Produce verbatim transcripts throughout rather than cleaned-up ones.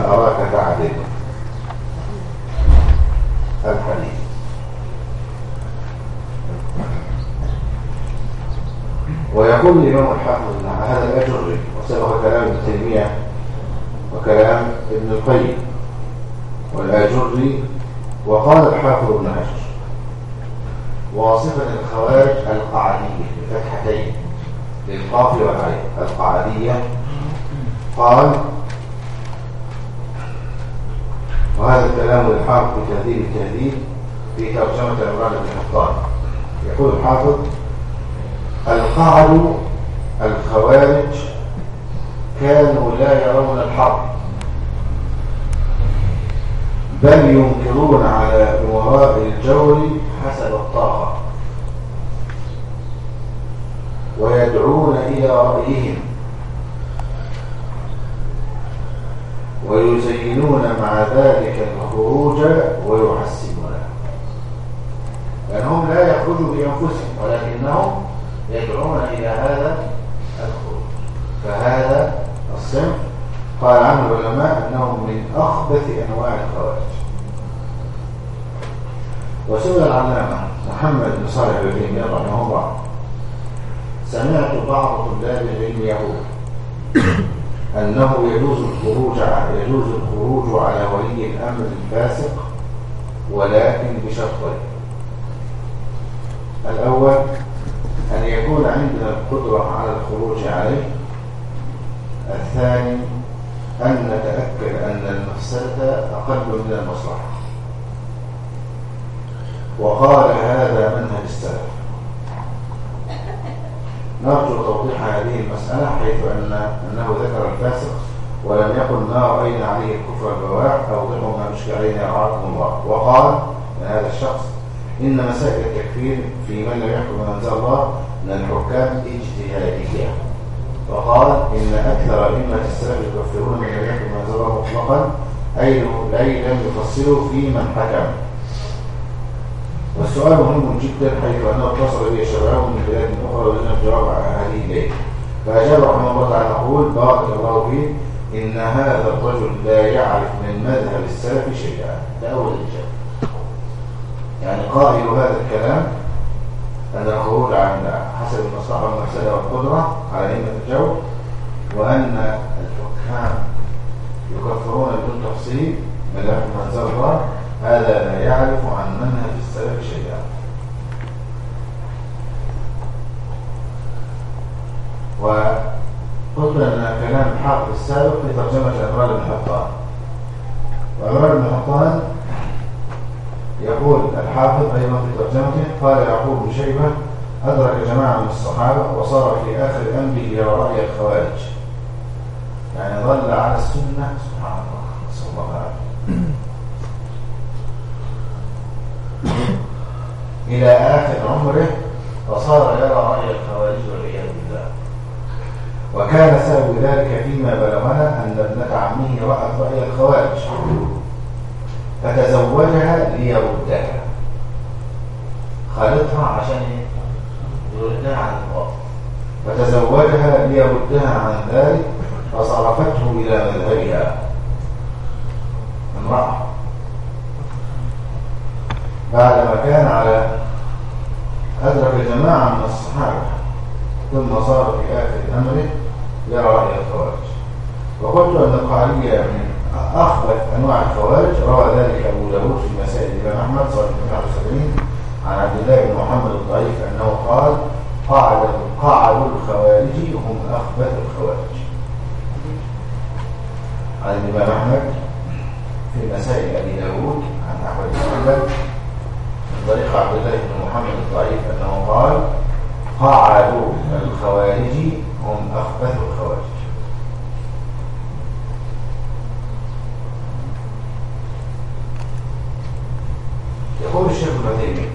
أراك تعدل الحديث. ويقول الإمام الحافظ أن هذا الأجر وسبق كلام ابن تيمية وكلام ابن القيم والآجري. وقال الحافظ ابن حجر واصفا الخوارج القعدية بفتحتين للقاف والعين القعدية، قال وهذا الكلام للحافظ في تهذيب التهذيب في ترجمة عمران بن حطان. يقول الحافظ القعد الخوارج كانوا لا يرون الحرب بل ينكرون على وراء الجور حسب الطاقة ويدعون إلى رأيهم ويزينون مع ذلك الخروج ويحسنونه، لأنهم لا يخرجوا بأنفسهم ولكنهم يدعون إلى هذا الخروج. فهذا الصنف قال عنه العلماء أنه من أخبث أنواع الخوارج. وسئل العلامة محمد بن صالح العثيمين رحمه الله سمعت بعض طلاب العلم يقول أنه يجوز الخروج على يجوز الخروج على ولي الأمر الفاسق ولكن بشرطين: الأول أن يكون عندنا القدرة على الخروج عليه، الثاني أن نتأكد أن المفسدة أقل من المصلحة. وقال هذا منهج السلف. نرجو توضيح هذه المسألة حيث أن أنه ذكر الفاسق ولم يقل ما رأينا عليه الكفر البواح أوضحوا ما مشكل علينا رعاكم الله. وقال هذا الشخص إن مسائل التكفير في من لم يحكم ما أنزل الله من الحكام اجتهادية. وقال إن أكثر أئمة السلف يكفرون من لم يحكم ما أنزل الله مطلقا، أي لم يفصلوا في من حكم. والسؤال مهم جدا حيث أنه اتصل به شباب من بلاد أخرى ولنا الجواب على هذه الليلة. فأجاب رحمه الله تعالى نقول بارك الله فيه إن هذا الرجل لا يعرف من مذهب السلف شيئا. ده أول الإجابة. يعني قائل هذا الكلام أن الخروج عن حسب المصلحة والمفسدة والقدرة على أئمة الجو، وأن الحكام يكفرون بدون تفصيل من لا يحكم أنزل الله، هذا لا يعرف عن منهج السلف شيئا. وقلت أن كلام الحافظ السابق في ترجمة عمران بن حطان. وعمران بن حطان يقول الحافظ أيضا في ترجمته قال يعقوب بن شيبة أدرك جماعة من الصحابة وصار في آخر أمره إلى رأي الخوارج، يعني ظل على السنة سبحان الله صلى الله عليه وسلم إلى آخر عمره، فصار يرى رأي الخوارج والعياذ بالله. وكان سبب ذلك فيما بلغنا أن ابنة عمه رأت رأي الخوارج فتزوجها ليردها، خالطها عشان يردها عن الباطل، فتزوجها ليردها عن ذلك فصرفته إلى مذهبها. امرأة بعدما كان على أدرك جماعة من الصحابة ثم صار في آخر أمره يرى رأي الخوارج. وقلت أن القعرية من أخبث أنواع الخوارج. روى ذلك أبو داود في مسائل الإمام أحمد صلى الله عليه وسلم عن عبد الله بن محمد الضعيف أنه قال قعد قعد الخوارج هم أخبث الخوارج. عن الإمام أحمد في مسائل أبي داود عن أحمد بن حنبل من طريق عبد الله بن محمد الضعيف أنه قال قعدوا الخوارج هم أخبث الخوارج. يقول الشيخ ابن تيمية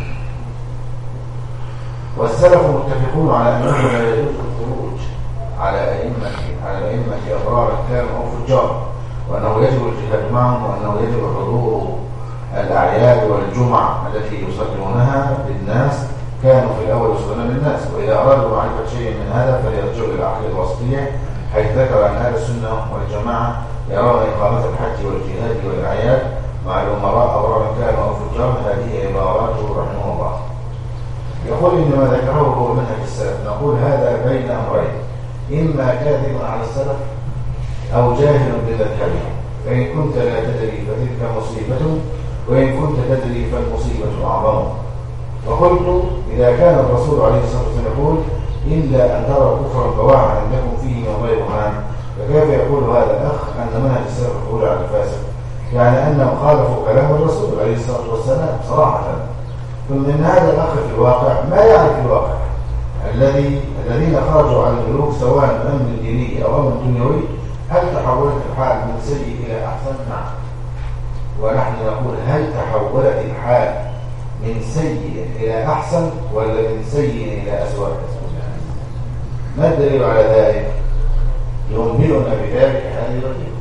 والسلف متفقون على أنه لا يجوز الخروج على أئمة على أئمة أبرار كانوا أو فجار، وأنه يجب الجهاد معهم، وأنه يجب حضور الأعياد والجمع التي يصلونها للناس كانوا في الأول يصلون للناس. وإذا أرادوا معرفة شيء من هذا فليرجعوا إلى العقيدة الوسطية حيث ذكر أن أهل السنة والجماعة يرون إقامة الحج والجهاد والأعياد مع الأمراء أبرارا كانوا أو فجارا، هذه عباراته رحمه الله. يقول إنما ذكره هو منهج السلف. نقول هذا بين أمرين، إما كاذب على السلف أو جاهل بمذهبه، فإن كنت لا تدري فتلك مصيبة، وإن كنت تدري فالمصيبة أعظم. وقلت إذا كان الرسول عليه الصلاة والسلام يقول إلا أن ترى كفرا بواعا عندكم فيه من غير برهان، فكيف يقول هذا الأخ أن منهج السلف يقول على الفاسق؟ يعني أنهم خالفوا كلام الرسول عليه الصلاة والسلام صراحة. ثم إن هذا الأخ في الواقع ما يعرف الواقع الذي الذين خرجوا على الملوك سواء أمن ديني أو أمن دنيوي. هل تحولت الحال من سيء إلى أحسن؟ نعم. ونحن نقول هل تحولت الحال من سيء إلى أحسن ولا من سيء إلى أسوأ؟ ما الدليل على ذلك؟ ينبئنا بذلك هذه الرجل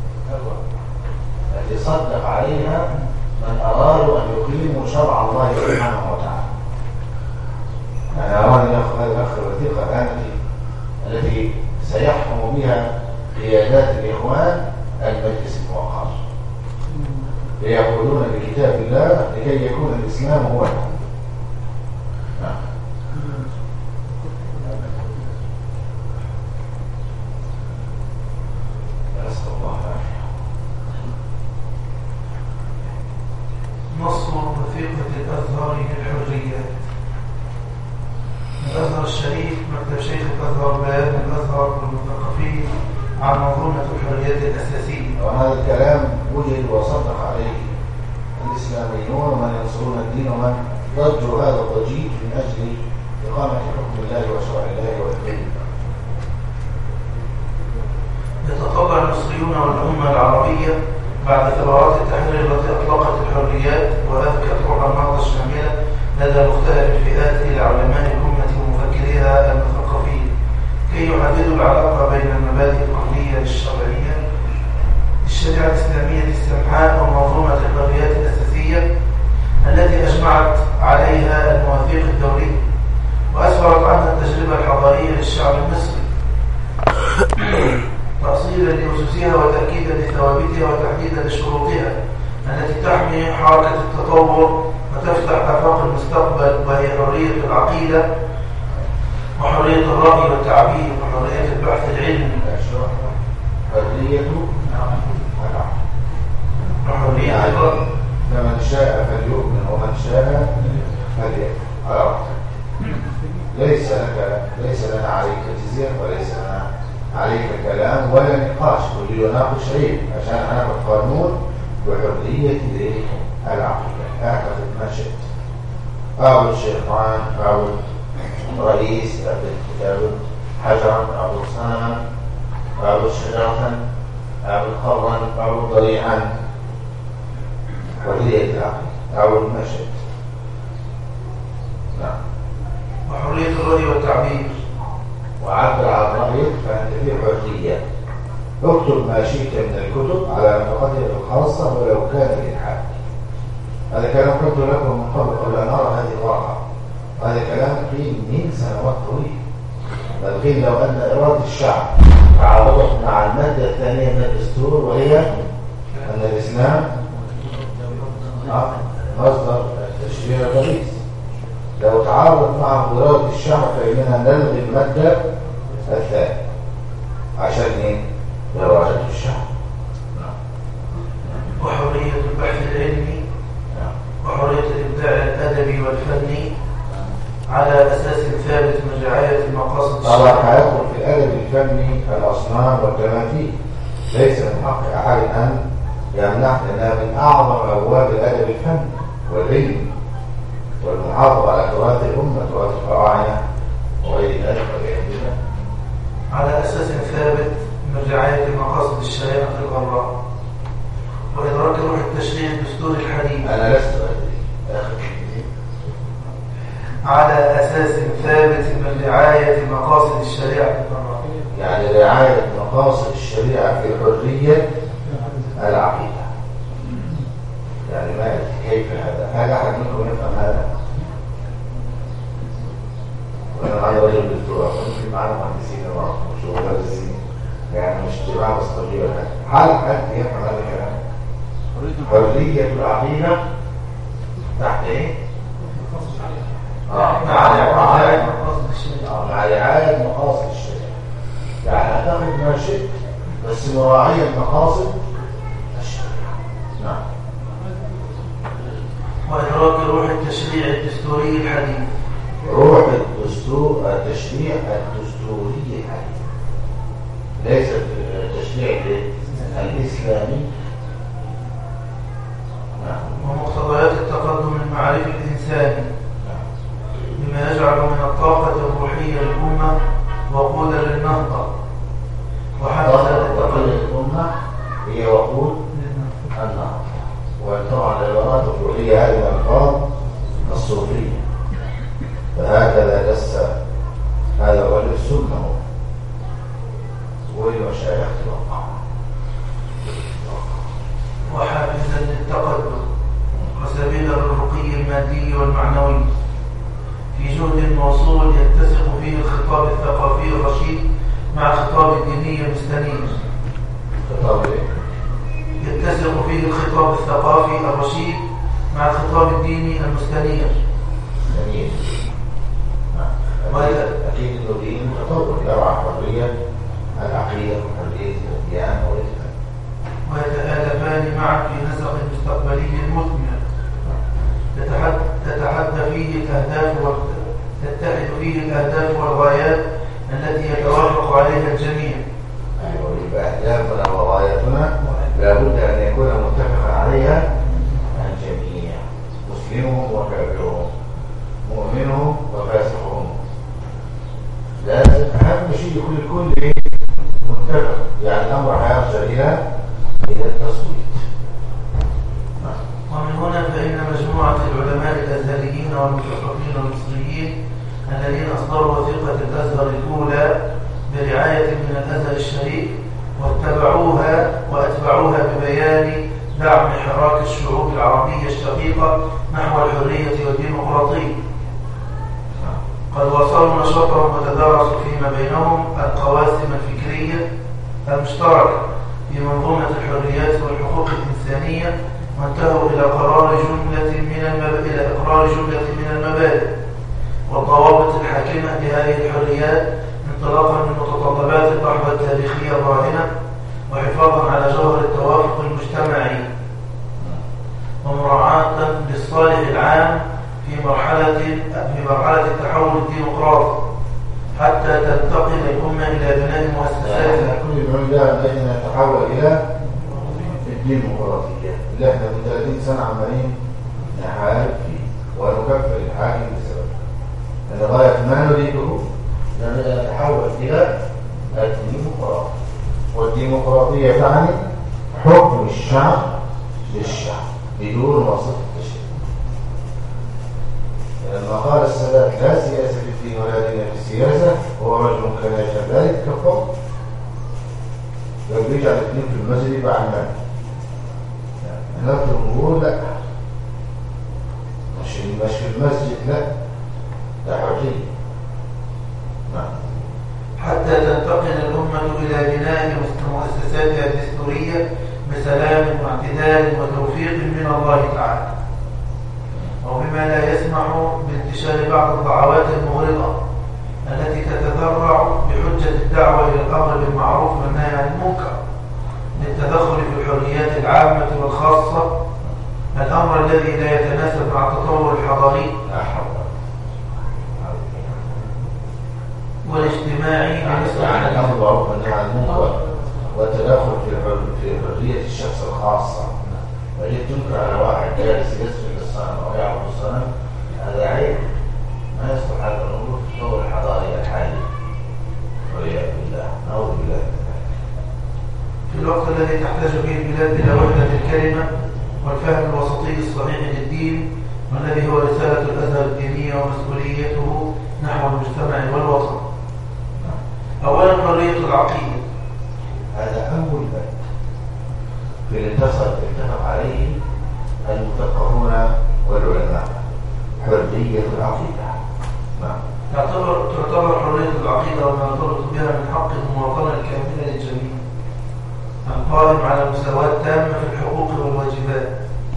التي صدق عليها من أرادوا أن يقيموا شرع الله سبحانه وتعالى. أنا أراني نأخذ هذه الأخ الوثيقة الآن التي سيحكم بها قيادات الإخوان المجلس الموقر، ليقولون بكتاب الله لكي يكون الإسلام هو الحق. نعم. نسأل الله العافية. نص وثيقة الأزهر للحريات. الأزهر الشريف مكتب شيخ الأزهر بيان الأزهر والمثقفين عن منظومة الحريات الأساسية. وهذا الكلام وجد وصدق عليه الإسلاميون ومن ينصرون الدين ومن ضجوا هذا الضجيج من أجل إقامة حكم الله وشرع الله والدين. يتطلع المصريون والأمة العربية بعد ثورات التحرير التي أطلقت الحريات وأذكت روح النهضة الشاملة لدى مختلف الفئات إلى علماء الأمة ومفكريها المثقفين كي يحددوا العلاقة بين المبادئ الكلية للشرعية الشريعة الإسلامية السمحاء ومنظومة الحريات الأساسية التي أجمعت عليها المواثيق الدولية وأسفرت عنها التجربة الحضارية للشعب المصري تأصيلا لأسسها وتأكيدا لثوابتها وتحديدا لشروطها التي تحمي حركة التطور وتفتح آفاق المستقبل، وهي حرية العقيدة وحرية الرأي والتعبير وحرية البحث العلمي. حرية وحرية الرأي. فمن شاء فليؤمن ومن شاء فليكفر. ليس لك ليس لنا عليك جزية وليس لنا عليك كلام ولا نقاش واللي يناقش عيب عشان هناخد قانون بحرية العقيدة. اعتقد ما شئت، أعبد شيطان، أعبد رئيس، أعبد حجرا، أعبد صنما، أعبد شجرة، أعبد خضرا، أعبد ضريعا. حرية العقيدة أعبد ما شئت. نعم. وحرية الرأي والتعبير. وعبر عن رأيك فأنت في حرية. اكتب ما شئت من الكتب على نفقتك الخاصة ولو كان الإلحاد. هذا كلام قلت لكم من قبل قبل أن أرى هذه الواقع. هذا كلام قيل من سنوات طويلة. بل قيل لو أن إرادة الشعب تعارضت مع المادة الثانية من الدستور وهي أن الإسلام مصدر التشريع الرئيس، لو تعارضت مع إرادة الشعب فإننا نلغي المادة الثانية عشان إيه؟ إرادة الشعب. وحرية البحث العلمي وحرية الإبداع الأدبي والفني على أساس ثابت من رعاية المقاصد الشرعية. طبعا هيدخل في الأدب الفني الأصنام والتماثيل، ليس من حق أحد أن يمنح لنا من أعظم أبواب الأدب الفني والعلم والمحافظة على تراث الأمة تراث الفراعنة وغير ذلك وغيرها على أساس ثابت من رعاية مقاصد الشريعة الغراء وإدراك روح التشريع الدستوري الحديث. أنا لست أدري على أساس ثابت من رعاية مقاصد الشريعة الغراء، يعني رعاية مقاصد الشريعة في حرية العقيدة. يعني ما كيف هذا؟ هل أحد منكم يفهم هذا؟ وأنا معي رجل دكتوراه ويمكن معنا مهندسين وشغل مدرسين، يعني مش جماعة مستقيمة. هل مستقبلية العقيدة تحت ايه؟ آه. مع رعاية مقاصد الشريعة مع رعاية مقاصد الشريعة. يعني اعتقد ما شئت بس مراعية مقاصد الشريعة. نعم. وإدراك روح التشريع الدستوري الحديث. روح الدستور التشريع الدستوري الحديث ليس التشريع الإسلامي. نعم. ومقتضيات التقدم المعرفي الإنساني بما يجعل من الطاقة الروحية للأمة وقودا للنهضة. وحتى وقود الأمة هي وقود النهضة. وطبعا العبارات الروحية هذه الألفاظ الصوفية، فهكذا دس هذا الرجل السنة والمشايخ توقع وحافزا للتقدم وسبيلا للرقي المادي والمعنوي في جهد موصول يتسق فيه الخطاب الثقافي الرشيد مع الخطاب الديني المستنير. خطاب ايه؟ يتسق فيه الخطاب الثقافي الرشيد مع الخطاب الديني المستنير. جميل. أكيد إنه دين متطور يرعى حرية العقيدة وحرية الأديان والإسلام. ويتآلفان معا في نسق مستقبلي مثمر تتحدى فيه الأهداف وتتحد فيه الأهداف والغايات التي يتوافق عليها الجميع. أيوة، يبقى أهدافنا وغاياتنا لابد أن يكون متفقا عليها الجميع، مسلمهم وكافرهم، مؤمنهم وفاسقهم. لازم أهم شيء يكون الكل متفق، يعني الأمر هيرجع إلى إلى التصويت. ومن هنا فإن مجموعة العلماء الأزهريين والمثقفين المصريين الذين أصدروا وثيقة الأزهر الأولى برعاية من الأزهر الشريف واتبعوها وأتبعوها ببيان دعم حراك الشعوب العربية الشقيقة نحو الحرية والديمقراطية، قد واصلوا نشاطهم وتدارسوا فيما بينهم القواسم الفكرية المشتركة في منظومة الحريات والحقوق الإنسانية، وانتهوا إلى قرار جملة من المبادئ إلى إقرار جملة من المبادئ والضوابط الحاكمة لهذه الحريات انطلاقا من متطلبات البحث التاريخية الراهنة، وحفاظا على جوهر التوافق المجتمعي، ومراعاة للصالح العام في مرحلة في مرحلة التحول الديمقراطي حتى تنتقل الأمة إلى بناء مؤسسات. كل العلماء بأن نتحول إلى الديمقراطية اللي احنا من ثلاثين سنة عمالين نحارب فيه ونكفر الحاكم بسبب لغاية ما نريده أن نتحول إلى الديمقراطية. والديمقراطية تعني حكم الشعب للشعب بدون واسطة التشريع. لما قال السادات لا سياسة في الدين ولا دين في السياسة، هو رجل كان يجعل ذلك كفر لو بيجعل الاثنين في المسجد يبقى عمال. هناك نقول لا، مش مش في المسجد، لا ده حرية. نعم. حتى تنتقل الأمة إلى بناء مؤسساتها الدستورية بسلام واعتدال وتوفيق من الله تعالى، وبما لا يسمح بانتشار بعض الدعوات المغرضة التي تتذرع بحجة الدعوة إلى الأمر بالمعروف والنهي عن المنكر للتدخل في الحريات العامة والخاصة، الأمر الذي لا يتناسب مع التطور الحضاري والاجتماعي. يعني الأمر بالمعروف والنهي عن المنكر والتدخل في حرية الشخص الخاصة، وجد تنكر على واحد جالس يسجد للصنم أو يعبد الصنم، هذا عيب، ما يصلح هذا الأمر في التطور الحضاري الحالي. والعياذ بالله، نعوذ بالله. في الوقت الذي تحتاج فيه البلاد إلى وحدة الكلمة والفهم الوسطي الصحيح للدين، والذي هو رسالة الأزهر الدينية ومسؤوليته نحو المجتمع والوطن. أولا حرية العقيدة، هذا أول باب في الانتصر اتفق عليه المثقفون والعلماء، حرية العقيدة. نعم. تعتبر تعتبر حرية العقيدة وما يرتبط بها من حق المواطنة الكاملة للجميع، القائم على مساواة تامة في الحقوق والواجبات،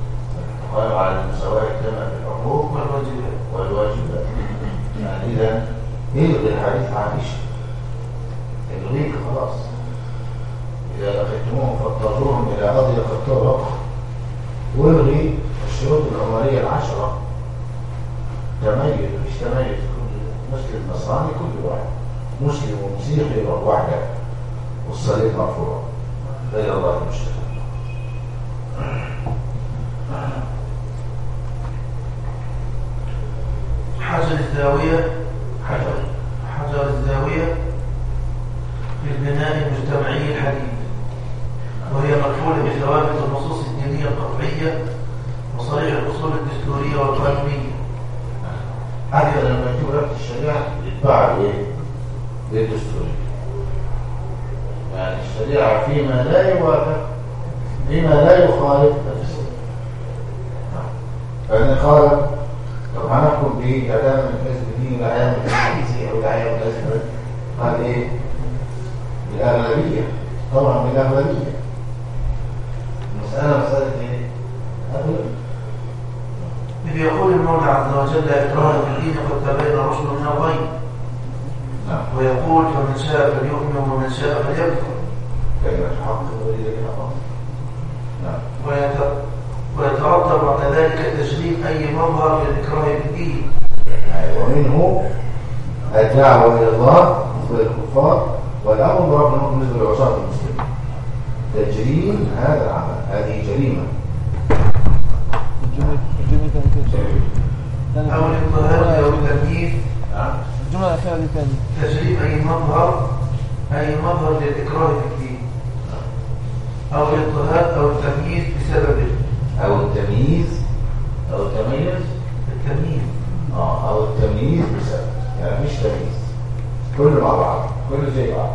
والغي الشروط العمرية العشرة. تميز، مش تميز، كل مسلم نصراني كل واحد، مسلم ومسيحي واحدة، والصليب مرفوع غير الله المشترك. حجر الزاوية حجر حجر الزاوية في البناء المجتمعي الحديث، وهي مكفولة بثوابت النصوص الدينية القطعية وصريح الأصول الدستورية والقانونية. حتى لما يكون ربط الشريعة يتبع الايه؟ للدستورية. يعني الشريعة فيما لا يوافق، فيما لا يخالف الدستور. فإن خالف طب هنحكم بإيه؟ أدام الحزب دي ولا أيام الحزب أو الأيام الحزب؟ قال إيه؟ بالأغلبية، طبعا بالأغلبية. المسألة مسألة إيه؟ أغلبية. إذ يقول المولى عز وجل لا إكراه في الدين قد تبين الرشد من الغي. نعم. ويقول فمن شاء فليؤمن ومن شاء فليكفر. كلمة الحق وإذا الحق. نعم. ويت... ويترتب على ذلك تجريد أي مظهر للإكراه في الدين. ومنه الدعوة إلى الله بالنسبة للكفار والأمر بربنا بالنسبة لعصاة المسلمين. تجريم هذا العمل، هذه جريمة. أو الاضطهاد أو التمييز. الجملة الأخيرة دي تاني. تجريب أي مظهر أي مظهر للإكراه في الدين، أو الاضطهاد أو التمييز بسببه. أو التمييز أو التمييز التمييز آه أو التمييز بسبب، يعني مش تمييز، كله مع بعض، كله زي بعض.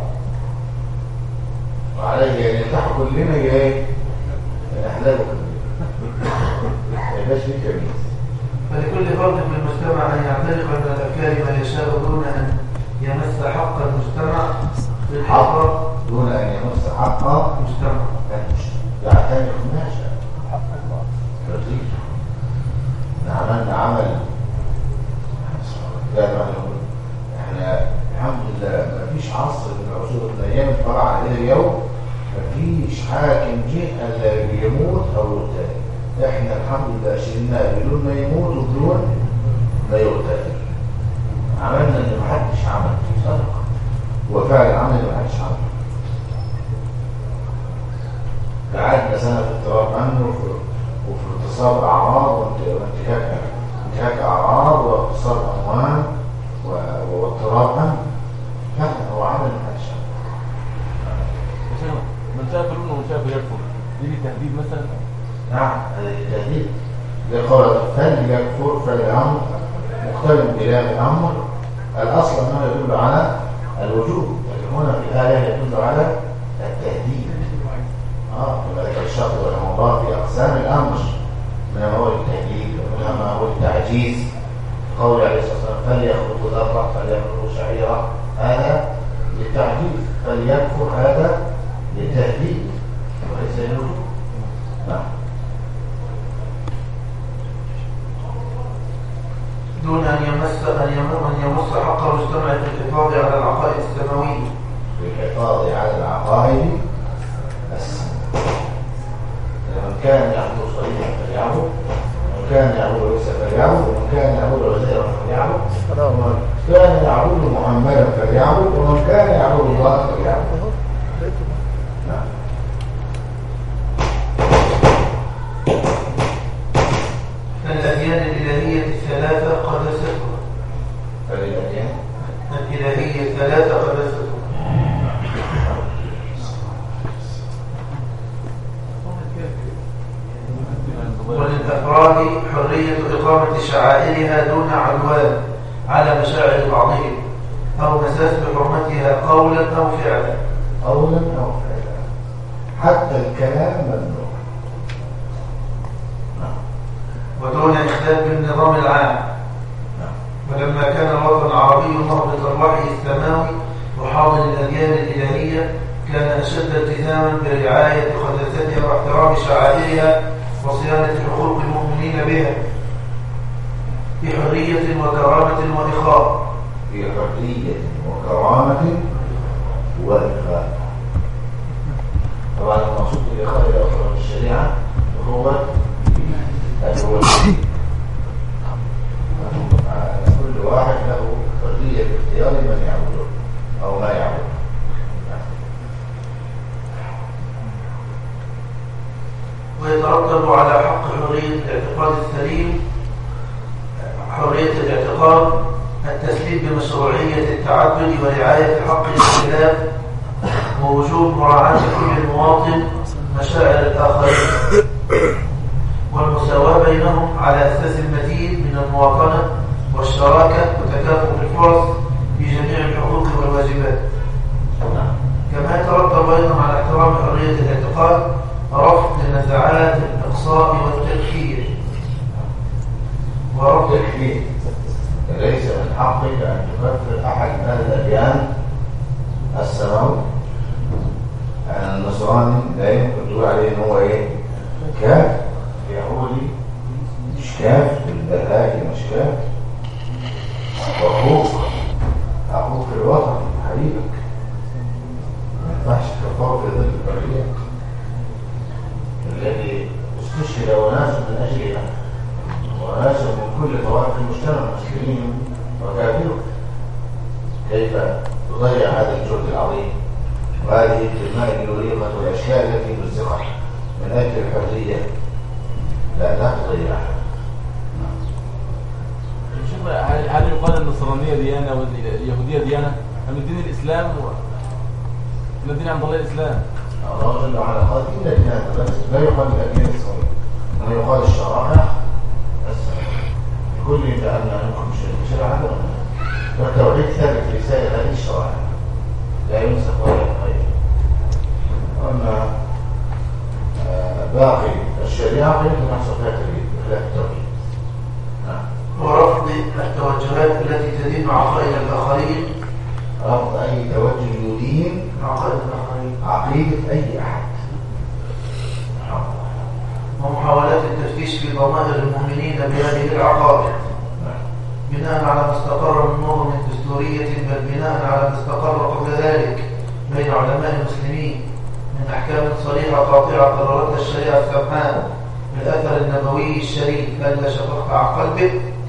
وعليه يعني يلتحوا كلنا جاي الأحلام كلنا. ما يبقاش فيه تمييز. فلكل فرد في المجتمع أن يعتنق من الأفكار ما يشاء دون أن يمس حق المجتمع حق دون أن يمس حق المجتمع. يعتنق ما شاء حق الله. رضيت عملنا عمل لا نقول احنا الحمد لله ما فيش عصر من العصور من ايام الفراعنه الى اليوم ما فيش حاكم جه الا بيموت او يغتال. احنا الحمد لله شلناه بدون ما يموت وبدون ما يغتال. عملنا اللي ما حدش عمل صدق، وفعلا عمل اللي ما حدش عمل. قعدنا سنه في اضطراب امن وفي وفي اغتصاب اعراض وانتهاك انتهاك اعراض واغتصاب اموال واضطراب امن. فعلا هو عمل ما حدش عمل. من شاء فلون ومن شاء فليكفر، دي تهديد مثلا. نعم هذا التهديد لقول فليكفر فالامر مقترن بلام الامر. الاصل انه يدل على الوجوب، لكن هنا في الايه يدل على التهديد. اه وذلك الشرط والمضاد في اقسام الامر، منها هو التهديد ومنها هو التعجيز. قول عليه الصلاه والسلام فليخلقوا ذره فليخلقوا شعيره، هذا للتعجيز. فليكفر هذا للتهديد وليس للوجوب. نعم. دون أن يمس أن يمس حق المجتمع في الحفاظ على العقائد السماوية. في الحفاظ على العقائد السماوية. من كان يعبد صليبا فليعبد، ومن كان يعبد عيسى فليعبد، ومن كان يعبد عزيرا فليعبد، ومن كان يعبد محمدا فليعبد، ومن كان يعبد الله فليعبد. نعم. فالأديان الإلهية الثلاثة قدستها. فالأديان الإلهية الثلاثة قدستها. وللأفراد حرية إقامة شعائرها دون عدوان على مشاعر بعضهم أو مساس بحرمتها قولا أو فعلا. قولا أو فعلا، حتى الكلام ممنوع. ودون إخلال بالنظام العام. ولما كان الوطن العربي مهبط الوحي السماوي وحاضن الأديان الإلهية كان أشد التزاما برعاية قداستها واحترام شعائرها وصيانة حقوق المؤمنين بها في حرية وكرامة وإخاء. في حرية وكرامة وإخاء. طبعا المقصود بالإخاء إلى أخرى الشريعة هو ويترتب على حق حرية الاعتقاد السليم حرية الاعتقاد التسليم بمشروعية التعدد ورعاية حق الاختلاف ووجوب مراعاة كل مواطن مشاعر الآخرين والمساواة بينهم على أساس المزيد من المواطنة والشراكة وتكافؤ الفرص في جميع الحقوق والواجبات. كما يترتب أيضا على احترام حرية الاعتقاد رفض نزعات الإقصاء والتكفير ورفض التكفير. ليس من حقك أن تكفر أحد من الأديان السماوي. يعني النصراني لا يمكن تقول عليه إن هو إيه؟ كافر. اليهودي مش كافر، البهائي مش كافر. وأخوك أخوك في الوطن حبيبك ما ينفعش تكفره في ظل الحرية الذي استشهد وناس من أجلها وناس من كل طوائف المجتمع مسلمين وكافرون. كيف تضيع هذا الجهد العظيم وهذه الدماء اليوريقة والأشياء التي مزقت من أجل الحرية؟ لا لا تضيعها. شوف، هل هل يقال النصرانية ديانة واليهودية ديانة؟ أم الدين الإسلام و الدين عند الله الإسلام؟ الله جل وعلا قال إن الديانة بس لا يقال الأديان الإسلامية، إنما يقال الشرائع بس. كل جعلنا منكم شرعا والتوحيد ثابت في سائر هذه الشرائع لا ينسخ ولا يتغير. وأما باقي الشريعة يمكن يحصل فيها تغيير بخلاف التوحيد. ورفض التوجهات التي تدين عقائد الآخرين. رفض أي توجه يدين عقائد الآخرين عقيدة أي أحد. ومحاولات التفتيش في ضمائر المؤمنين بهذه العقائد بناء على ما استقر من نظم دستورية، بل بناء على ما استقر قبل ذلك بين علماء المسلمين من أحكام صريحة قاطعة قررتها الشريعة السبحانة بالأثر النبوي الشريف. هل شققت عن قلبك؟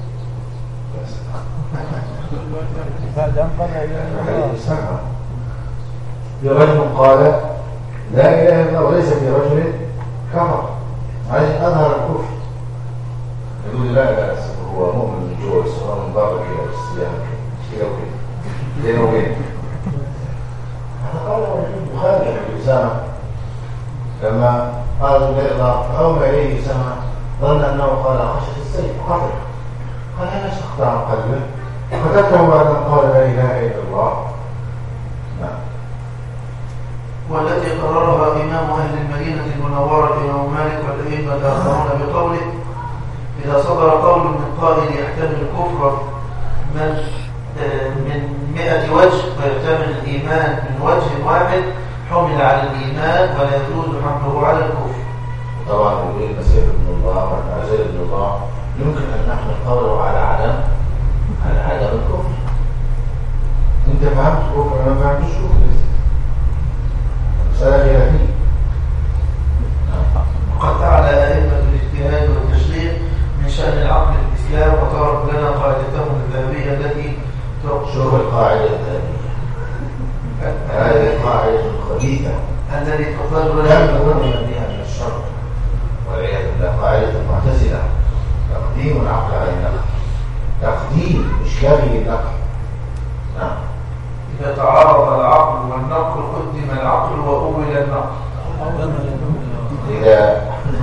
في رجل قال لا إله إلا الله وليس في رجل كفر عايز أظهر الكفر يقول لا لا هو مؤمن من جوه الصلاة من بره كده بالصيام كده وكده كده وكده. هذا قال البخاري عن أسامة لما قال البيضاء فأوم إليه أسامة ظن أنه قال خشية السيف قتل. قال أنا شقت عن قلبه قتلته بعد أن قال لا إله إلا الله. نعم. والتي قررها إمام أهل المدينة المنورة إمام مالك والأئمة الآخرون بقوله إذا صدر قول من قائل يحتمل الكفر من من مئة وجه ويحتمل الإيمان من وجه واحد حمل على الإيمان ولا يجوز حمله على الكفر. طبعا يقول المسيح ابن الله والعزيز ابن الله يمكن أن نحمل قوله على عدم على عدم الكفر. أنت فهمت الكفر أنا ما فهمتش الكفر لسه. مسألة خلافية. وقد أعلى أئمة الاجتهاد والتشريع من شأن العقل الإسلام وترك لنا قاعدتهم الذهبية التي شوف القاعدة الذهبية هذه القاعدة الخبيثة الذي تقدر لم نكن بها من الشر والعياذ بالله. قاعدة المعتزلة تقديم العقل على النقل. تقديم مش لاغي النقل. نعم. إذا تعارض العقل والنقل قدم العقل وأول النقل. إذا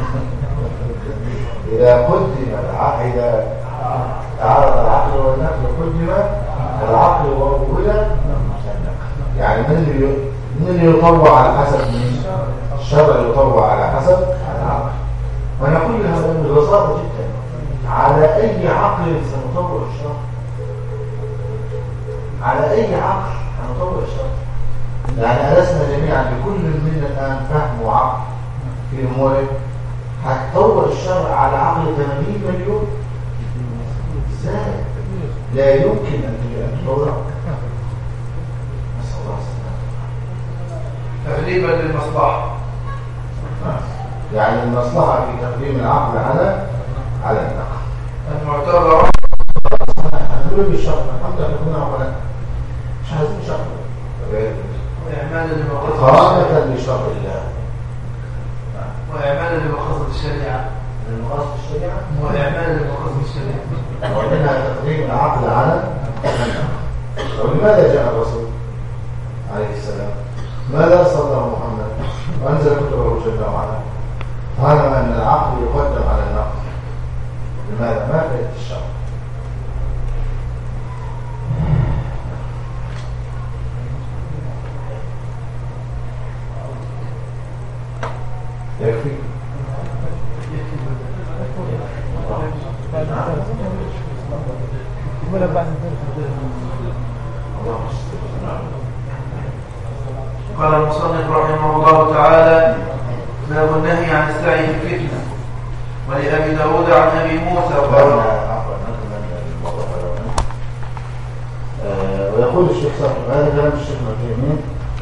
إذا قدم العقل إذا تعارض العقل والنقل قدم العقل وأول النقل. يعني من اللي من اللي يطوع على حسب من الشرع يطوع على حسب العقل. ونقول هذا ببساطة جدا على أي عقل سنطوع الشرع. على أي عقل سنطوع الشرع. يعني ألسنا جميعا بكل منا الآن فهم وعقل في أموره هتطور الشرع على عقل ثمانين مليون. ازاي؟ لا يمكن أن تطوره. نسأل الله السلامة. تغليبا للمصلحة. يعني المصلحة في تقديم العقل على على النقل. المعتبر نقول بالشرع الحمد لله كنا عقلاء مش عايزين شرع وإعمال لمقاصد قرابة لشرع الله وإعمال لمقاصد الشريعة. من مقاصد الشريعة هو إعمال مقاصد الشريعة. ومنها تقديم العقل على النقل. ولماذا جاء الرسول عليه السلام؟ ماذا أرسل له محمد؟ وأنزل كتبه جل وعلا. طالما أن العقل يقدم على النقل، لماذا؟ ما فائدة الشرع؟ يكفي. قال المصنف رحمه الله تعالى: باب النهي عن السعي في الفتنة. ولأبي داود عن أبي موسى قال: ويقول الشيخ صاحب هذا كلام الشيخ مكيمين: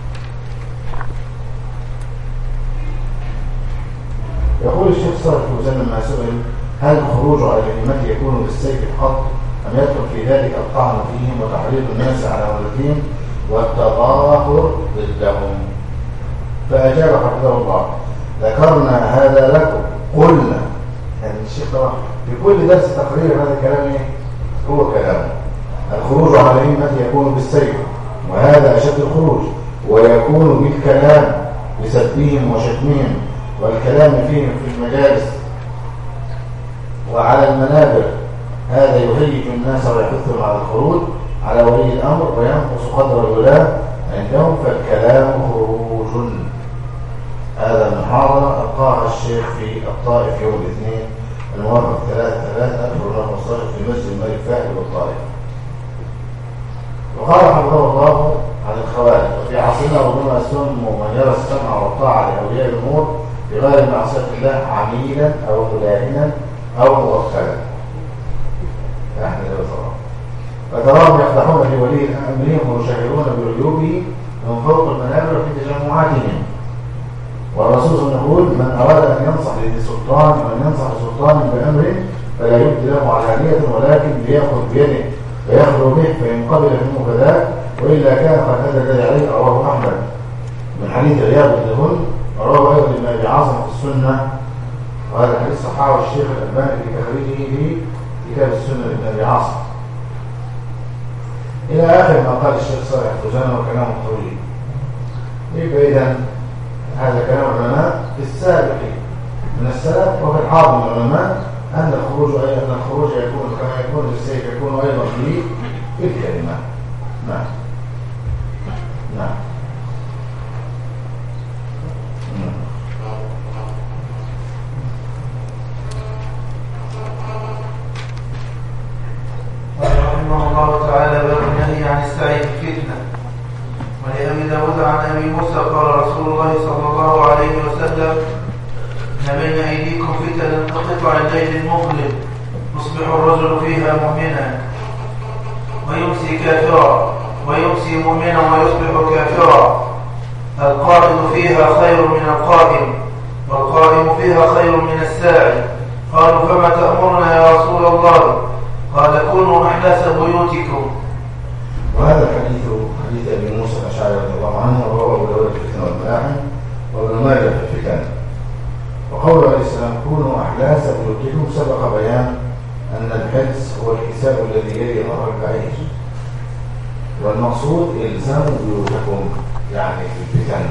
يقول الشيخ صاحب وزن لما سئل: هل الخروج على الأئمة يكون بالسيف الحق أم يدخل في ذلك الطعن فيهم وتحريض الناس على ولدهم والتظاهر ضدهم؟ فأجاب حفظه الله: ذكرنا هذا لكم، قلنا. يعني الشيخ طبعا في كل درس تقرير هذا الكلام هو كلامه. الخروج على الأئمة يكون بالسيف، وهذا أشد الخروج، ويكون بالكلام بسبهم وشتمهم والكلام فيهم في المجالس وعلى المنابر. هذا يهيج الناس ويحثهم على الخروج على ولي الأمر وينقص قدر الولاة عندهم، فالكلام خروج. هذا المحاضرة ألقاها الشيخ في الطائف يوم الاثنين الموافق ثلاثة ثلاثة ألف وخمسة عشر في مسجد الملك فهد بالطائف. وقال حفظه الله عن الخوارج: وفي عصرنا ربما سموا من يرى السمع والطاعة لأولياء الأمور بغير معصية الله عميلا أو ملاهنا أو موكلا. نحن لا صراحة. فتراهم يقدحون في ولي أمرهم ويشهرون بعيوبه من فوق المنابر في تجمعاتهم. والرسول صلى الله عليه وسلم يقول: من أراد أن ينصح لذي سلطان وأن ينصح لسلطان بأمره فلا يبدي له علانية، ولكن ليأخذ بيده فيخلو به، فإن قبل منه كذلك وإلا كان قد هذا الذي عليه. رواه أحمد من حديث غياب بن هند، ورواه أيضا ابن أبي عاصم في السنة، وهذا الحديث صححه الشيخ الألباني في تخريجه في كتاب السنة لابن أبي عاصم إلى آخر ما قال الشيخ صالح الفوزان، وكلامه طويل. يبقى إذن هذا كلام العلماء في السابق من السلف وفي الحاضر من العلماء أن الخروج أن الخروج يكون كما يكون بالسيف يكون أيضا في في الكلمة. نعم نعم رحمه الله تعالى: باب النهي عن السعي في الفتنة. ولأبي داود عن أبي موسى قال رسول الله صلى الله عليه وسلم: إن بين أيديكم فتنة كقطع الليل المظلم، يصبح الرجل فيها مؤمنا ويمسي كافرا، ويمسي مؤمنا ويصبح كافرا. القائد فيها خير من القائم، والقائم فيها خير من الساعي. قالوا: فما تأمرنا يا رسول الله؟ قال: كونوا أحداث بيوتكم. وهذا الحديث حديث أبي موسى الأشعري رضي الله عنه، ورواه أبو داود في الفتن والملاحم وابن ماجه في الفتن. وقوله عليه السلام: كونوا أحداث بيوتكم، سبق بيان أن الحدث هو الحساب الذي يلي ظهر البعير، والمقصود إلزام بيوتكم يعني في الفتن.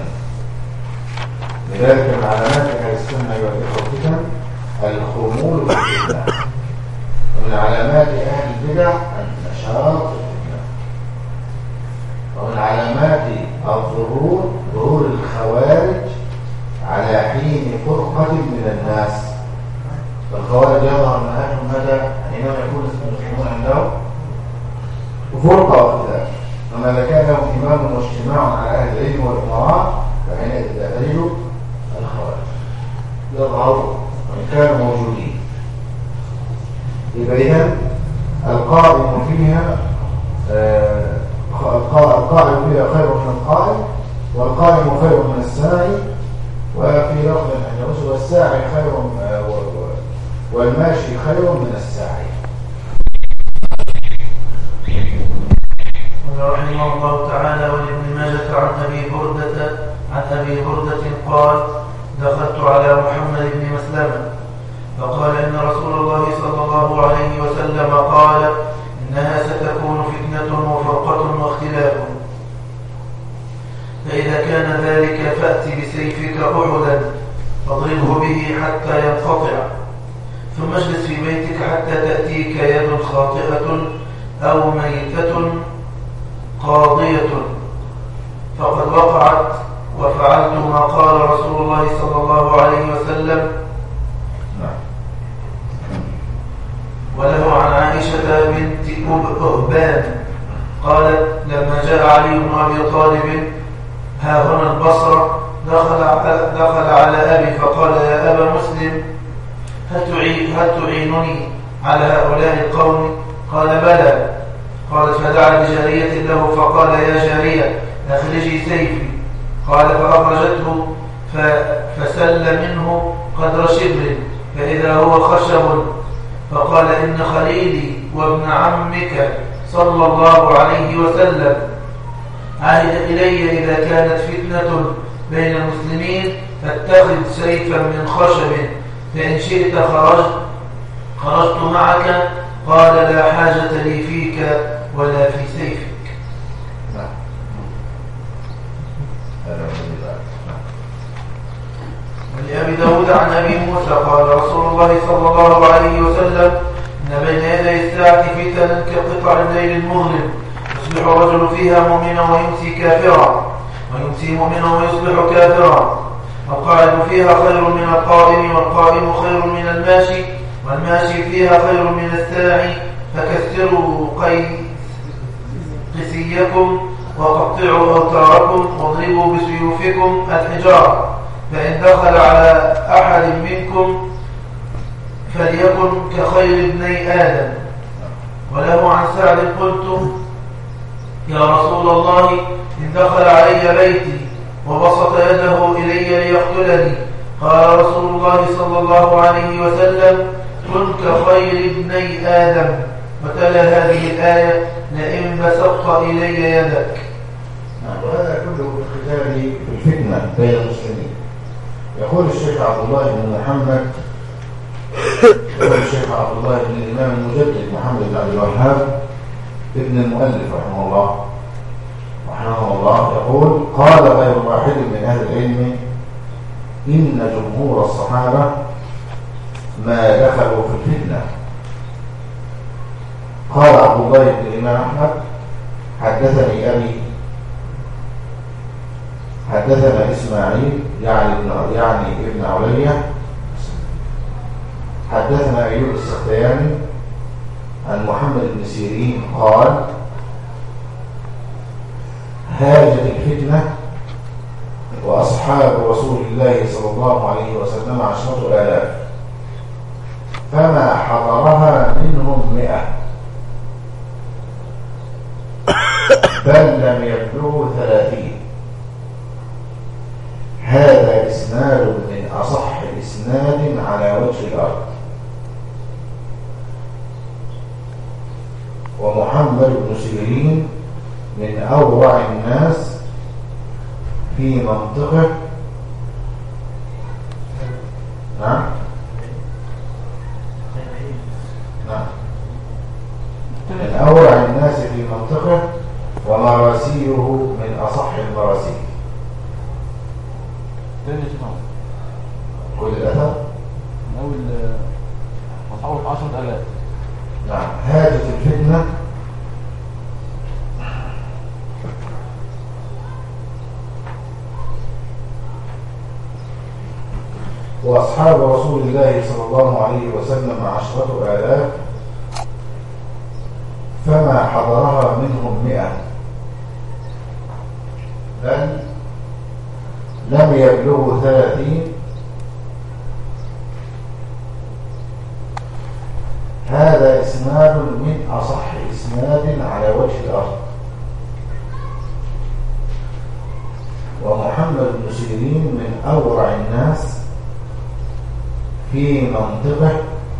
لذلك من علامات أهل السنة أيها الإخوة الفتن الخمول في الفتنة، ومن علامات أهل البدع النشاط في الفتنة، ومن علامات الظهور ظهور الخوارج على حين فرقة من الناس. فالخوارج يظهر من أهلهم متى؟ حينما يكون المسلمون عندهم فرقة واختلاف. أما إذا كان لهم إمام واجتماع على أهل العلم والأمراء فحينئذ لا تجد الخوارج يظهروا وإن كانوا موجودين. يبقى إذن القائم فيها آه القائم فيها خير من القائم، والقائم خير من الساعي، وفي لفظ الحديث والساعي خير والماشي خير من الساعي. رحمه الله تعالى: ولابن ماجه عن ابي برده عن ابي برده قال: دخلت على محمد بن مسلمه قال إنها ستكون فتنة وفرقة واختلاف، فإذا كان ذلك فأت بسيفك أحدا فاضربه به حتى ينقطع، ثم اجلس في بيتك حتى تأتيك يد خاطئة أو ميتة قاضية فقد وقعت وفعلت ما قال رسول الله صلى الله عليه وسلم. وله عن عائشة بنت أهبان قالت لما جاء علي بن أبي طالب ها هنا البصرة دخل على, دخل على أبي فقال يا أبا مسلم هل تعينني على هؤلاء القوم؟ قال بلى. قالت فدعا بجارية له فقال يا جارية أخرجي سيفي. قال فأخرجته فسل منه قدر شبر فإذا هو خشب، فقال إن خليلي وابن عمك صلى الله عليه وسلم عهد إلي إذا كانت فتنة بين المسلمين فاتخذ سيفا من خشب فإن شئت خرجت خرجت معك. قال لا حاجة لي فيك ولا في سيفك. ولأبي داود عن أبي موسى قال رسول الله صلى الله عليه وسلم إن بين يدي الساعة فتنا كقطع الليل المظلم يصبح الرجل فيها مؤمنا ويمسي كافرا ويمسي مؤمنا ويصبح كافرا، القاعد فيها خير من القائم والقائم خير من الماشي والماشي فيها خير من الساعي، فكسروا قسيكم وقطعوا أوتاركم واضربوا بسيوفكم الحجارة، فإن دخل على أحد منكم فليكن كخير ابني آدم. وله عن سعد قلت يا رسول الله إن دخل علي بيتي وبسط يده إلي ليقتلني قال رسول الله صلى الله عليه وسلم كن كخير ابني آدم، وتلا هذه الآية لئن بسطت إلي يدك. وهذا كله بالقتال في الفتنة بين المسلمين. يقول الشيخ عبد الله بن محمد يقول الشيخ عبد الله بن الإمام المجدد محمد بن عبد الوهاب ابن المؤلف رحمه الله رحمه الله يقول قال غير واحد من أهل العلم إن جمهور الصحابة ما دخلوا في الفتنة. قال عبد الله بن الإمام أحمد حدثني أبي حدثنا إسماعيل يعني ابن يعني ابن علية حدثنا أيوب السختياني عن محمد بن سيرين قال هاجت الفتنة وأصحاب رسول الله صلى الله عليه وسلم عشرة آلاف فما حضرها منهم مئة بل لم يبلغوا ثلاثين. هذا إسناد من أصح إسناد على وجه الأرض. ومحمد بن سيرين من أورع الناس في منطقه. نعم نعم من أورع الناس في منطقه ومراسيه من أصح المراسيل. كل الأثر من أول مصعوف عشرة آلاف. نعم. هاجت الفتنة وأصحاب رسول الله صلى الله عليه وسلم عشرة آلاف فما حضرها منهم مئة بل لم يبلغوا ثلاثين. هذا إسناد من أصح إسناد على وجه الأرض. ومحمد بن سيرين من أورع الناس في منطقه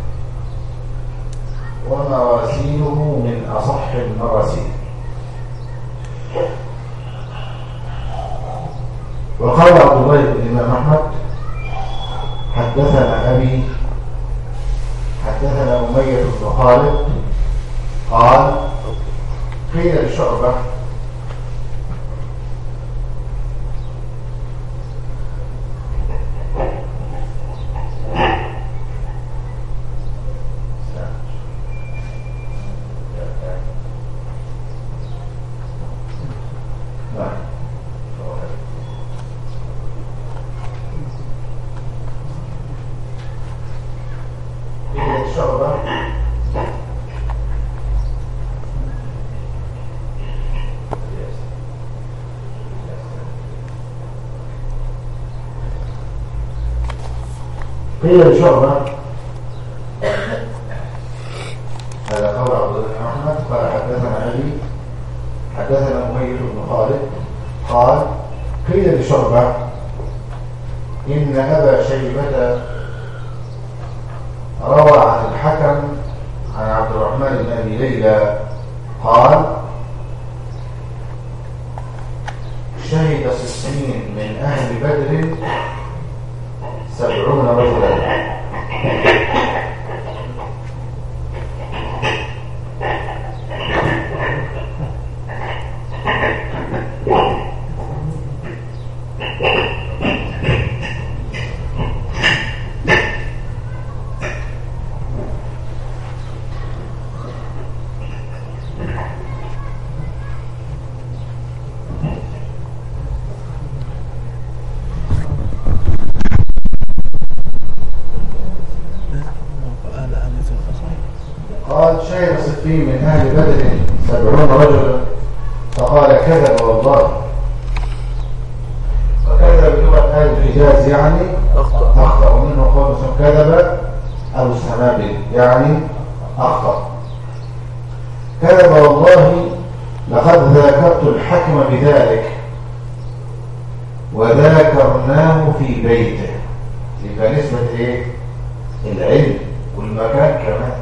ومراسيله من أصح المراسيل. وقال عبد الله بن الإمام أحمد حدثنا أبي حدثنا أمية بن خالد قال قيل لشعبة قيل لشعبة هذا قول عبد الله بن أحمد قال حدثنا أبي حدثنا أمية بن خالد قال قيل لشعبة إن أبا شيبة روى عن الحكم عن عبد الرحمن بن أبي ليلى قال شهد ستين من أهل بدر سبعون رجلا قال شهد ستين من أهل بدر سبعون رجلا فقال كذب والله، وكذب بلغة أهل الحجاز يعني أخطأ, أخطأ منه قول كذب أبو السنابل يعني أخطأ. كذب والله لقد ذاكرت الحكم بذلك وذاكرناه في بيته. يبقى نسبة ايه؟ العلم والمكان كمان.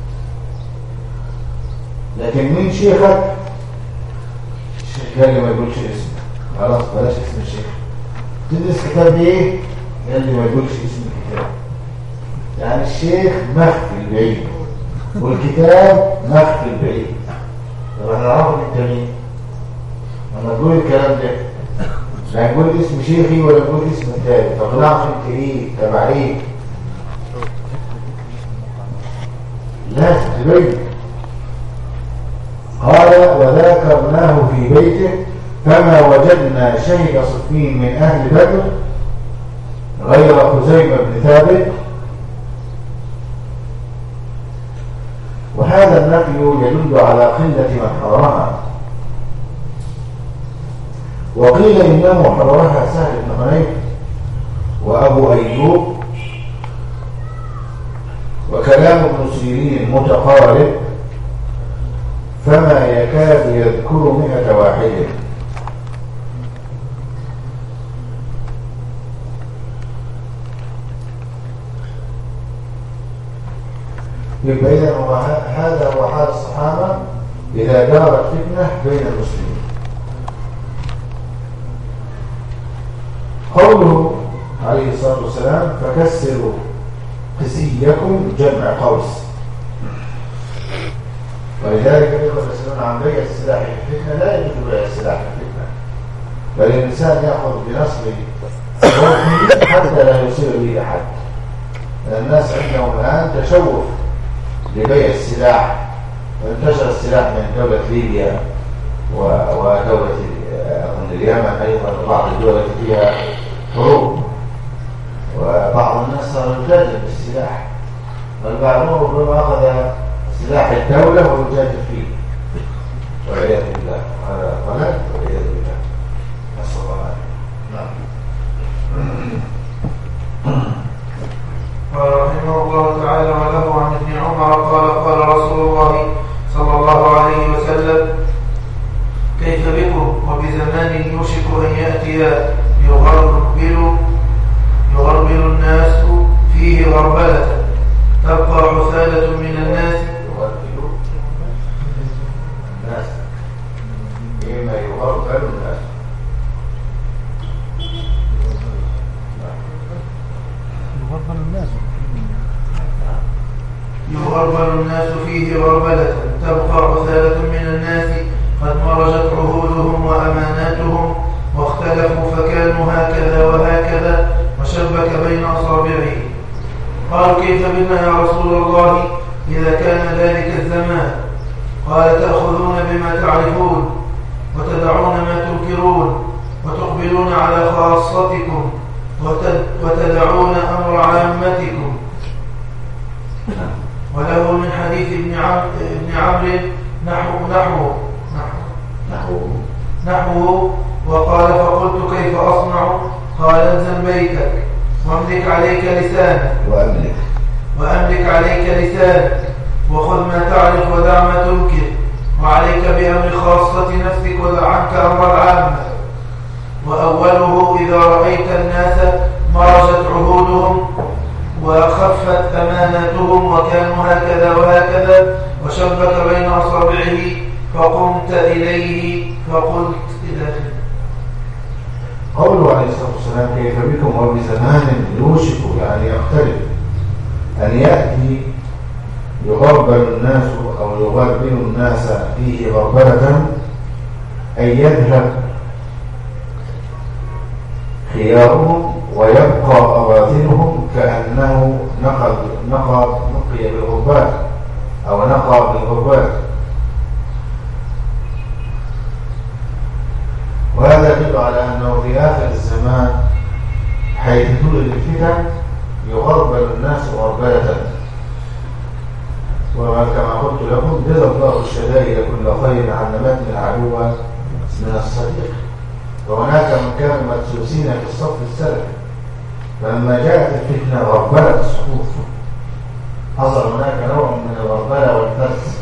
لكن مين شيخك؟ الشيخ قال لي ما يقولش اسمه، خلاص بلاش اسم الشيخ. تدرس كتاب ايه؟ قال لي ما يقولش اسم الكتاب. يعني الشيخ مخفي البعيد والكتاب مخفي البعيد. طب احنا نعرف انت مين؟ لما تقول الكلام ده لا نقول اسم شيخي ولا نقول اسم التاني. طب نعرف انت ايه؟ تبع ايه؟ لازم تبين. قال وذاكرناه في بيته فما وجدنا شهد صفين من أهل بدر غير خزيمة بن ثابت. وهذا النفي يدل على قلة من حضرها، وقيل إنه حضرها سهل بن حنيف وأبو أيوب، وكلام ابن سيرين متقارب فما يكاد يذكر مئة واحد. يبقى إذن هذا هو حال الصحابة إذا دارت فتنة بين المسلمين. قوله عليه الصلاة والسلام فكسروا قسيكم جمع قوس. ولذلك الإخوة يسألون عن بيع السلاح في الفتنة. لا يجوز بيع السلاح في الفتنة، بل الإنسان يأخذ بنصر روحه حتى لا يصير به أحد. الناس عندهم الآن تشوف لبيع السلاح، وانتشر السلاح من دولة ليبيا ودولة اليمن أيضا، وبعض الدول التي فيها حروب، وبعض الناس صاروا يتاجر بالسلاح، والبعضهم ربما أخذ سلاح الدولة ويتاجر فيه والعياذ بالله. هذا ضلال والعياذ بالله، نسأل الله العافية. نعم. قال رحمه الله تعالى وله عن ابن عمر قال قال رسول الله صلى الله عليه وسلم كيف بكم وبزمان يوشك أن يأتي يغربل يغربل الناس فيه غربلة تبقى حثالة من الناس الناس إما يغربل الناس يغربل الناس فيه غربلة فتبقى عثالة من الناس قد مرجت عهودهم وأماناتهم واختلفوا فكانوا هكذا وهكذا وشبك بين أصابعه. قالوا كيف بنا يا رسول الله إذا كان ذلك الزمان؟ قال تأخذون بما تعرفون وتدعون ما تنكرون وتقبلون على خاصتكم وتدعون أمر عامتكم. وله من حديث ابن عمرو نحو نحو نحو نحوه وقال فقلت كيف أصنع؟ قال انزل بيتك واملك عليك لسانك وأملك وأملك عليك لسانك وخذ ما تعرف ودع ما تنكر وعليك بأمر خاصة نفسك ودع عنك أمر العامة. وأوله إذا رأيت الناس مرجت عهودهم وخفت أماناتهم وكانوا هكذا وهكذا وشبك بين أصابعه فقمت إليه فقلت إلى قوله عليه الصلاة والسلام كيف بكم وبزمان يوشك يعني يقترب أن يأتي يغربل الناس أو يغربل الناس فيه غربلة أن يذهب خيارهم ويبقى أواثرهم كأنه نقض نقض نقي بالغربال أو نقى بالغربال. وهذا يدل على أنه في آخر الزمان حيث تولد الفتن يغربل الناس غربلة. وما كما قلت لكم جزى الله الشدائد كل خير عن متن العدو من الصديق. وهناك من كانوا مدسوسين في الصف السلفي فلما جاءت الفتنة غربلت الصفوف حصل هناك نوع من الغربلة والفرس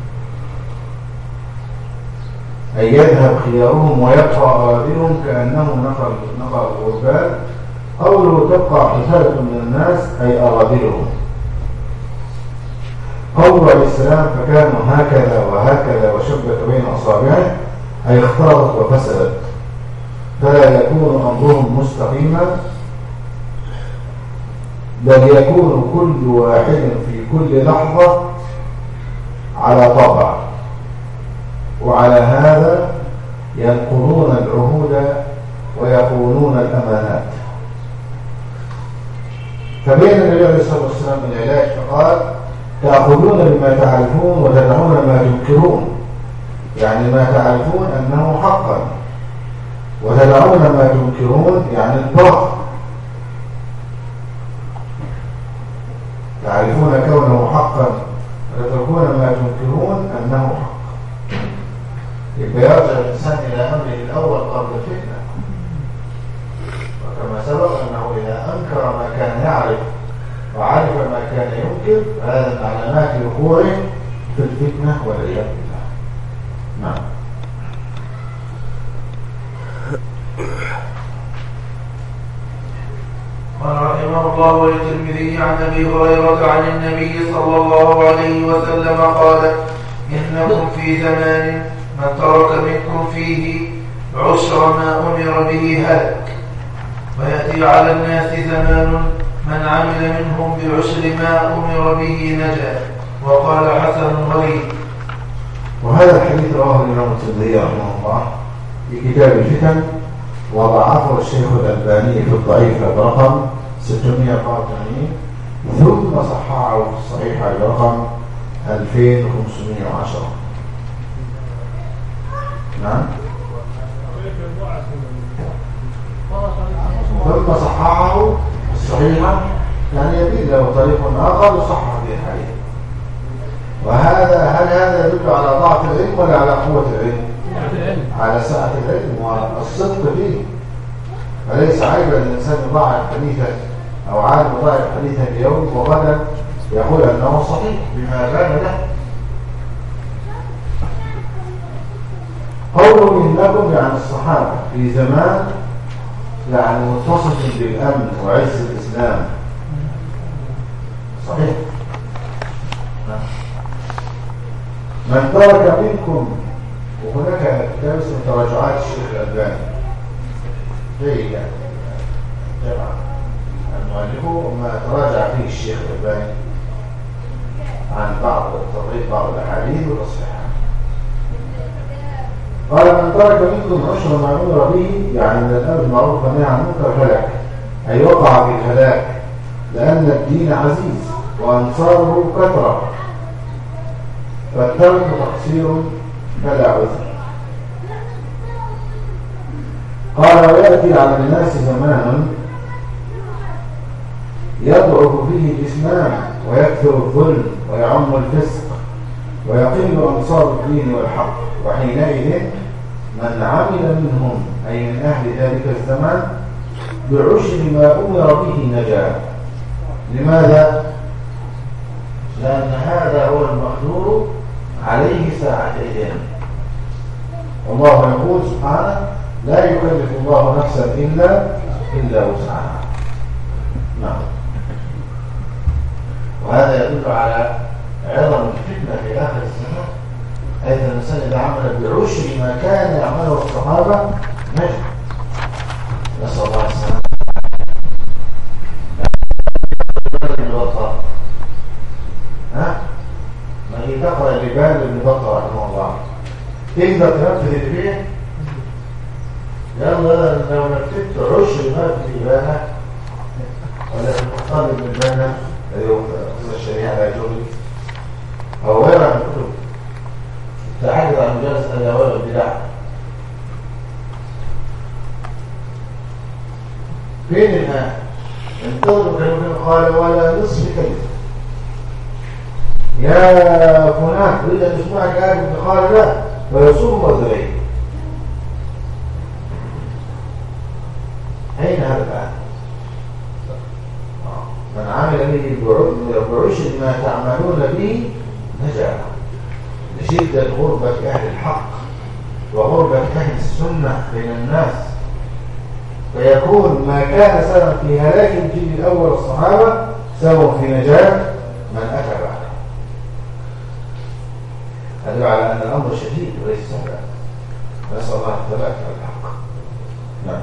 أن يذهب خيارهم ويبقى أواذرهم كأنه نقى الغربال. قوله تبقى حثالة من الناس أي أواذرهم. قوله عليه السلام فكانوا هكذا وهكذا وشبك بين أصابعه أي اختارت وفسدت فلا يكون أمرهم مستقيما بل يكون كل واحد في كل لحظة على طبع وعلى هذا ينقضون العهود ويخونون الأمانات. فبين النبي عليه الصلاة والسلام العلاج فقال تأخذون بما تعرفون وتدعون ما تنكرون يعني ما تعرفون أنه حقا وتدعون ما تنكرون يعني الباطل. تعرفون كونه حقا وتتركون ما تنكرون أنه حق. يبقى يرجع الإنسان إلى أمره الأول قبل الفتنة. وكما سبق أنه إذا أنكر ما كان يعرف وعرف ما كان ينكر هذا من علامات وقوعه في الفتنة والعياذ بالله. نعم. قال رحمه الله وللترمذي عن ابي هريره عن النبي صلى الله عليه وسلم قال انكم في زمان من ترك منكم فيه عشر ما امر به هلك وياتي على الناس زمان من عمل منهم بعشر ما امر به نجا. وقال حسن غريب. وهذا الحديث رواه الامام الترمذي رحمه الله في كتاب الفتن وضعفه الشيخ الألباني في الضعيف برقم ستمائة وأربعة وثمانين ثم صححه في الصحيح برقم ألفين وخمسمائة وعشرة. نعم. ثم صححه في الصحيح يعني يبين له طريق آخر يصحح به الحديث. وهذا هل هذا يدل على ضعف العلم ولا على قوة العلم؟ على سعة العلم والصدق فيه. فليس عيبا الإنسان يضاعف حديثا أو عالم يضاعف حديثا اليوم وغدا يقول أنه صحيح بما بان له. قوله إنكم يعني الصحابة في زمان يعني متصف بالأمن وعز الإسلام. صحيح. من ترك منكم وهناك كتاب اسمه تراجعات الشيخ الألباني جيد يعني جمع المؤلف وما تراجع فيه الشيخ الألباني عن بعض تضعيف بعض الأحاديث وتصحيحها. قال من ترك منكم عشر ما أمر به، يعني من الأمر بالمعروف والنهي عن المنكر هلك، أي وقع في الهلاك، لأن الدين عزيز وأنصاره كثرة، فالترك تقصير فلا عذر. قال ويأتي على الناس زمان يضعف فيه الإسلام ويكثر الظلم ويعم الفسق ويقل أنصار الدين والحق، وحينئذ من عمل منهم أي من أهل ذلك الزمان بعشر ما أمر به نجا. لماذا؟ لأن هذا هو المقدور عليه ساعتين. والله يقول سبحانه لا يكلف الله نفسا إلا إلا وسعها. نعم. وهذا يدل على عظم الفتنة في آخر الزمان، حيث الإنسان إذا عمل بعشر ما كان يعمله الصحابة نجد. نسأل الله السلامة. ها؟ ما هي تقرأ لبال ابن بطة رحمه الله تقدر تنفذ اللي فيه؟ يلا لو نفذت عشر ما في لبانة ولا في المختار ابن البانة الذي هو الشريعة الأجوري أو غيرها من الكتب تحدث عن مجالس الأدوات والبدع. فين الآن؟ انتظروا كلمة قال ولا نصف كلمة. يا فلان أريد أن تسمعك آية ابن قال لا ويصوم وذرين. أين هذا الآن؟ من عمل به بعشر ما تعملون به نجا، لشدة غربة أهل الحق وغربة أهل السنة بين الناس، فيكون ما كان سببا في هلاك الجيل الأول الصحابة سبب في نجاة من أتى بعده. هذا على أن الأمر شديد وليس سهلا. نسأل الله الثبات على الحق. نعم.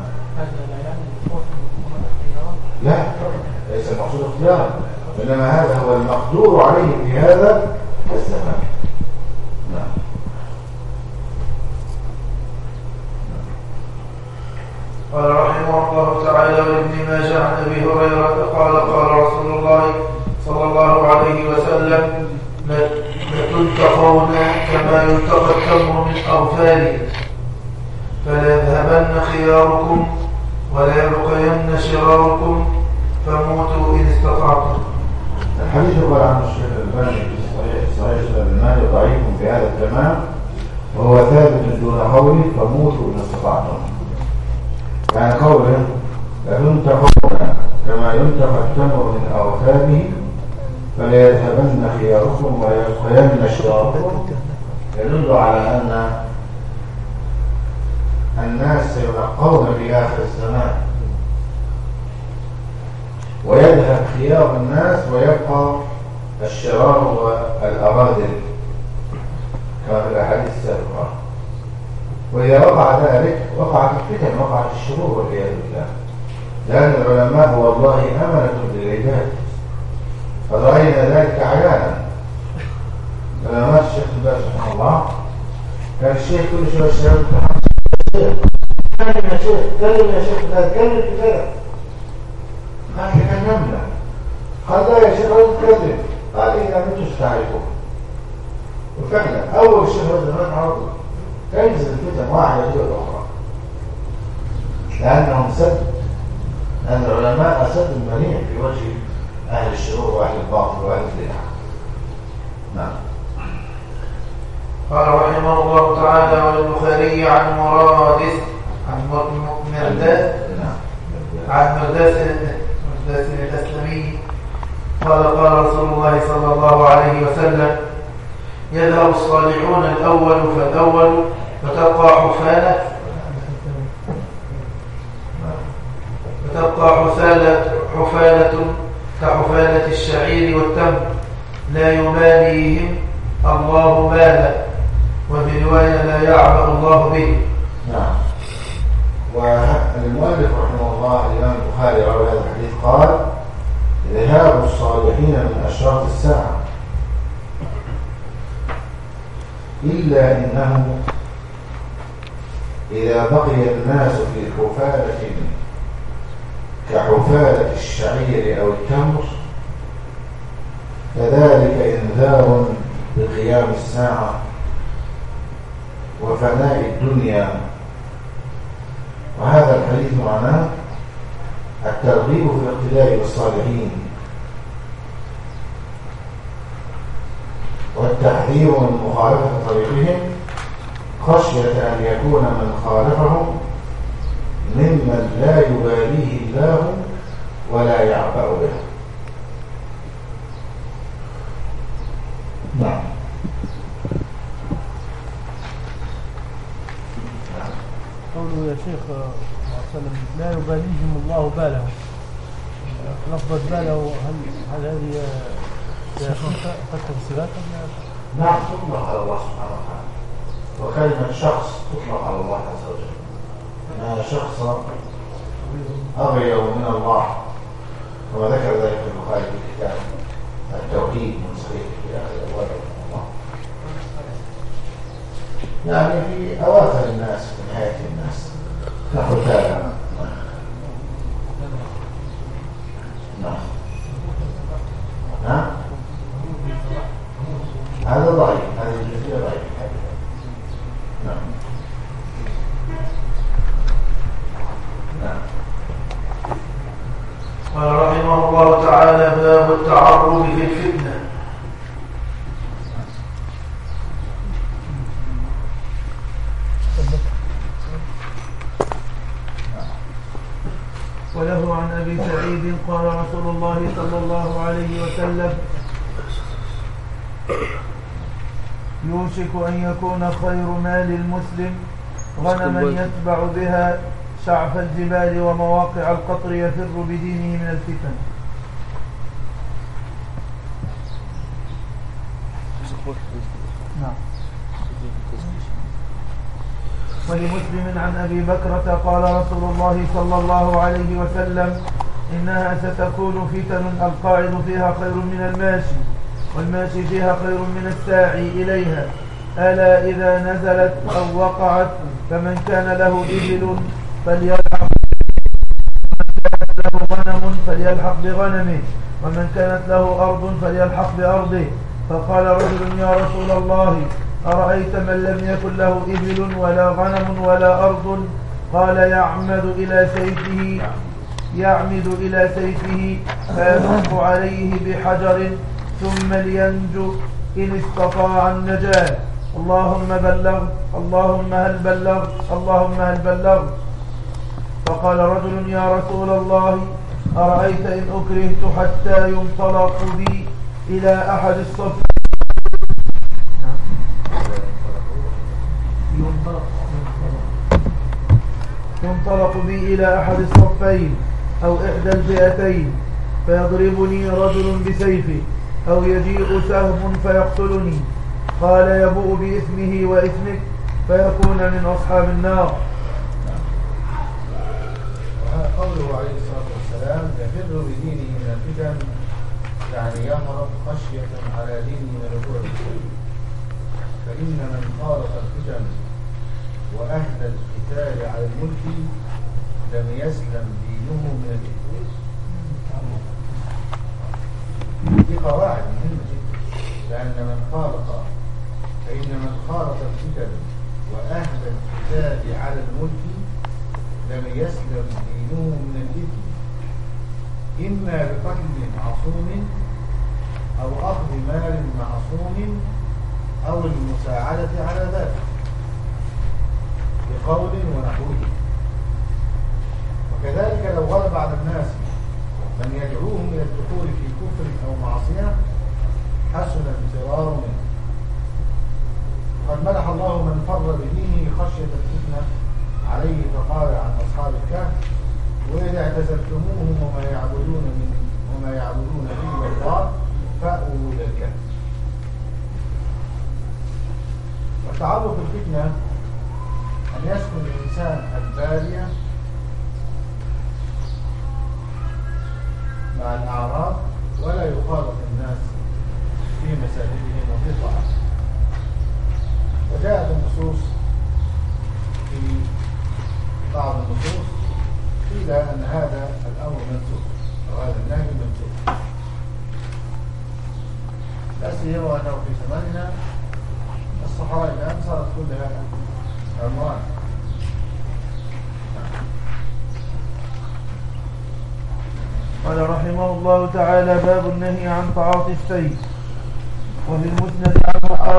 لا ليس المقصود اختيارا، إنما هذا هو المقدور عليه في هذا الزمان. نعم. قال رحمه الله تعالى وابن ماجه عن ابي هريره قال قال رسول الله صلى الله عليه وسلم لتلتقون كما يلتقى التمر من اغفاله، فليذهبن خياركم ولا يبقين شراركم فموتوا ان استطعتم. الحديث هو عن الشيخ الألباني في صحيح صحيح الألباني ضعيف في هذا التمام، وهو ثابت دون قوله فموتوا ان استطعتم. يعني قوله لتنتقون كما ينتقى التمر من أغفاله فليذهبن خياركم ويبقين شراركم، يدل على أن الناس سينقون في آخر الزمان ويذهب خيار الناس ويبقى الشرار والأراذل كما في الأحاديث السابقة. وإذا وقع ذلك وقعت الفتن وقعت الشرور والعياذ بالله، لأن العلماء والله أمنة للعباد، قد رأينا ذلك عيانا. لما مات الشيخ الباز رحمه الله كان الشيخ كل شوية الشباب كلم يا شيخ كلم يا شيخ لا تكلم في كذا، قال لي كان نملة، قال لا يا شيخ لا تتكلم، قال إذا متوا ستعرفون. وفعلا أول الشيخ الزمان عرضه تنزل الفتن واحدة دي الأخرى، لأنهم سد، لأن العلماء سد المنيع في وجه أهل الشرور وأهل الباطل وأهل البدع. نعم. قال رحمه الله تعالى والبخاري عن مرادس عن مرداس عن مرداس مرداس الأسلمي قال قال رسول الله صلى الله عليه وسلم يذهب الصالحون الأول فالأول فتبقى حفالة فتبقى حفالة حفالة كحفالة الشعير والتمر لا يباليهم الله بالا، وفي رواية لا يعبأ الله به. نعم. والمؤلف رحمه الله الإمام البخاري روى هذا الحديث قال ذهاب الصالحين من أشراط الساعة، إلا إنه إذا بقي الناس في حفالة كحفالة الشعير أو التمر فذلك إنذار بقيام الساعة وفناء الدنيا. وهذا الحديث معناه الترغيب في الاقتداء بالصالحين والتحذير من مخالفة طريقهم خشية أن يكون من خالفهم ممن لا يباليه الله ولا يعبأ به. نعم. قوله يا شيخ وسلم لا يباليهم الله باله، لفظة باله هل هل هذه قد تفسيرات؟ نعم تطلق على الله سبحانه وتعالى، وكلمة شخص تطلق على الله عز وجل. أنا شخص أغير من الله كما ذكر ذلك البخاري في كتاب التوحيد من صحيح في آخر أبواب الله، يعني في أواخر الناس في نهاية الناس كحتالا. نعم نعم هذا ضعيف، هذه الجزئية ضعيف. نعم نعم. قال رحمه الله تعالى: باب التعرض في الفتنة. وله عن أبي سعيد قال رسول الله صلى الله عليه وسلم: يوشك أن يكون خير مال المسلم غنما يتبع بها شعف الجبال ومواقع القطر يفر بدينه من الفتن. نعم. ولمسلم عن أبي بكرة قال رسول الله صلى الله عليه وسلم: إنها ستكون فتن القاعد فيها خير من الماشي، والماشي فيها خير من الساعي إليها، ألا إذا نزلت أو وقعت فمن كان له إبل فليلحق، ومن كانت له غنم فليلحق بغنمه، ومن كانت له أرض فليلحق بأرضه. فقال رجل: يا رسول الله، أرأيت من لم يكن له إبل ولا غنم ولا أرض؟ قال: يعمد إلى سيفه يعمد إلى سيفه فينصب عليه بحجر ثم لينجو إن استطاع النجاة. اللهم بلغت، اللهم هل بلغت، اللهم هل بلغت. فقال رجل: يا رسول الله، أرأيت إن أكرهت حتى ينطلق بي إلى أحد الصفين ينطلق بي إلى أحد الصفين أو إحدى الفئتين فيضربني رجل بسيفه أو يجيء سهم فيقتلني؟ قال: يبوء بإثمه وإثمك فيكون من أصحاب النار. قوله عليه الصلاة والسلام: يفر بدينه من الفتن، يعني يهرب خشية على دينه من الوقوع في الفتن. فإن من خالط الفتن وأهدى القتال على الملك لم يسلم دينه من الإثم. دي قواعد مهمة جدا، لأن من خالط فإن من خالط الفتن وأهدى القتال على الملك لم يسلم دينه من الإثم، إما بقتل معصوم أو أخذ مال معصوم أو المساعدة على ذلك بقول ونحوه. وكذلك لو غلب على الناس من يدعوهم إلى الدخول في كفر أو معصية حسن الفرار منه. قد مدح الله من فر بدينه خشية الفتنة عليه، فقال عن أصحاب الكهف: وإذا اعتزلتموهم وما يعبدون من وما يعبدون إلا الله فأووا إلى الكهف. وتعرض الفتنة أن يسكن الإنسان البادية مع الأعراب ولا يخالط الناس في مساجدهم وفي طاعتهم. جاءت النصوص في بعض النصوص قيل أن هذا الأمر منسوخ أو هذا النهي منسوخ، لا سيما أنه في زماننا الصحراء الآن صارت كلها أموال. قال رحمه الله تعالى: باب النهي عن تعاطي السيف. وفي المسند عنه قال: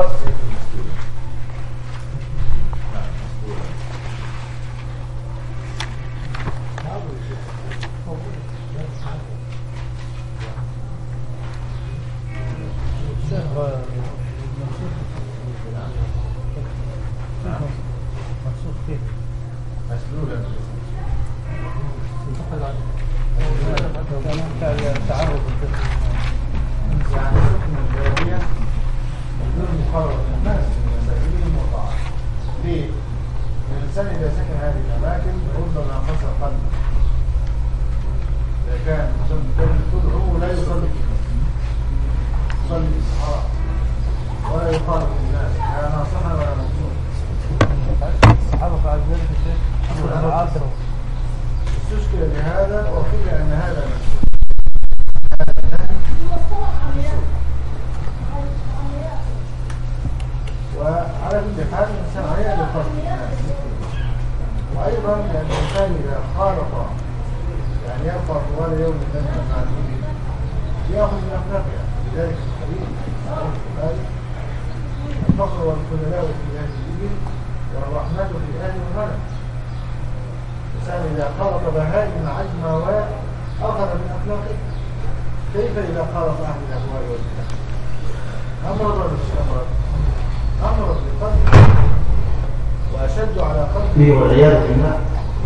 والعياذ بالله.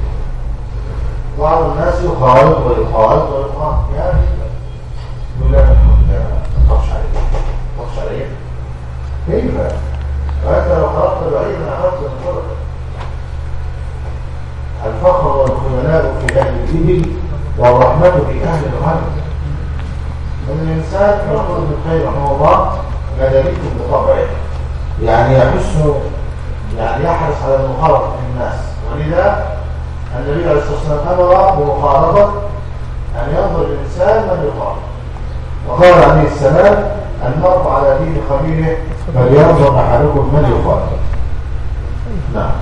بعض الناس يخالط ويخالط ويخالط يعني يقول لك ما تخافش عليه ما تخافش عليه كيف؟ وانت لو خلطت بعيدا اخذت من فرق. الفخر والخيلاء في اهل الابل والرحمه في اهل الغنم. الانسان يقول ابن القيم رحمه الله مدنيكم بطبعه، يعني يحس يعني يحرص على المخالطه في الناس، ولذا النبي عليه الصلاه والسلام امر بمخالطه ان ينظر الانسان من يخالط، وقال عليه السلام: المرء على دين خليله فلينظر احدكم من يخالط. نعم.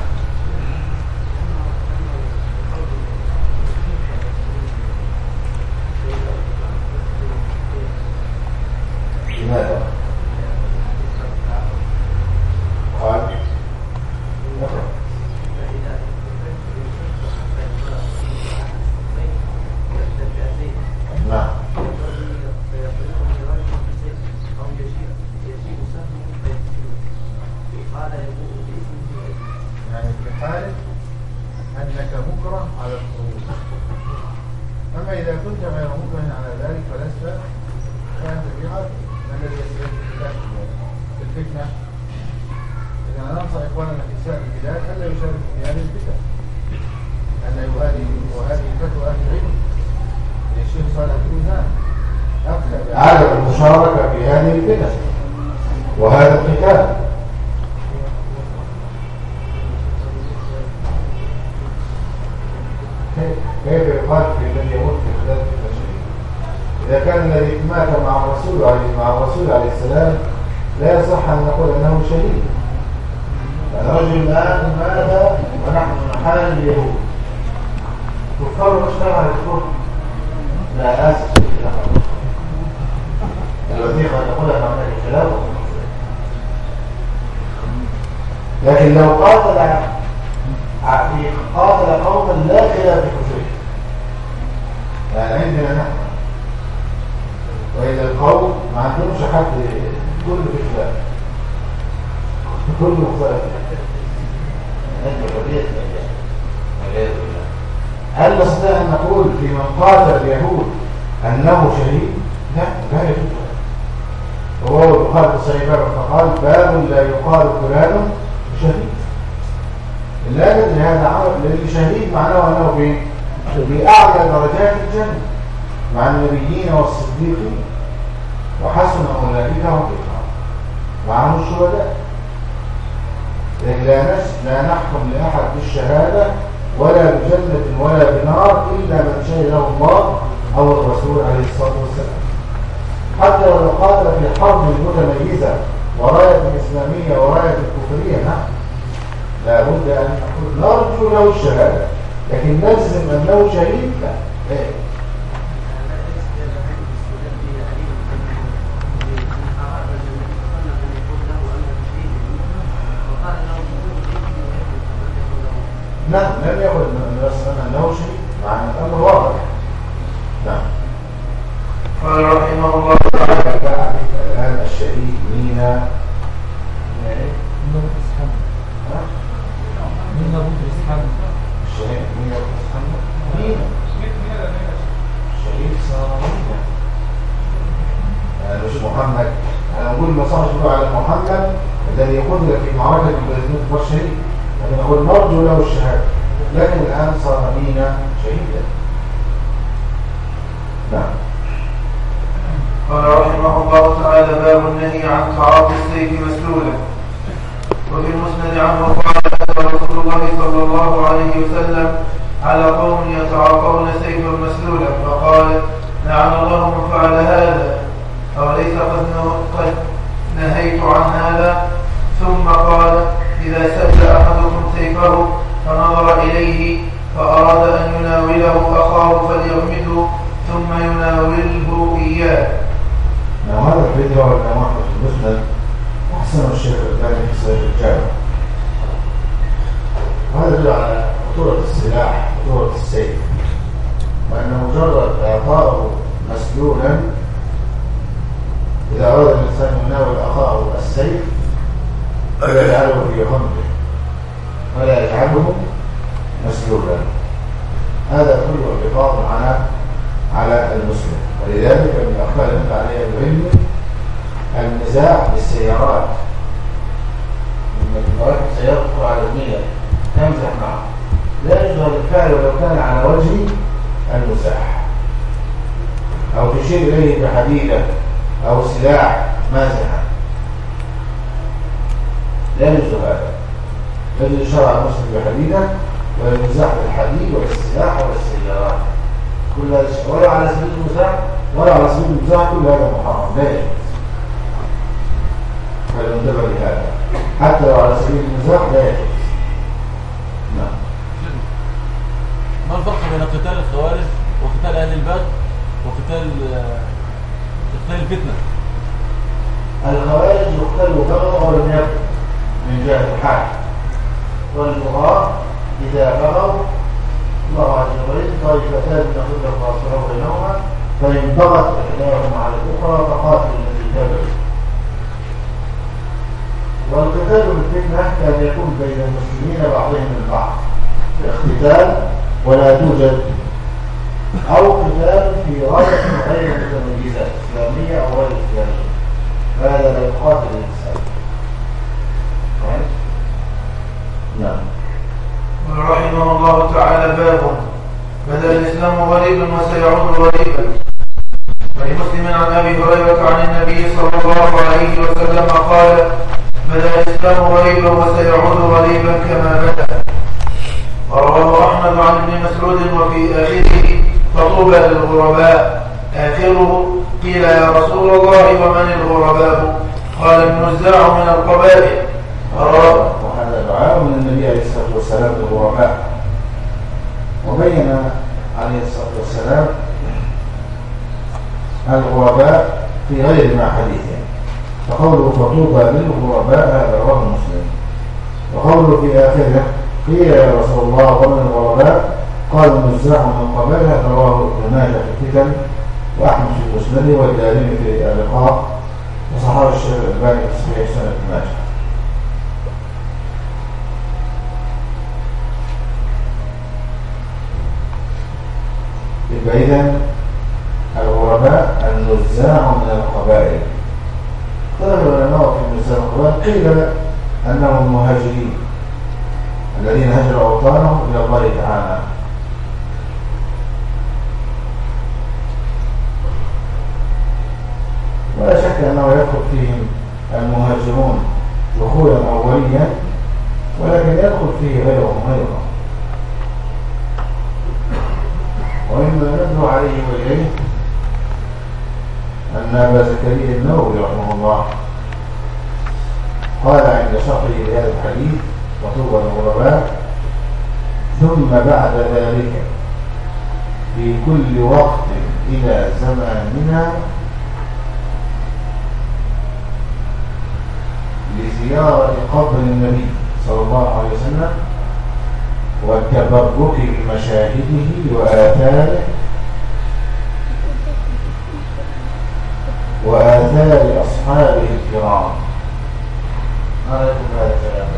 لماذا؟ قال نعم. يعني في حالة أنك مكره على الخروج، أما إذا كنت غير مكره على ذلك فلست فأنت في عادة. ما الذي يستفيد في الفتنة؟ إذا ننصح إخواننا في سائر البلاد ألا يشاركوا في هذه الفتن، لأن هذه وهذه فتوى أهل العلم للشيخ صالح الفوزان عدم المشاركة في هذه الفتن وهذا القتال. كيف يقال في من يموت في خلال فتنة شديدة؟ إذا كان الذي مات مع الرسول عليه مع الرسول عليه السلام لا يصح أن نقول أنه شهيد. الرجل الآن مات ونحن نحال اليهود كفار مشتغل على الكفر. لا آسف الوثيقة تقولها معنى الخلاف، لكن لو قاتل قاتل قوما لا خلاف في كفره يعني عندنا نحن، وإذا القوم ما عندهمش حد كل في خلاف كل مختلف هل نستطيع أن نقول في من قاتل اليهود أنه شهيد؟ لا لا يجوز. وهو يقال الصحيح فقال: باب لا يقال فلان شهيد. لا ندري هذا عمل، لأن شهيد معناه أنه في في أعلى درجات الجنة مع النبيين والصديقين وحسن أولئك رفيقا معهم الشهداء. لا لا نحكم لأحد بالشهادة ولا بجنة ولا بنار إلا من شهد له الله أو الرسول عليه الصلاة والسلام. حتى لو قال في حرب متميزة وراية إسلامية وراية الكفرية، نعم لا بد أن نقول نرجو له الشهادة، لكن نجزم أنه شهيد لا. إيه؟ نعم لم يقل أنه شهيد مع أن الأمر واضح. نعم. قال رحمه الله تعالى الآن الشهيد مينا مين أبو إسحاق؟ الشهيد مينا أبو إسحاق مينا الشهيد صار مينا، مش محمد. أنا أقول ما صارش بقى على محمد الذي قتل في معركة البلدين هو الشهيد، لكن نقول نرجو له الشهادة، لكن الآن صار مينا شهيدا. نعم. قال رحمه الله تعالى باب النهي عن تعاطي السيف مسلولا. وفي المسند عنه قال رسول الله صلى الله عليه وسلم على قوم يتعاطون سيفا مسلولا، فقال لعن الله من فعل هذا، أوليس قد نهيت عن هذا؟ ثم قال إذا سد أحدكم سيفه فنظر إليه فأراد أن يناوله أخاه فليغمده ثم يناوله إياه. نعم هذا الفيديو هو الإمام أحمد في المسند وحسن الشيخ الألباني في صحيح الجامع. وهذا يدل على خطورة السلاح خطورة السيف، وأن مجرد إعطاءه مسلولا إذا أراد الإنسان يناول أخاه السيف ولا يجعله في غمده ولا يجعله مسلولا، هذا كله حفاظ على على المسلم. ولذلك من الأخبار التي عليها العلم النزاع بالسيارات، لما تبقى سيارة عالمية تمزح معه لا يجوز الفعل ولو كان على وجه المزاح، أو تشير إليه بحديدة أو سلاح مازحا، لا يجوز هذا. يجوز الشرع المسلم بحديدة ولا يمزح بالحديد ولا السلاح ولا السيارات، كل هذا الشيء ولا على سبيل المزاح ولا على سبيل المزاح، كل هذا محرم لا يجوز. فلننتبه لهذا، حتى لو على سبيل المزاح لا يجوز. نعم. ما الفرق بين قتال الخوارج وقتال اهل البغي وقتال قتال الفتنه؟ الخوارج يقتلوا بغوا او لم يكن من جهه الحال، والبغاة اذا بغوا الله عز وجل طائفتان تقول فاصلوا بينهما فإن بغت إحداهما على الأخرى فقاتل الذي تبغي. والقتال بالفتنة كان يكون بين المسلمين بعضهم البعض اختتال ولا توجد، أو قتال في غاية غير متميزة إسلامية أو غير إسلامية، فهذا لا يقاتل الإنسان. نعم. رحمه الله تعالى باب بدأ الإسلام غريبا وسيعود غريبا. ولمسلم عن أبي هريرة عن النبي صلى الله عليه وسلم قال بدأ الإسلام غريبا وسيعود غريبا كما بدأ. ورواه أحمد عن ابن مسعود وفي آخره فطوبى للغرباء. آخره قيل يا رسول الله ومن الغرباء؟ قال النزاع من القبائل. وهذا دعاء من النبي عليه الصلاة والسلام للغرباء، وبين عليه الصلاة والسلام الغرباء في غير ما حديثه، فقوله فطوبى للغرباء هذا رواه مسلم. وقوله في آخره قيل يا رسول الله ومن الغرباء؟ قال النزاع من القبائل، هذا رواه ابن ماجه في الفتن وأحمد في مسنده والدارمي في اللقاء وصححه الشيخ الألباني في صحيح سنة ابن ماجه. يبقى إذن الغرباء النزاع من القبائل. اختلف العلماء في النزاع من القبائل، قيل أنهم المهاجرين الذين هجروا أوطانهم إلى الله تعالى، ولا شك أنه يدخل فيهم المهاجرون دخولا أوليا ولكن يدخل فيه غيرهم أيضا. وإما ندعو عليه وإليه أن أبا زكريا النووي رحمه الله قال عند شرحه لهذا الحديث وطوبى الغرباء: ثم بعد ذلك في كل وقت إلى زماننا لزيارة قبر النبي صلى الله عليه وسلم والتبرك بمشاهده وآثاره وآثار أصحابه الكرام. ما لكم هذا الكلام؟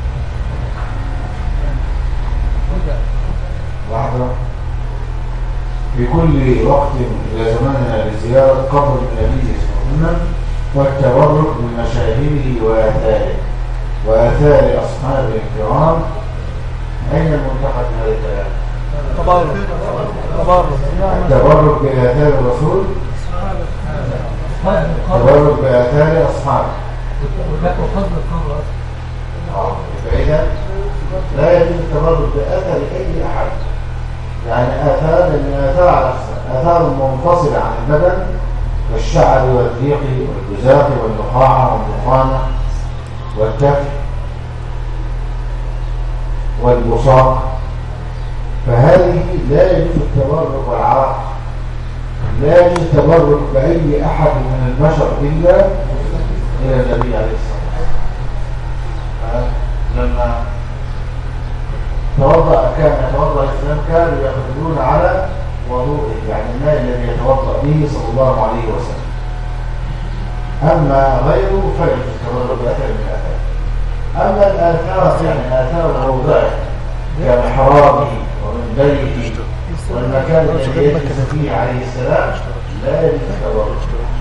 لحظة. في كل وقت إلى زماننا لزيارة قبر النبي صلى الله عليه وسلم والتبرك بمشاهده وآثاره وآثار أصحابه الكرام. أين المنتقد هذا الكلام؟ تبرك تبرك التبرك بآثار الرسول، التبرك بآثار أصحابه. فإذا لا يجوز التبرك بآثار أي أحد، يعني آثار من آثار على نفسها، آثار منفصلة عن البدن كالشعر والضيق والجزاق والنخاعة والنخانة والتف والبصاق، فهذه لا يجوز التبرك والعرق، لا يجوز التبرك بأي أحد من البشر إلا إلى النبي عليه الصلاة والسلام. لما توضأ كان يتوضأ الإسلام كانوا يقدرون على وضوءه، يعني الماء الذي يتوضأ به صلى الله عليه وسلم. أما غيره فلا يجوز التبرك بأثر من الآثار. أما الآثار يعني آثار موضعه كمحرابه ومنبره والمكان الذي يجلس فيه عليه السلام لا يجوز التبرك.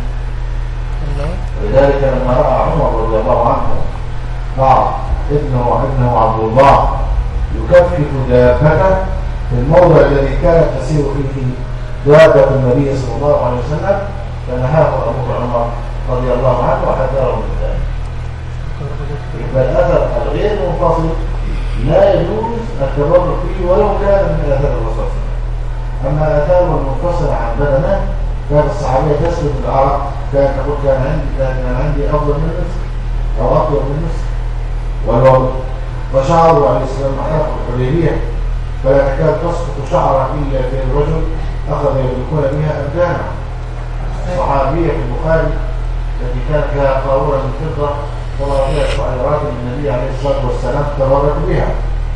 ولذلك لما رأى عمر رضي الله عنه بعض ابنه ابنه عبد الله يكفف دابته في الموضع الذي كانت تسير فيه دابة النبي صلى الله عليه وسلم، فنهاه أبو عمر رضي الله عنه وحذره من ذلك. يبقى الأثر الغير منفصل لا يجوز التبرك فيه ولو كان من آثار الرسول. أما آثار المنفصل عن بدنه كانت الصحابية تسلك العرق، كانت تقول كان عندي كان عندي أفضل من نصف أو أطول من نصف والوضع، وشعره عليه السلام محرق الحديبية فلا تكاد تسقط شعره إلا في الرجل أخذ يدركون بها أبدانه. صحابية في البخاري التي كانت لها قارورة من فضة وضع فيها شعيرات من النبي عليه الصلاة والسلام تبرك بها.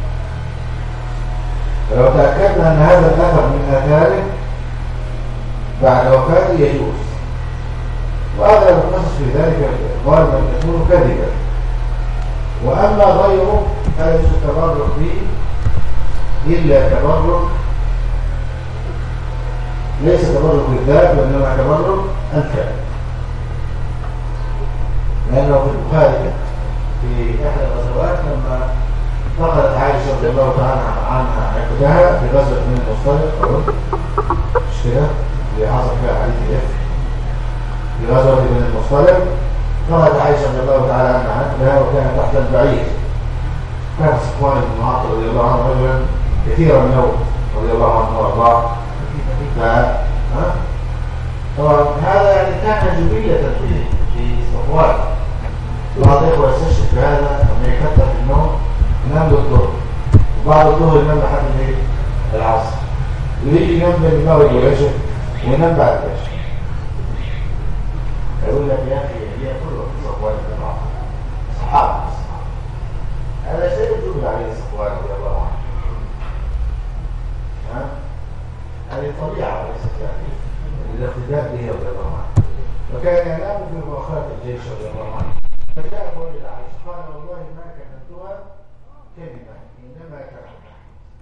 فلو تأكدنا أن هذا الأثر من آثاره بعد وفاته يجوز، وهذا القصص في ذلك غالبا يكون كذبا. وأما غيره فلا يجوز التبرك به إلا تبرك ليس تبرك الذات وإنما تبرك الكلام، لأنه في البخاري في إحدى الغزوات لما فقدت عائشة رضي الله تعالى عنها عقدها في غزوة من المصطلق مش كده اللي حصل فيها حديث الإفك في غزوة من المصطلق، فقدت عائشة رضي الله تعالى عنها عقدها وكانت تحت البعير. كان صفوان بن معاطي رضي الله عنه رجلا كثير النوم رضي الله عنه وارضاه. طبعا هذا يعني كان جبلية في صفوان. بعض الإخوة يستشهد في هذا لما يكتر في النوم ينام للظهر، وبعد الظهر ينام لحد العصر، ويجي ينام بين المغرب والعشاء وينام بعد العشاء. يقول لك يا أخي هي كل وقت صفوان بن معاطي صحابة الصحابة، هذا شيء يجب عليه صفوان رضي الله عنه. ها؟ هذه طبيعة وليست يعني الاقتداء به رضي الله عنه. وكان ينام في مؤخرة الجيش رضي الله عنه، فجاء قول عائشة قال والله ما كتبتها كلمة إنما كتبتها.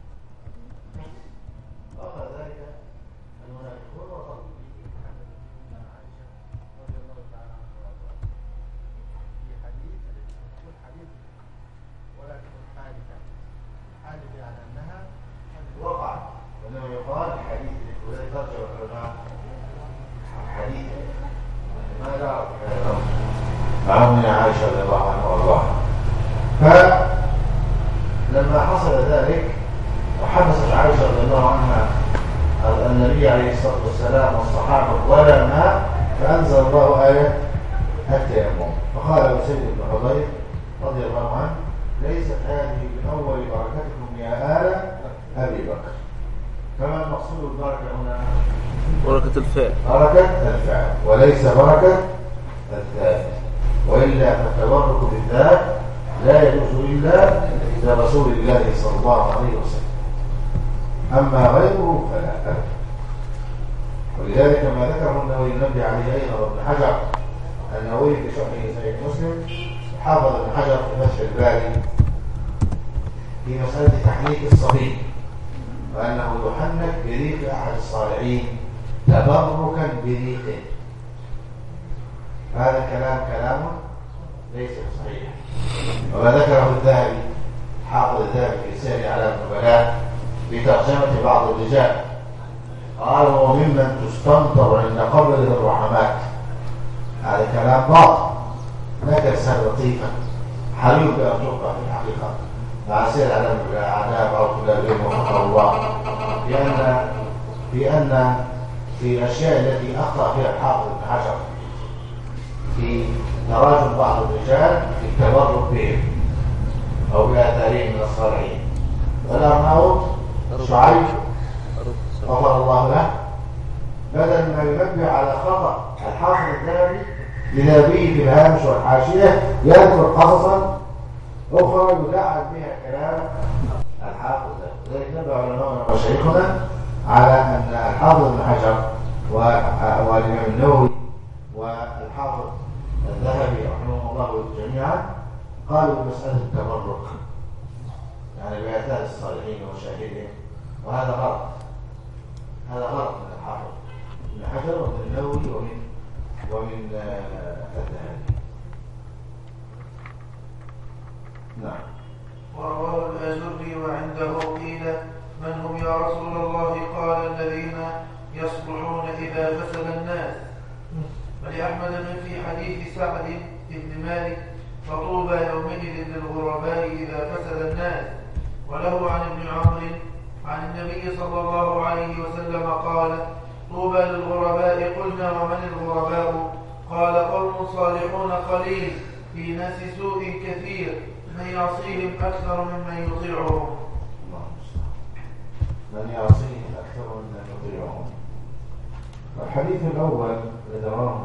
وأخذ ذلك المنافقون وصلوا عائشة رضي الله تعالى عنها في حديث تقول حديث ولا تقول حادثة حادثة على أنها وقعت، وإنما يقال حديث ولا ترجع العلماء حديث ما لا معهم من عائشة رضي الله عنها وارضاها. لما حصل ذلك وحدثت عائشة رضي الله عنها النبي عليه الصلاة والسلام والصحابة ولا ماء، فأنزل الله آية التيمم، فقال سيد بن حضير رضي الله عنه: ليست هذه من أول بركتكم يا آل أبي بكر. فما المقصود بالبركة هنا؟ بركة الفعل، بركة الفعل وليس بركة الذات، وإلا فالتبرك بالذات لا يجوز إلا لرسول الله صلى الله عليه وسلم، أما غيره فلا. ولذلك ما ذكره النووي النبي عليه أيضا ابن حجر النووي في شرحه صحيح مسلم، حافظ ابن حجر في فتح الباري في مسألة تحنيك الصبي، وأنه يحنك بريق أحد الصالحين تبركا بريقه. هذا كلام كلامه ليس صحيح. وما ذكره الذهبي حافظ الذهبي في سير أعلام النبلاء في ترجمة بعض الرجال، قال: وممن تستنطر عند قبر الرحمات. هذا كلام باطل، لا ترسل لطيفا حريق بأن تبقى في الحقيقة مع سير أعلام الأعداء أو كلابهم وفقر الله، لأن في أن في الأشياء التي أخطأ فيها الحافظ ابن حجر في تراجم بعض الرجال في التبرك بهم أو بآثارهم من الصالحين. والأرناؤوط شعيب غفر الله له بدل ما ينبه على خطأ الحافظ الذهبي لنبيه في الهامش والحاشية يذكر قصصا أخرى يلعب بها كلام الحافظ الذهبي. لذلك نبه علماءنا وشيخنا على أن الحافظ ابن حجر والإمام النووي والحافظ الذهبي رحمه الله جميعا قالوا بمسألة التبرك يعني بآثار الصالحين وشاهدهم، وهذا غلط. هذا غلط من الحافظ ابن حجر ومن النووي ومن ومن الذهبي. نعم. ورواه الآجري وعنده قيل: من هم يا رسول الله؟ قال: الذين يصلحون إذا فسد الناس. ولأحمد من في حديث سعد بن مالك: فطوبى يومئذ للغرباء إذا فسد الناس. وله عن ابن عمرو عن النبي صلى الله عليه وسلم قال: طوبى للغرباء. قلنا: ومن الغرباء؟ قال: قوم صالحون قليل في ناس سوء كثير، من يعصيهم أكثر ممن يطيعهم. من يعصيهم أكثر ممن يطيعهم. الحديث الأول الذي رواه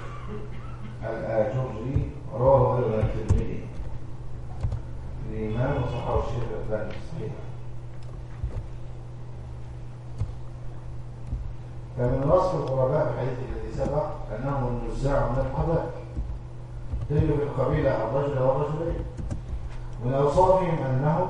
الآجري رواه أيضا الترمذي الإمام وصححه الشيخ الألباني في الصحيح. فمن وصف الغرباء في الحديث الذي سبق أنهم النزاع من القبائل، تجد في القبيلة الرجل والرجلين. من أوصافهم أنهم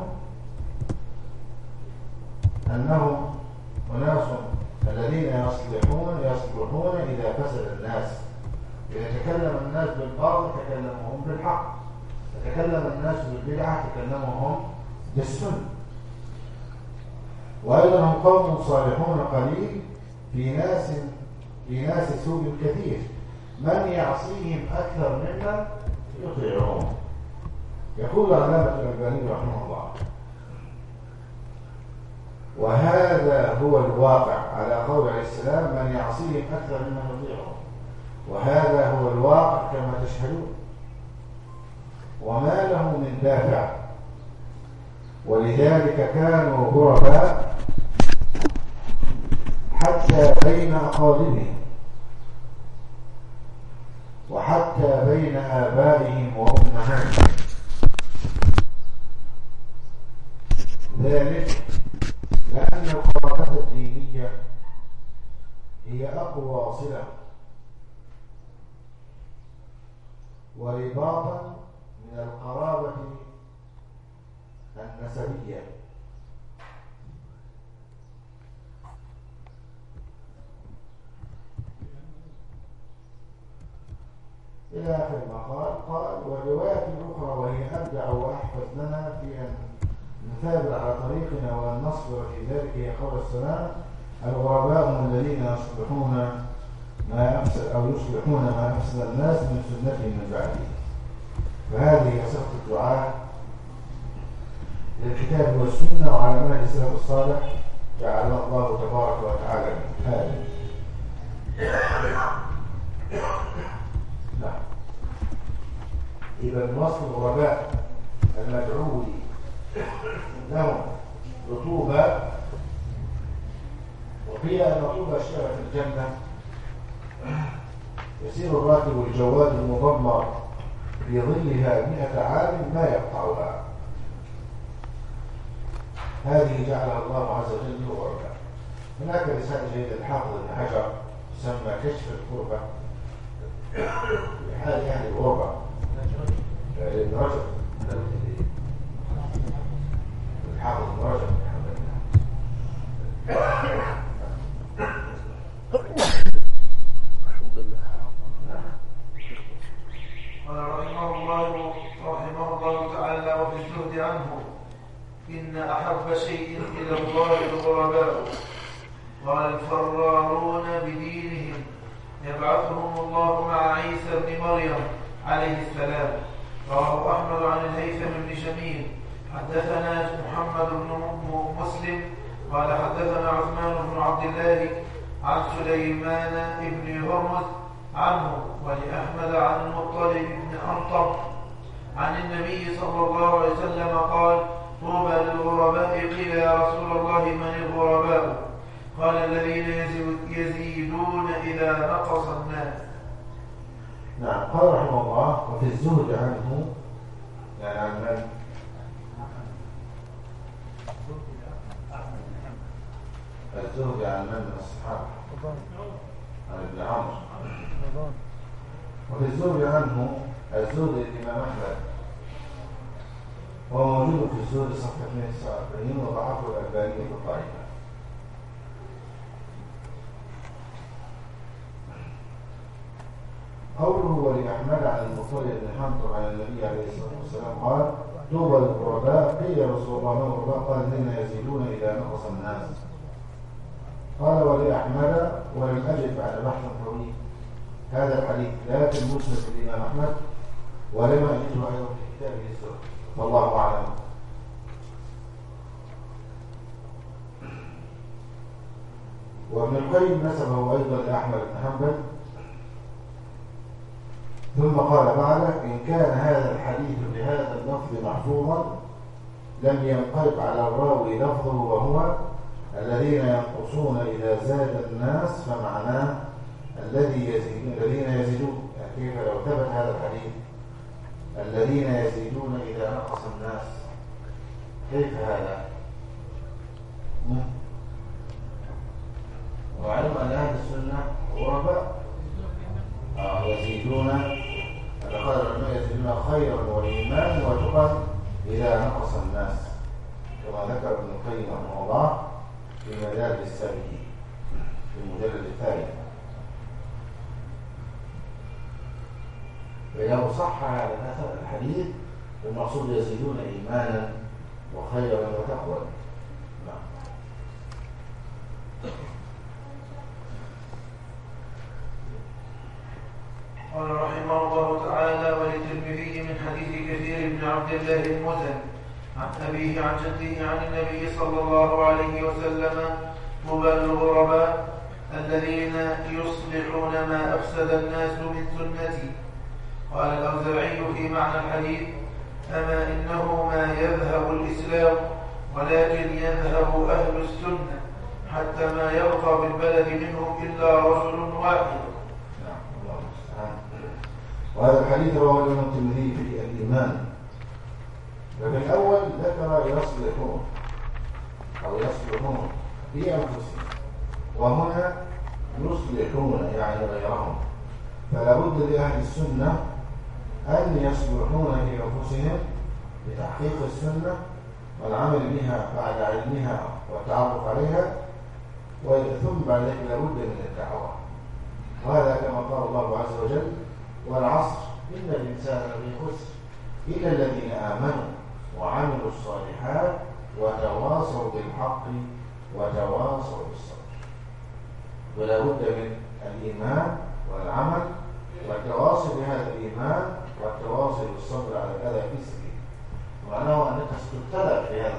أنهم أناس الذين يصلحون يصلحون إذا فسد الناس. إذا تكلم الناس بالباطل تكلمهم بالحق، تكلم الناس بالبدعة تكلمهم بالسنة. وأيضا هم قوم صالحون قليل في ناس في ناس سوء كثير، من يعصيهم أكثر ممن يطيعهم. يقول علامة الألباني رحمه الله: وهذا هو الواقع على قول عليه السلام: من يعصيهم أكثر ممن يطيعهم. وهذا هو الواقع كما تشهدون، وما له من دافع. ولذلك كانوا غرباء حتى بين أقاربهم وحتى بين آبائهم وأمهاتهم. ذلك لأن القرابة الدينية هي أقوى صلة ورباطا من القرابة النسبية. إلى آخر ما قال. قال: والرواية الأخرى وهي أبدع وأحفظ لنا في أن نثابر على طريقنا وأن نصبر في ذلك هي قول السلام: الغرباء هم الذين يصلحون ما أفسد أو يصلحون ما أفسد الناس من سنتهم من بعده. فهذه صفة الدعاء للكتاب والسنة وعلى منهج السلف الصالح جعلنا الله تبارك وتعالى آمين. نعم. إذا وصف الغرباء المدعو لهم رطوبة، وقيل أن رطوبة أشياء في الجنة يسير الراكب الجواد المضمر في ظلها مئة عام ما يقطعها. هذه جعلها الله عز وجل غربا. هناك رسالة جيدة الحافظ ابن حجر تسمى كشف القربة بحال يعني الغربة لابن رجب، الحافظ ابن رجب الحمد لله. قال رحمه الله رحمه الله تعالى: وفي الزهد عنه إن أحب شيء إلى الله الغرباء. قال: الفرارون بدينهم يبعثهم الله مع عيسى بن مريم عليه السلام. رواه أحمد عن الهيثم بن شميل. حدثنا محمد بن مسلم قال حدثنا عثمان بن عبد الله عن سليمان بن هرمز عنه ولأحمد عن المطلب بن أنطب عن النبي صلى الله عليه وسلم قال: طوبى للغرباء. قيل: يا رسول الله من الغرباء؟ قال: الذين يزيدون إذا نقص الناس. نعم. قال رحمه الله: وفي الزهد عنه، يعني عن من؟ الزهد عن من من الصحابة؟ عن ابن عمرو. وفي الزهد عنه، الزهد الإمام أحمد هو موجود في الزهد صفحة اثنين وتسعين وضعفه الألباني في الضعيفة. قوله ولأحمد عن المطلب بن حنطب عن النبي عليه الصلاة والسلام قال: طوبى للغرباء. قيل: يا رسول الله ما الغرباء؟ قال: الذين يزيدون إذا نقص الناس. قال: ولأحمد ولم أجد بعد بحث طويل هذا الحديث لا في المسند الإمام أحمد ولم أجده أيضا في كتابه الزهد، والله أعلم. وابن القيم نسبه أيضا لأحمد بن حنبل، ثم قال بعده: إن كان هذا الحديث بهذا اللفظ محفوظا لم ينقلب على الراوي لفظه وهو الذين ينقصون إذا زاد الناس، فمعناه الذي يزيدون الذين يزيدون. يعني كيف لو ثبت هذا الحديث الذين يزيدون إذا نقص الناس؟ كيف هذا؟ وعلم أن أهل السنة غرباء آه يزيدون، قال العلماء يزيدون خيرا وإيمانا وتقى إذا نقص الناس، كما ذكر ابن القيم رحمه الله في مدارج السالكين في المجلد الثاني. فلو صح هذا الأثر الحديث المقصود يزيدون إيمانا وخيرا وتقوى. نعم. قال رحمه الله تعالى: وللترمذي من حديث كثير بن عبد الله المزني عن أبيه عن جده عن النبي صلى الله عليه وسلم: طوبى للغرباء الذين يصلحون ما أفسد الناس من سنتي. قال الأوزاعي في معنى الحديث: أما إنه ما يذهب الإسلام ولكن يذهب أهل السنة حتى ما يبقى بالبلد منهم إلا رجل واحد. وهذا الحديث رواه الإمام الترمذي في الإيمان. وفي الأول ذكر يصلحون أو يصلحون في أنفسهم، وهنا يصلحون يعني غيرهم. فلا بد لأهل السنة أن يصلحون في أنفسهم بتحقيق السنة والعمل بها بعد علمها والتعرف عليها، ثم بعد ذلك لا بد من الدعوة. وهذا كما قال الله عز وجل: والعصر إن الإنسان لفي خسر إلا الذين آمنوا وعملوا الصالحات وتواصوا بالحق وتواصوا بالصبر. ولا بد من الإيمان والعمل والتواصي بهذا الإيمان والتواصي بالصبر على الأذى في سبيله. معناه أنك ستبتلى في هذا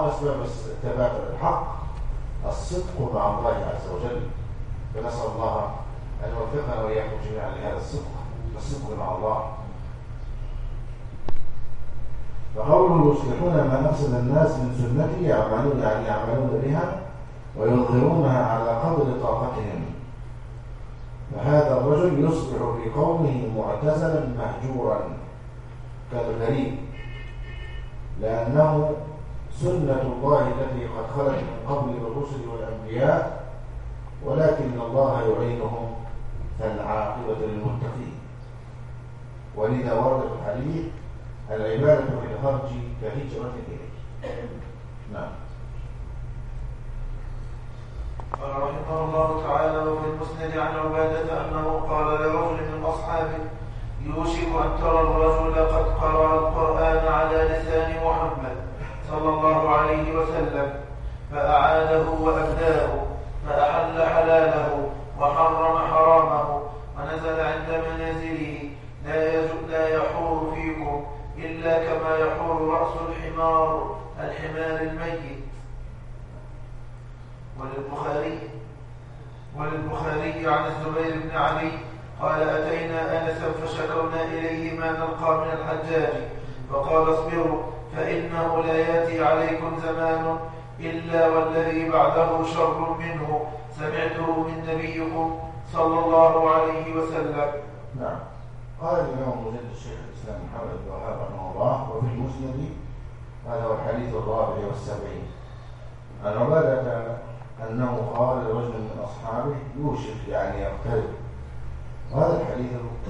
هو أسباب الثبات الحق الصدق مع الله عز وجل. فنسأل الله أن يوفقنا وإياكم جميعا لهذا الصدق، الصدق مع الله. فقوله يصلحون ما نفسد الناس من سنته يعملون يعني يعملون بها ويظهرونها على قدر طاقتهم. فهذا الرجل يصبح في قومه معتزلا مهجورا كالغريب، لأنه سنة الله التي قد خلت من قبل الرسل والأنبياء، ولكن الله يعينهم فالعاقبة للمتقين. ولذا ورد في الحديث العبادة في الخرج كهجرة إليه. نعم. قال رحمه الله تعالى: وفي المسند عن عبادة أنه قال لرجل من أصحابه: يوشك أن ترى الرجل قد قرأ القرآن على لسان محمد صلى الله عليه وسلم فأعاده وأبداه، فأحل حلاله وحرم حرامه، ونزل عند منازله: لا لا يحور فيكم إلا كما يحور رأس الحمار الحمار الميت. وللبخاري وللبخاري عن الزبير بن علي قال: أتينا أنسا فشكونا إليه ما نلقى من الحجاج، فقال: اصبروا فإنه لا يأتي عليكم زمان إلا والذي بعده شر منه سمعته من نبيكم صلى الله عليه وسلم. نعم. قال الإمام مجد الشيخ الإسلام محمد بن وهاب رحمه الله: وفي المسند، هذا هو الحديث الرابع والسبعين، عن عبادة أنه قال لرجل من أصحابه: يوشك يعني يقترب. وهذا الحديث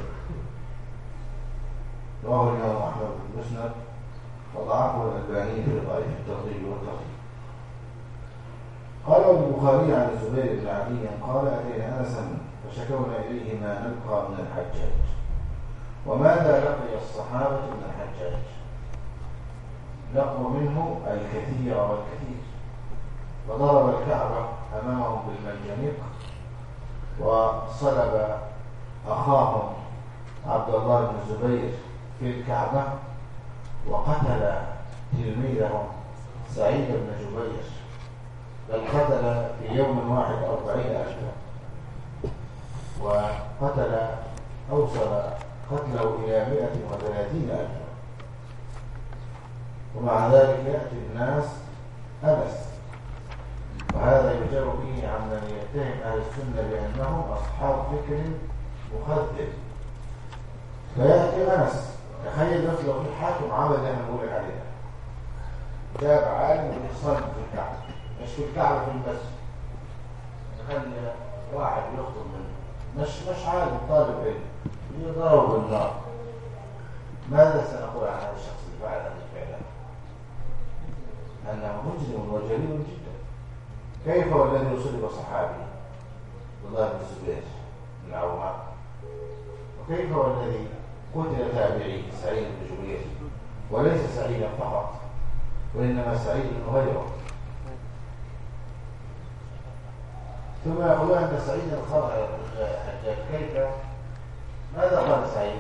رواه الإمام أحمد بن مسند وضعفه الألباني في ضعيف الترغيب والترهيب. قال البخاري عن الزبير بن علي قال: أتينا أنسا فشكونا إليه ما نلقى من الحجاج. وماذا لقي الصحابة من الحجاج؟ لقوا منه الكثير والكثير، وضرب الكعبة أمامهم بالمنجنيق، وصلب أخاهم عبد الله بن الزبير في الكعبة، وقتل تلميذهم سعيد بن جبير، بل قتل في يوم واحد أربعين ألفا، وقتل أوصل قتله إلى مئة وثلاثين ألفا. ومع ذلك يأتي الناس أنس، وهذا يجر به عمن يتهم أهل السنة بأنهم أصحاب فكر مخذب. فيأتي أنس، تخيل نفسه في الحاكم عمل زي ما نقول عليها، جاب عالم ويصلي في الكعبة، مش في الكعبة في المسجد، يخلي واحد يخطب منه، مش مش عالم طالب علم، يضرب بالنار. ماذا سنقول عن هذا الشخص اللي فعل هذه الفعلة؟ أنه مجرم وجريم جدا. كيف والذي يصلب صحابي عبد الله بن الزبير بن العوام؟ وكيف والذي قتل تابعي سعيد بن جبير، وليس سعيدا فقط وإنما سعيد غيره؟ ثم يقولون أن سعيدا خرج الحجاج. كيف؟ ماذا قال سعيد؟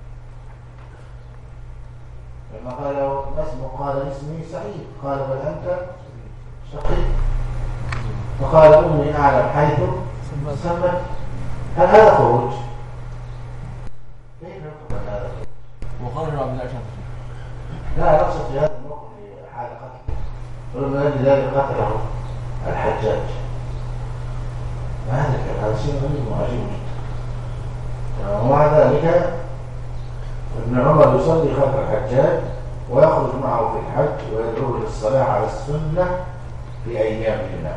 لما قال له ما اسمه؟ قال اسمي سعيد. قال بل أنت شقيق. فقال أمي أعلم حيث سمت. هل هذا خروج؟ كيف يقول هذا؟ وخرج عبد الله شمس. لا، نقصد في هذا الموقف في حال قتل، ولما أجل ذلك قتله الحجاج. هذا هذا شيء غريب وعجيب جدا. ومع ذلك ابن عمر يصلي خلف الحجاج ويخرج معه في الحج ويدعوه للصلاة على السنة في أيامنا.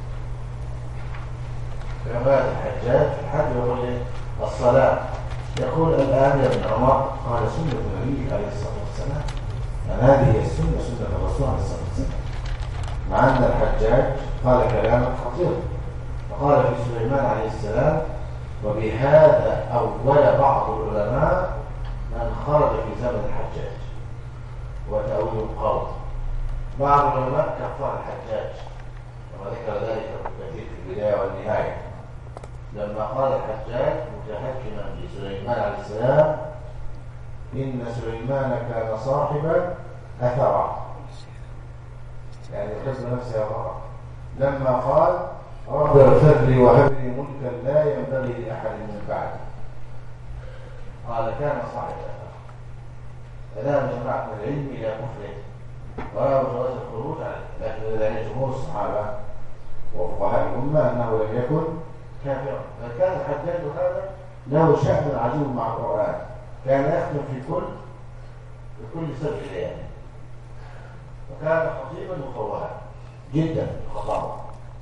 فلما الحجاج في الحج يقول الصلاة، يقول الآن يا ابن عمر قال سنة النبي عليه الصلاة والسلام، يعني هذه هي السنة، سنة الرسول عليه الصلاة والسلام. مع أن الحجاج قال كلاما خطير، وقال في سليمان عليه السلام: وبهذا أول بعض العلماء من خرج في زمن الحجاج، وتأويل القول. بعض العلماء كفر الحجاج، وما ذكر ذلك كثير في البداية والنهاية، لما قال الحجاج متهكما بسليمان عليه السلام: إن سليمان كان صاحب أثرا. يعني يحب نفسه فقط. لما قال رب اغفر لي وهب لي ملكا لا ينبغي لأحد من بعدي، قال كان صاحبا فلا جماعة من العلم إلى كفره ولا جواز الخروج عليه، لكن ذلك جمهور الصحابة وفقهاء الأمة أنه لم يكن كافرا. فكان الحجاج هذا له شأن عجيب مع القرآن، كان يختم في كل في كل سبع ليال، وكان خطيبا مفوها جدا خطابا.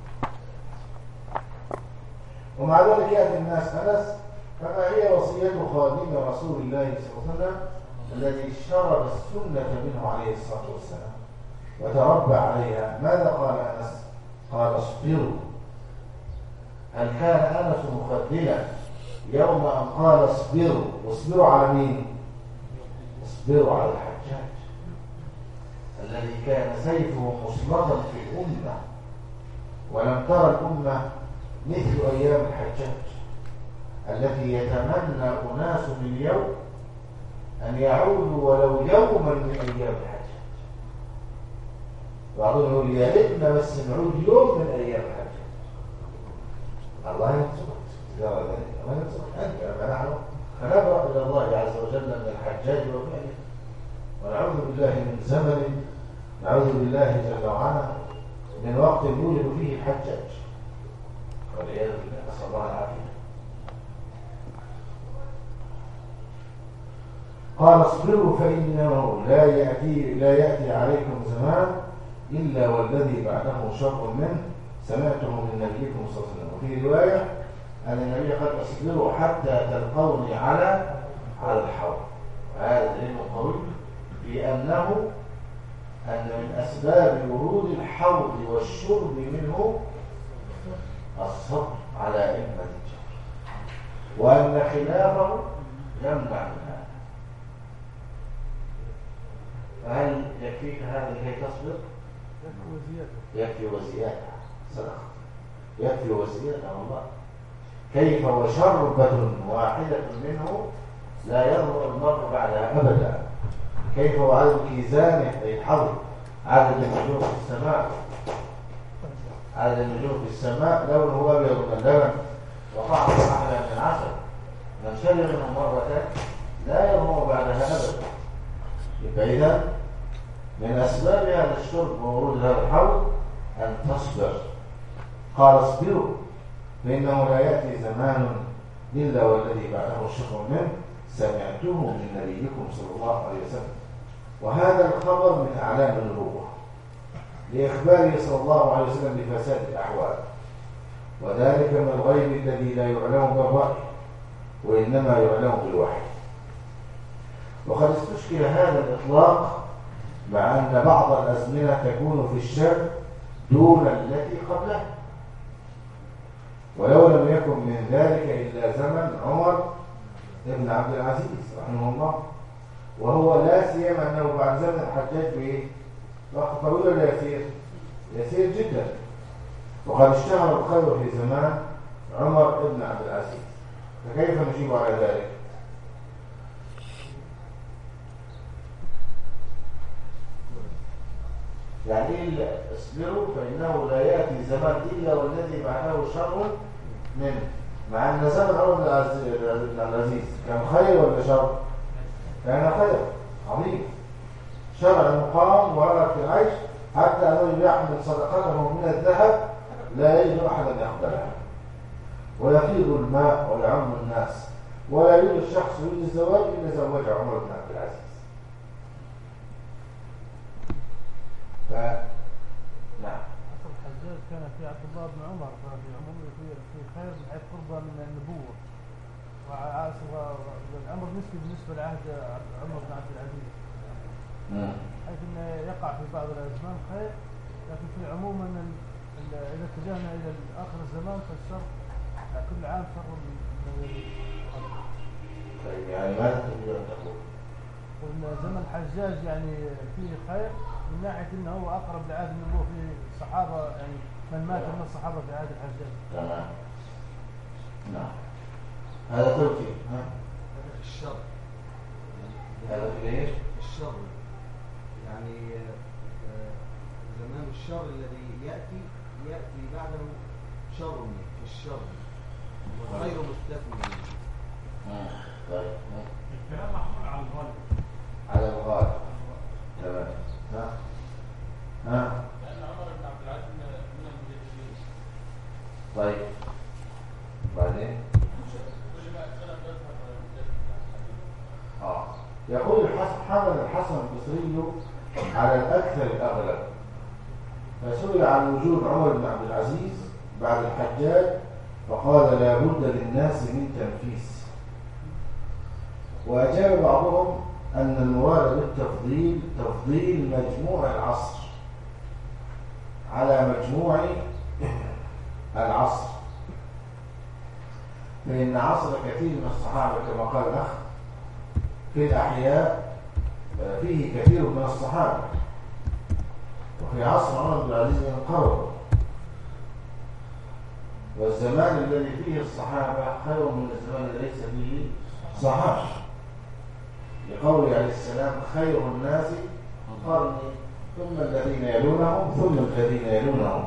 ومع ذلك يأتي الناس أنس فما هي وصية خادم رسول الله صلى الله عليه وسلم الذي شرب السنة منه عليه الصلاة والسلام وتربى عليها؟ ماذا قال أنس؟ قال اصبروا. هل كان أنس مخدلا يوم أن قال اصبروا؟ واصبروا على مين؟ اصبروا على الحجاج الذي كان سيفه مسلطا في الأمة، ولم ترى الأمة مثل أيام الحجاج التي يتمنى أناس اليوم أن يعودوا ولو يوما من أيام الحجاج. بعضهم يقول يا ريتنا بس نعود يوم من أيام الحجاج. الله ينصرك الله ينصرك أنت أما نحن فنبرأ إلى الله عز وجل من الحجاج وفعله، ونعوذ بالله من زمن نعوذ بالله جل وعلا من وقت يولد فيه الحجاج والعياذ بالله، نسأل الله العافية. قال اصبروا فإنه لا يأتي لا يأتي عليكم زمان إلا والذي بعده شر منه سمعته من نبيكم صلى الله عليه وسلم. وفي رواية أن النبي قال اصبروا حتى تلقوني على على الحوض. هذا دليل قوي في أنه أن من أسباب ورود الحوض والشرب منه الصبر على إمة الجهر، وأن خلافه يمنع من هذا. فهل يكفيك هذا لكي تصبر؟ يكفي وزيادة. صدق، يكفي وزيادة والله. كيف وشربة واحدة منه لا يضرب المرء بعدها أبدا. كيف وعدد كيزانه أي الحظ عدد النجوم في السماء، عدد النجوم في السماء لون هو أبيض من اللبن وطعم أحلى من العسل، من شرب منه مرة لا يضرب بعدها أبدا. يبقى إذا من أسباب هذا الشرب وورود هذا الحوض أن تصبر. قال اصبروا فإنه لا يأتي زمان إلا والذي بعده شر منه سمعته من نبيكم صلى الله عليه وسلم. وهذا الخبر من أعلام النبوة لإخباره صلى الله عليه وسلم بفساد الأحوال، وذلك من الغيب الذي لا يعلم بالرأي وإنما يعلم بالوحي. وقد استشكل هذا الإطلاق مع أن بعض الأزمنة تكون في الشر دون التي قبلها، ولو لم يكن من ذلك إلا زمن عمر ابن عبد العزيز رحمه الله، وهو لا سيما أنه بعد زمن الحجاج بإيه؟ وقت طويل ولا يسير؟ يسير جدا. وقد اشتهر الخير في زمان عمر ابن عبد العزيز، فكيف نجيب على ذلك؟ يعني إيه اصبروا فإنه لا يأتي زمان إلا والذي بعده شر منه، مع أن زمن عمر بن العزيز كان خير ولا شر؟ كان خير عظيم. شرع مقام ورغب في العيش حتى أنه يحمل صدقته من الذهب لا يجد أحدا يقبلها، ويفيض الماء ويعم الناس، ولا يوجد شخص يريد الزواج إلا زوج عمر بن عبد العزيز. ف... نعم. أصل الحجاج كان في عبد الله بن عمر رضي الله عنه في خير من حيث قربه من النبوة، والأمر نسبي بالنسبة لعهد عمر بن عبد العزيز، حيث أنه يقع في بعض الأزمان خير، لكن في العموم أن إذا اتجهنا إلى آخر الزمان فالشر كل عام شر من قبل. طيب يعني ماذا تريد أن تقول؟ وإن زمن الحجاج يعني فيه خير من ناحية أنه هو أقرب لعهد النبوة في الصحابة، يعني من مات من الصحابة في عهد الحجاج. تمام. نعم. هذا توجيه. ها؟ هذا في الشر. هذا في ايش؟ الشر. يعني زمان الشر حمل الحسن البصري على الأكثر الأغلب، فسئل عن وجود عمر بن عبد العزيز بعد الحجاج فقال لا بد للناس من تنفيس. وأجاب بعضهم أن المراد بالتفضيل تفضيل مجموع العصر على مجموع العصر، فإن عصر كثير من الصحابة كما قال الأخ في الأحياء فيه كثير من الصحابة، وفي عصر عمر بن العزيز انقرضوا، والزمان الذي فيه الصحابة خير من الزمان الذي ليس فيه صحابة، لقوله عليه السلام خير الناس قرني ثم الذين يلونهم ثم الذين يلونهم.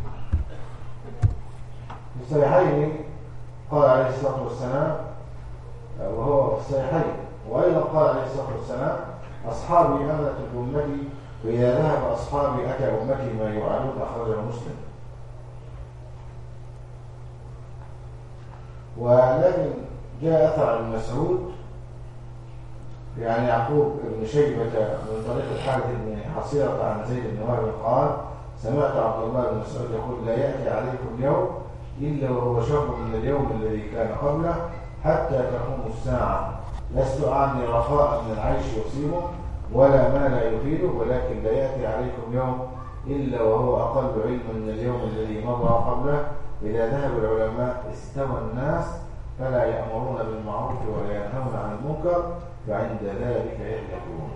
في الصحيحين قال عليه الصلاة والسلام، وهو في الصحيحين، وأيضا قال عليه الصلاة والسلام أصحابي أمنة أمتي وإذا ذهب أصحابي أتى أمتي ما يوعدون، أخرجه مسلم. ولكن جاء أثر عن مسعود يعني يعقوب بن شيبة من طريق الحارث بن حصيرة عن زيد بن وهب قال سمعت عبد الله بن مسعود يقول لا يأتي عليكم يوم إلا وهو شر من اليوم الذي كان قبله حتى تقوم الساعة، لست أعني رخاء من العيش يصيبه ولا ما لا يفيده، ولكن لا يأتي عليكم يوم إلا وهو أقل علما من اليوم الذي مضى قبله، إذا ذهب العلماء استوى الناس فلا يأمرون بالمعروف ولا ينهون عن المنكر فعند ذلك يهلكون.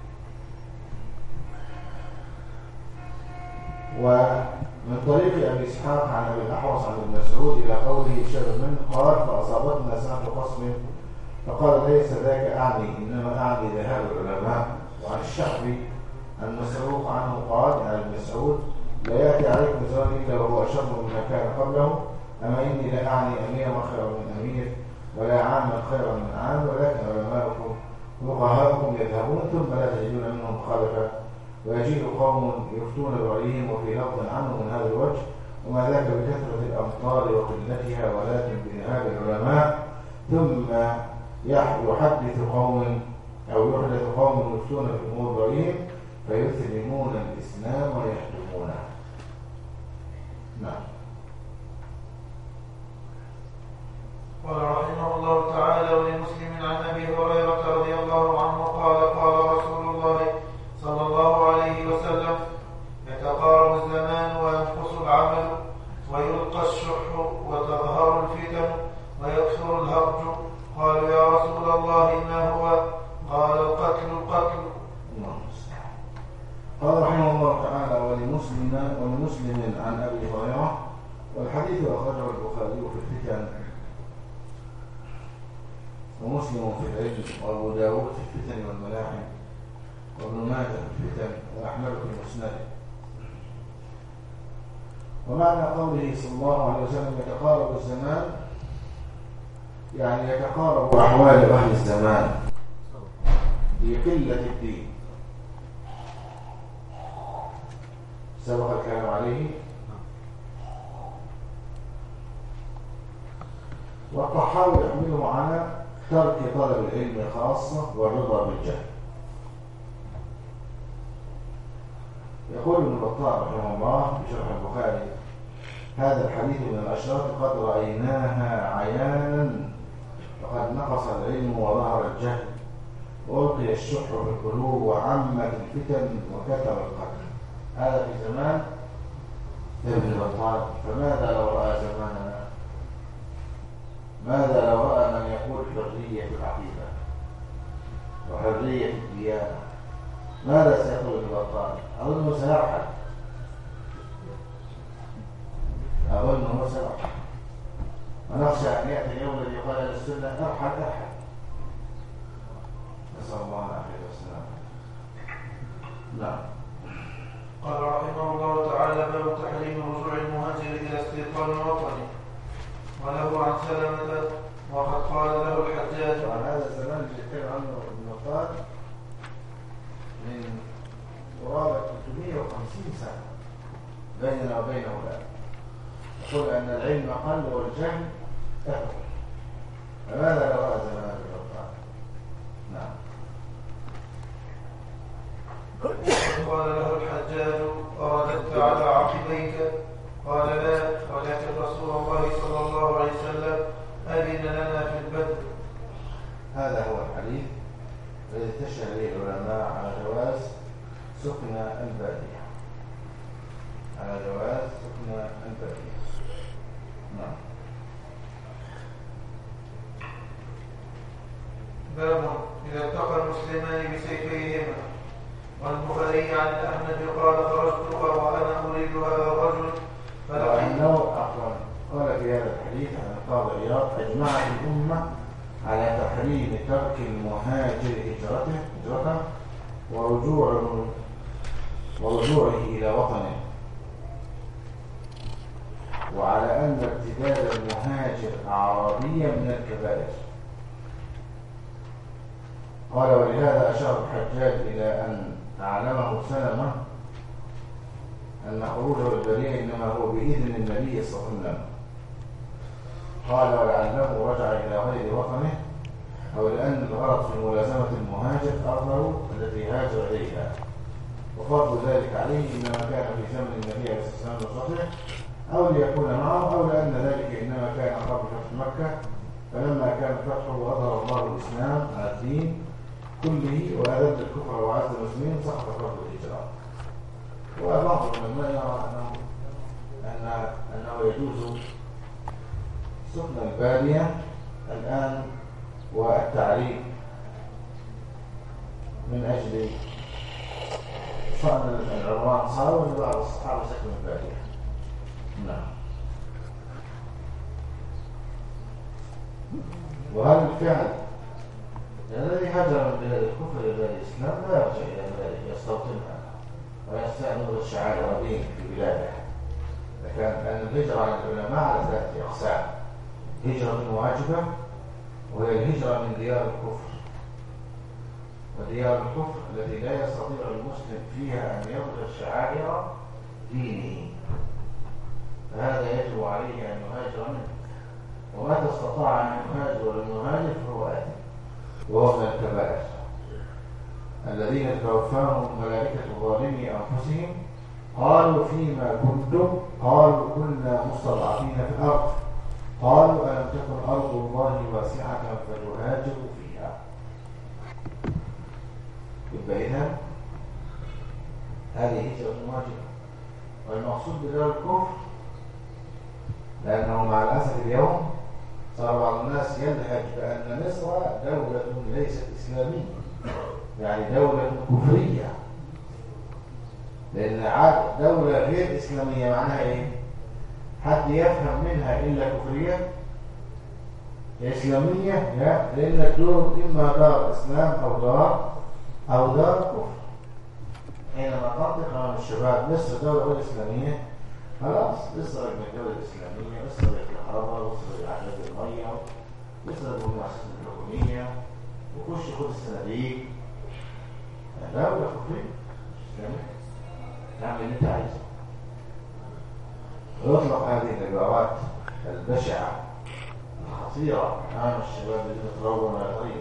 ومن طريق أبي إسحاق عن أبي الأحوص عن ابن مسعود إلى قوله شر منه قال فأصابتنا سنة خصم فقال ليس ذاك أعني إنما أعني ذهاب العلماء. وعن الشعبي عن مسروق عنه قال عن ابن مسعود لا يأتي عليكم زمان إلا وهو أشر مما كان قبله، أما إني لا أعني أميرا خيرا من أمير ولا عاما خيرا من عام، ولكن علماؤكم فقهاؤكم يذهبون ثم لا تجدون منهم مخالفة، ويجيء قوم يفتون برأيهم وفي لفظ عنه من هذا الوجه، وما ذاك بكثرة الأمطار وقلتها ولكن بذهاب العلماء، ثم يحدث قوم أو يحدث قوم يفتون في أمور برأيهم فيثلمون الإسلام ويحكمونه. نعم. قال رحمه الله تعالى ولمسلم عن أبي هريرة رضي الله عنه قال قال رسول الله صلى الله عليه وسلم يتقارب الزمان وينقص العمل ويلقى الشح وتظهر الفتن ويكثر الهرج، قالوا يا رسول الله ما هو؟ قال القتل القتل. قال رحمه الله تعالى ولمسلم ولمسلم عن أبي هريرة، والحديث أخرجه البخاري في الفتن ومسلم في العلم وأبو داود في الفتن والملاحم وابن ماجه في الفتن وأحمد في مسنده. ومعنى قوله صلى الله عليه وسلم يتقارب الزمان يعني يتقارب أحوال أهل الزمان بقلة الدين، سبق الكلام عليه. والطحاوي يحمله على ترك طلب العلم خاصة والرضا بالجهل. يقول ابن بطال رحمه الله في شرح البخاري هذا الحديث من الأشراط قد رأيناها عيانا، فقد نقص العلم وظهر الجهل وألقي الشح في القلوب وعمت الفتن وكثر القتل. هذا في زمان ابن بطال، فماذا لو رأى زماننا؟ ماذا لو رأى من يقول حرية العقيدة وحرية الديانة؟ ماذا سيقول ابن بطال؟ أظنه سيرحل، أظنه سيرحل، ونخشى أن يأتي اليوم الذي قال للسنة ارحل ارحل، نسأل الله العافية والسلامة. نعم. قال رحمه الله تعالى باب تحريم رجوع المهاجر إلى استيطان وطنه. وله عن سلمة وقد قال له الحجاج عن هذا الزمان اللي يتكلم عنه ابن بطال من قرابة ثلاثمائة وخمسين سنة بيننا وبينه الآن، يقول أن العلم قل والجهل كثر، فماذا لو رأى زمان ابن بطال؟ نعم. وسلم أذن لنا في البدء. هذا هو الحديث الذي تشهد به العلماء على جواز سكن البادية، على جواز سكن البادية. نعم. باب إذا التقى المسلمان بسيفيهما. والبخاري عن الأحنف قال خرجت وأنا أريد هذا الرجل وأنه أقوى قال في هذا الحديث عن القاضي عياض أجمعت الأمة على تحريم ترك المهاجر هجرته هجرته ورجوعه ورجوعه إلى وطنه، وعلى أن ارتداد المهاجر أعرابيا من الكبائر. قال ولهذا أشار الحجاج إلى أن أعلمه سلمة أن خروجه البرية إنما هو بإذن النبي صلى الله عليه وسلم. قال ولعله رجع إلى غير وطنه، أو لأن الغرض في ملازمة المهاجر أرضه التي هاجر إليها، وفضل ذلك عليه إنما كان في زمن النبي عليه الصلاة والسلام وصحبه، أو ليكون معه، أو لأن ذلك إنما كان قبل فتح مكة، فلما كان فتحه وأظهر الله الإسلام على الدين كله وأذل الكفر وعز المسلمين سقط فرض الهجرة. وبعض العلماء يرى أنه أنه, أنه يجوز سكن البادية الآن والتعريف من أجل شأن العمران صار لبعض الصحابة سكن البادية. نعم. وهذا الفعل الذي هاجر من بلاد الكفر إلى بلاد الإسلام لا يرجع إلى بلاده يستوطنها ويستعمل الشعائر دين في بلاده. لكن الهجرة عند العلماء على ثلاثة أقسام: هجرة واجبة، وهي الهجرة من ديار الكفر، وديار الكفر التي لا يستطيع المسلم فيها أن يظهر شعائر دينه، فهذا يجب عليه أن يهاجر منه، وما استطاع أن يهاجر ولم فهو آثم، وهو من الكبائر الذين توفاهم ملائكة ظالمي أنفسهم قالوا فيما كنتم؟ قالوا كنا مستضعفين في الأرض، قالوا ألم تكن أرض الله واسعة فتهاجروا فيها. يبقى إذن هذه هجرة واجبة، والمقصود بدار الكفر لأنه مع الأسف اليوم صار بعض الناس يلحج بأن مصر دولة ليست إسلامية، يعني دولة كفرية، لأن عاد دولة غير إسلامية معناها إيه؟ حد يفهم منها إلا كفرية إسلامية؟ لا، لأن الدور إما دار إسلام أو دار أو دار كفر. حينما تنطق عن الشباب مصر دولة غير إسلامية، خلاص يصرف من الدولة الإسلامية، يصرف الكهرباء، يصرف العدد المية، يصرف المؤسسات الحكومية، وخش خد الصناديق. دولة كفرية إسلامية، تعمل اللي أنت عايزه. ويطلق هذه العبارات البشعة الخطيرة أمام الشباب الذين يتروون على طريق،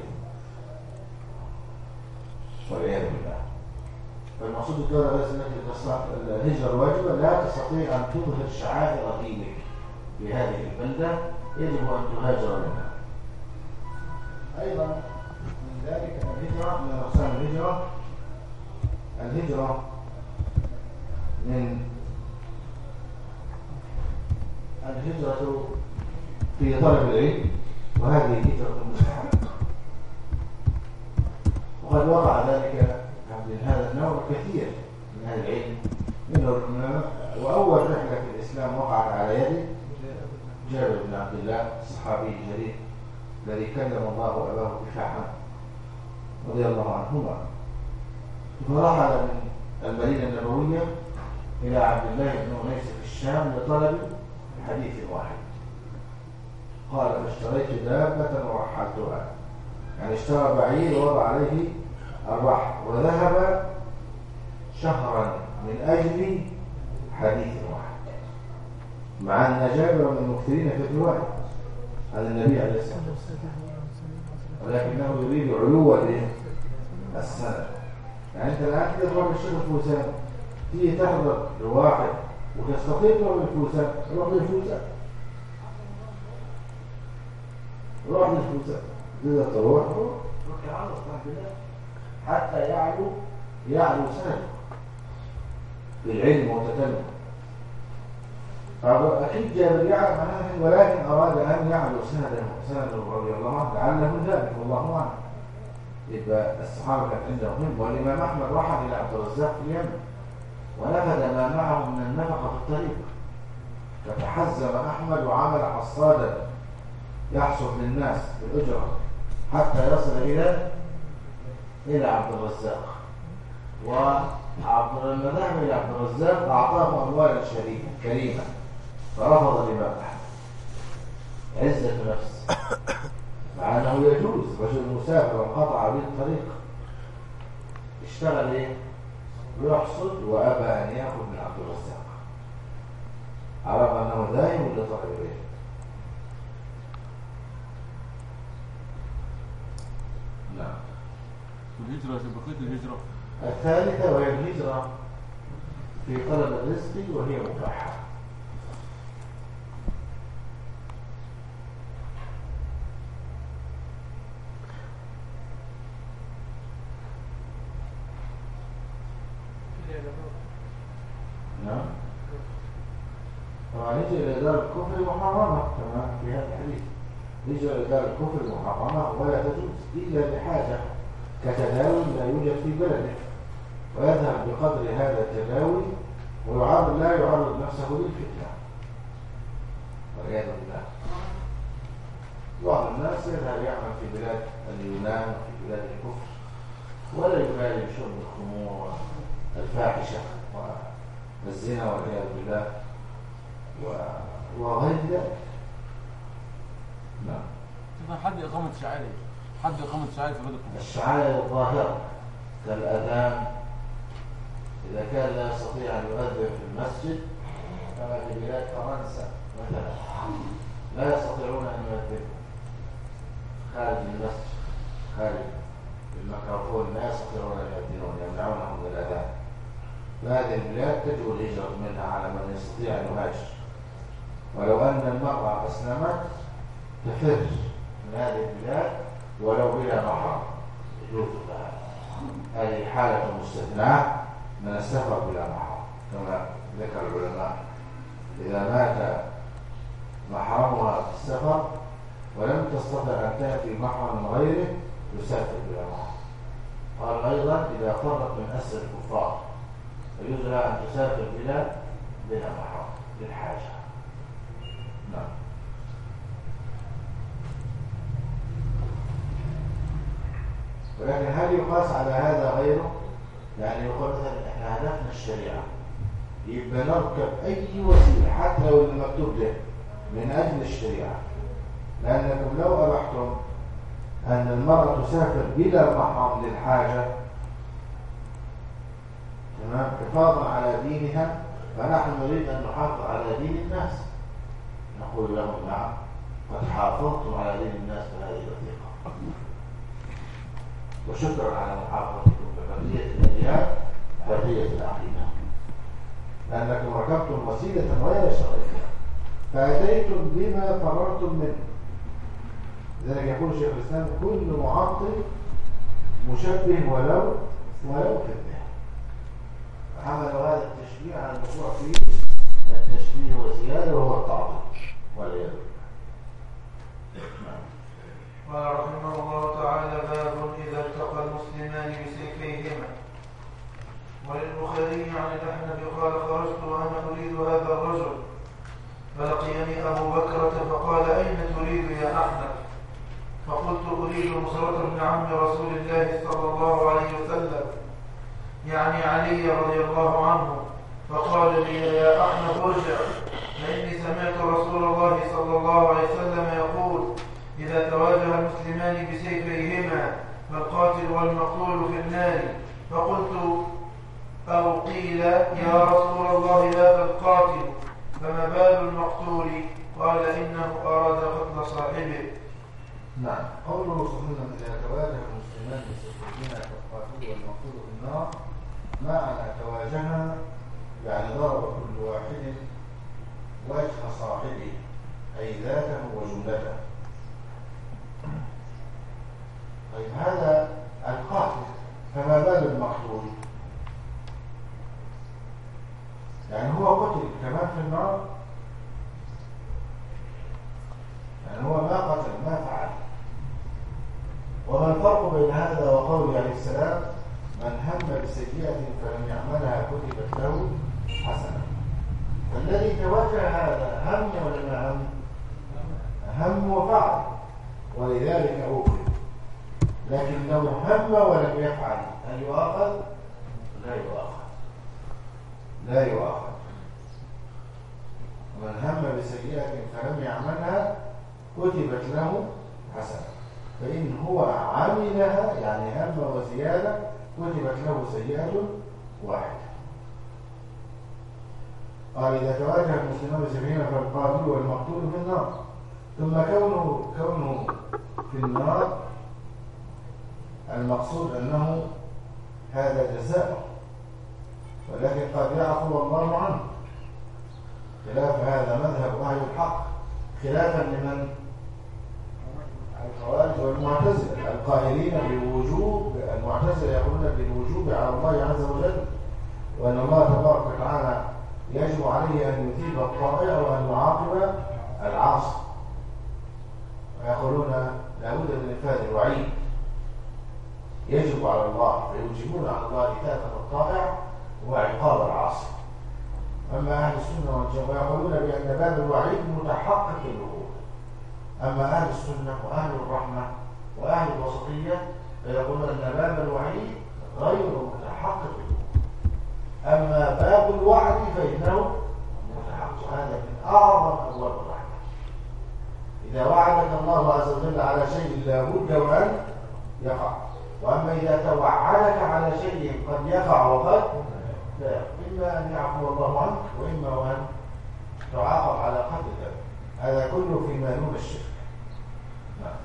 والعياذ بالله. فالمقصود الدولة ليس التي تستطيع الهجرة الواجبة لا تستطيع أن تظهر شعائر دينك في هذه البلدة، يجب أن تهاجر منها. أيضا من ذلك الهجرة من أقسام الهجرة الهجرة من الهجرة في طلب العلم، وهذه هجرة مستحبة، وقد وقع ذلك من هذا النوع كثير من أهل العلم منه. وأول رحلة في الإسلام وقعت على يد جابر بن عبد الله الصحابي الجليل الذي كلم الله أباه كفاحا رضي الله عنهما، فرحل من المدينة النبوية إلى عبد الله بن أنيس في الشام لطلب حديث واحد. قال فاشتريت دابة ورحلتها، يعني اشترى بعير ووضع عليه الرحل وذهب شهرا من أجل حديث واحد، مع أن جابر من المكثرين في الرواية عن النبي عليه الصلاة والسلام، ولكنه يريد علو السنة. يعني أنت الآن كده تروح للشيخ الفوزان، تيجي تحضر لواحد وتستطيع تروح للفوزان، تروح للفوزان. روح للفوزة إذا تروح روح يعرض كده حتى يعلو يعلو سنة بالعلم والتكلم. فأكيد جابر يعلم عنه ولكن أراد أن يعلو سنده سنده رضي الله عنه لعله من ذلك والله أعلم. يبقى الصحابة كانت عندهم هم. والإمام أحمد رحل إلى عبد الرزاق في اليمن ونفذ ما معه من النفقة في الطريق، فتحزم أحمد وعمل حصادا يحصد للناس بالأجرة حتى يصل إلى إلى عبد الرزاق. وعبد لما ذهب إلى عبد الرزاق أعطاه أموالا شريفة كريمة فرفض الإمام أحمد عزة نفس، مع أنه يجوز رجل مسافر وانقطع به الطريق اشتغل إيه؟ يحصد وأبى أن يأخذ من عبد الرزاق، عرف أنه ذاهب لطلب العلم. نعم. والهجرة بقية الهجرة الثالثة وهي الهجرة في طلب الرزق وهي مباحة. نعم. طبعا نجي إلى دار الكفر محرمة كما في هذا الحديث، نجي إلى دار الكفر محرمة ولا تجوز إلا بحاجة كتداوي لا يوجد في بلده، ويذهب بقدر هذا التداوي ويعرض لا يعرض نفسه للفتنة والعياذ بالله. بعض الناس يذهب يعمل في بلاد اليونان وفي بلاد الكفر ولا يبالي بشرب الخمور والفاحشة والزنا والعياذ بالله وغير ذلك. نعم. حد إقامة شعائر حد إقامة شعائر في بلد الشعائر الظاهرة كالأذان إذا كان لا يستطيع أن يؤذن في المسجد كما في بلاد فرنسا مثلا لا يستطيعون أن يؤذنوا خارج المسجد خارج الميكروفون لا يستطيعون أن يؤذنون يمنعونهم من الأذان. فهذه البلاد تجب الهجرة منها على من يستطيع أن يهاجر، ولو أن المرأة أسلمت تفر من هذه البلاد ولو بلا محرم يجوز لها. هذه حالة مستثناء من السفر بلا محرم كما ذكر العلماء، إذا مات محرمها في السفر ولم تستطع أن تأتي محرم غيره يسافر بلا محرم. قال أيضا إذا فرت من أسر الكفار فيجوز لها أن تسافر بلا بلا محرم للحاجة. نعم. ولكن هل يقاس على هذا غيره؟ يعني يقول مثلا احنا هدفنا الشريعة يبقى نركب أي وسيلة حتى لو المكتوب له من أجل الشريعة، لأنكم لو أبحتم أن المرأة تسافر بلا محرم للحاجة تمام حفاظا على دينها، فنحن نريد أن نحافظ على دين الناس. نقول لهم نعم قد حافظتم على دين الناس بهذه الطريقة وشكرا على محافظتكم بقضية النجاة بقضية العقيدة، لأنكم ركبتم وسيلة غير شرعية فأتيتم بما فررتم منه. لذلك يقول شيخ الإسلام كل معطل مشبه ولو ولو في الذهن، فحملوا هذا التشبيه على الوقوع فيه التشبيه وزيادة وهو التعطيل والعياذ بالله. قال رحمه الله تعالى باب إذا التقى المسلمان بسيفيهما. وللبخاري عن الأحنف قال خرجت وأنا أريد هذا الرجل فلقيني أبو بكرة فقال أين تريد يا أحنف؟ فقلت أريد نصرة ابن عم رسول الله صلى الله عليه وسلم يعني علي رضي الله عنه. فقال لي يا أحنف ارجع فإني سمعت رسول الله صلى الله عليه وسلم يقول إذا تواجه المسلمان بسيفيهما فالقاتل والمقتول في النار. فقلت أو قيل يا رسول الله هذا القاتل فما بال المقتول؟ قال إنه أراد قتل صاحبه. نعم. قوله صلى الله عليه وسلم إذا تواجه المسلمان بسيفيهما فالقاتل والمقتول في النار، معنى تواجه يعني ضرب كل واحد وجه صاحبه أي ذاته وجملته. هذا القاتل، فما بال المقتول؟ يعني هو قتل كمان في النار، يعني هو ما قتل ما فعل. وما الفرق بين هذا وقوله عليه السلام من هم بسيئة فلم يعملها كتبت له حسنة؟ فالذي تواجه هذا هم ولا ما هم؟ هم وفعل، ولذلك أوقف. لكن لو هم ولم يفعل هل يؤاخذ؟ لا يؤاخذ، لا يؤاخذ. من هم بسيئة فلم يعملها كتبت له حسنة، فإن هو عملها يعني هم وزيادة كتبت له سيئة واحدة. قال إذا تواجه المسلمون بسبعين فالقاتل والمقتول في النار. ثم كونه كونه في النار المقصود أنه هذا جزاء، ولكن قد يعفو الله عنه. خلاف هذا مذهب أهل الحق، خلافا لمن؟ الخوارج والمعتزلة القائلين بالوجوب. المعتزلة يقولون بالوجوب على الله عز وجل، وأن الله تبارك وتعالى يجب عليه أن يثيب الطائع وأن يعاقب العاصي، ويقولون لابد من إنفاذ الوعيد يجب على الله، فيوجبون على الله إثابة الطائع وعقاب العاصي. أما أهل السنة والجماعة يقولون بأن باب الوعيد متحقق الوقوع. أما أهل السنة وأهل الرحمة وأهل الوسطية فيقولون أن باب الوعيد غير متحقق الوقوع، أما باب الوعد فإنه متحقق. هذا من أعظم أبواب الرحمة. إذا وعدك الله عز وجل على شيء لا بد وأن يقع، وأما إذا توعدك على شيء قد يقع وقد لا يقع، إما أن يعفو الله عنك وإما أن تعاقب على قدر ذلك. هذا كله فيما دون الشرك. نعم.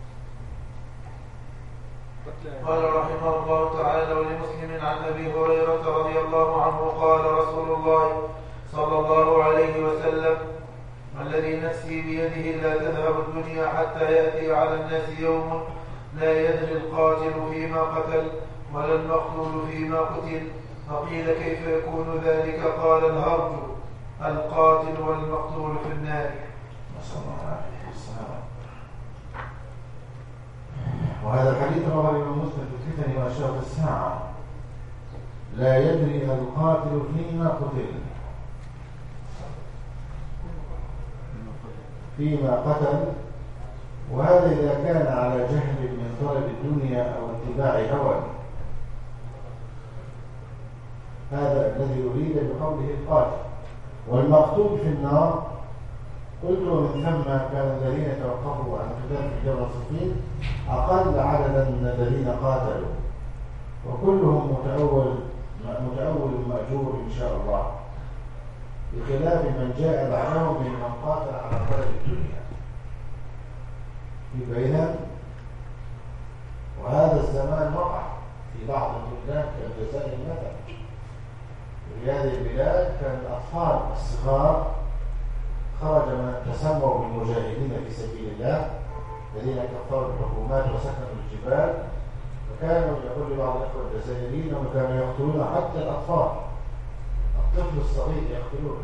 قال رحمه الله تعالى ولمسلم عن أبي هريرة رضي الله عنه قال رسول الله صلى الله عليه وسلم الذي نفسي بيده لا تذهب الدنيا حتى يأتي على الناس يوم لا يدري القاتل فيما قتل ولا المقتول فيما قتل. فقيل كيف يكون ذلك؟ قال الهرج القاتل والمقتول في النار. نسأل الله عليه السلام. وهذا الحديث رواه الإمام مسلم في الفتن وأشراط الساعة. لا يدري القاتل فيما قتل فيما قتل وهذا إذا كان على جهل من طلب الدنيا أو اتباع هوى. هذا الذي يريد بقوله القاتل. والمقتول في النار قلت ومن ثم كان الذين توقفوا عن قتال في جبل صفين أقل عددا من الذين قاتلوا، وكلهم متأول متأول مأجور إن شاء الله، بخلاف من جاء بعدهم ممن قاتل على طلب الدنيا في بينهم. وهذا الزمان وقع في بعض البلدان كالجزائر مثلا. في هذه البلاد كان الأطفال الصغار خرج من تسموا بالمجاهدين في سبيل الله الذين كفروا الحكومات وسكنوا الجبال، وكانوا يقول لبعض الأخوة الجزائريين أنهم كانوا يقتلون حتى الأطفال، الطفل الصغير يقتلونه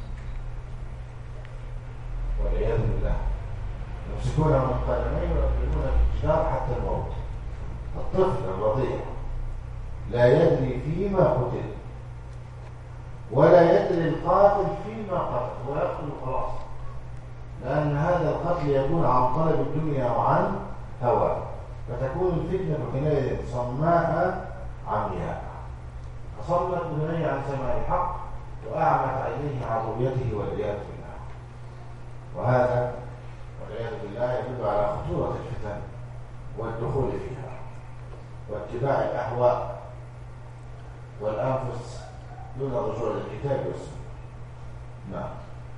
والعياذ بالله، يمسكونه من قدميه ويقتلونه في الجدار حتى الموت. الطفل الرضيع لا يدري فيما قتل ولا يدري القاتل فيما قتل ويقتل خلاص، لأن هذا القتل يكون عن طلب الدنيا وعن هوى، فتكون الفتنة حينئذ صماء عمياء، فصمت أذنيه عن سماع الحق وأعمت عينيه عن رؤيته والعياذ بالله. وهذا والعياذ بالله يدل على خطورة الفتن والدخول فيها واتباع الأهواء والأنفس دون رجوع للكتاب والسنة. نعم.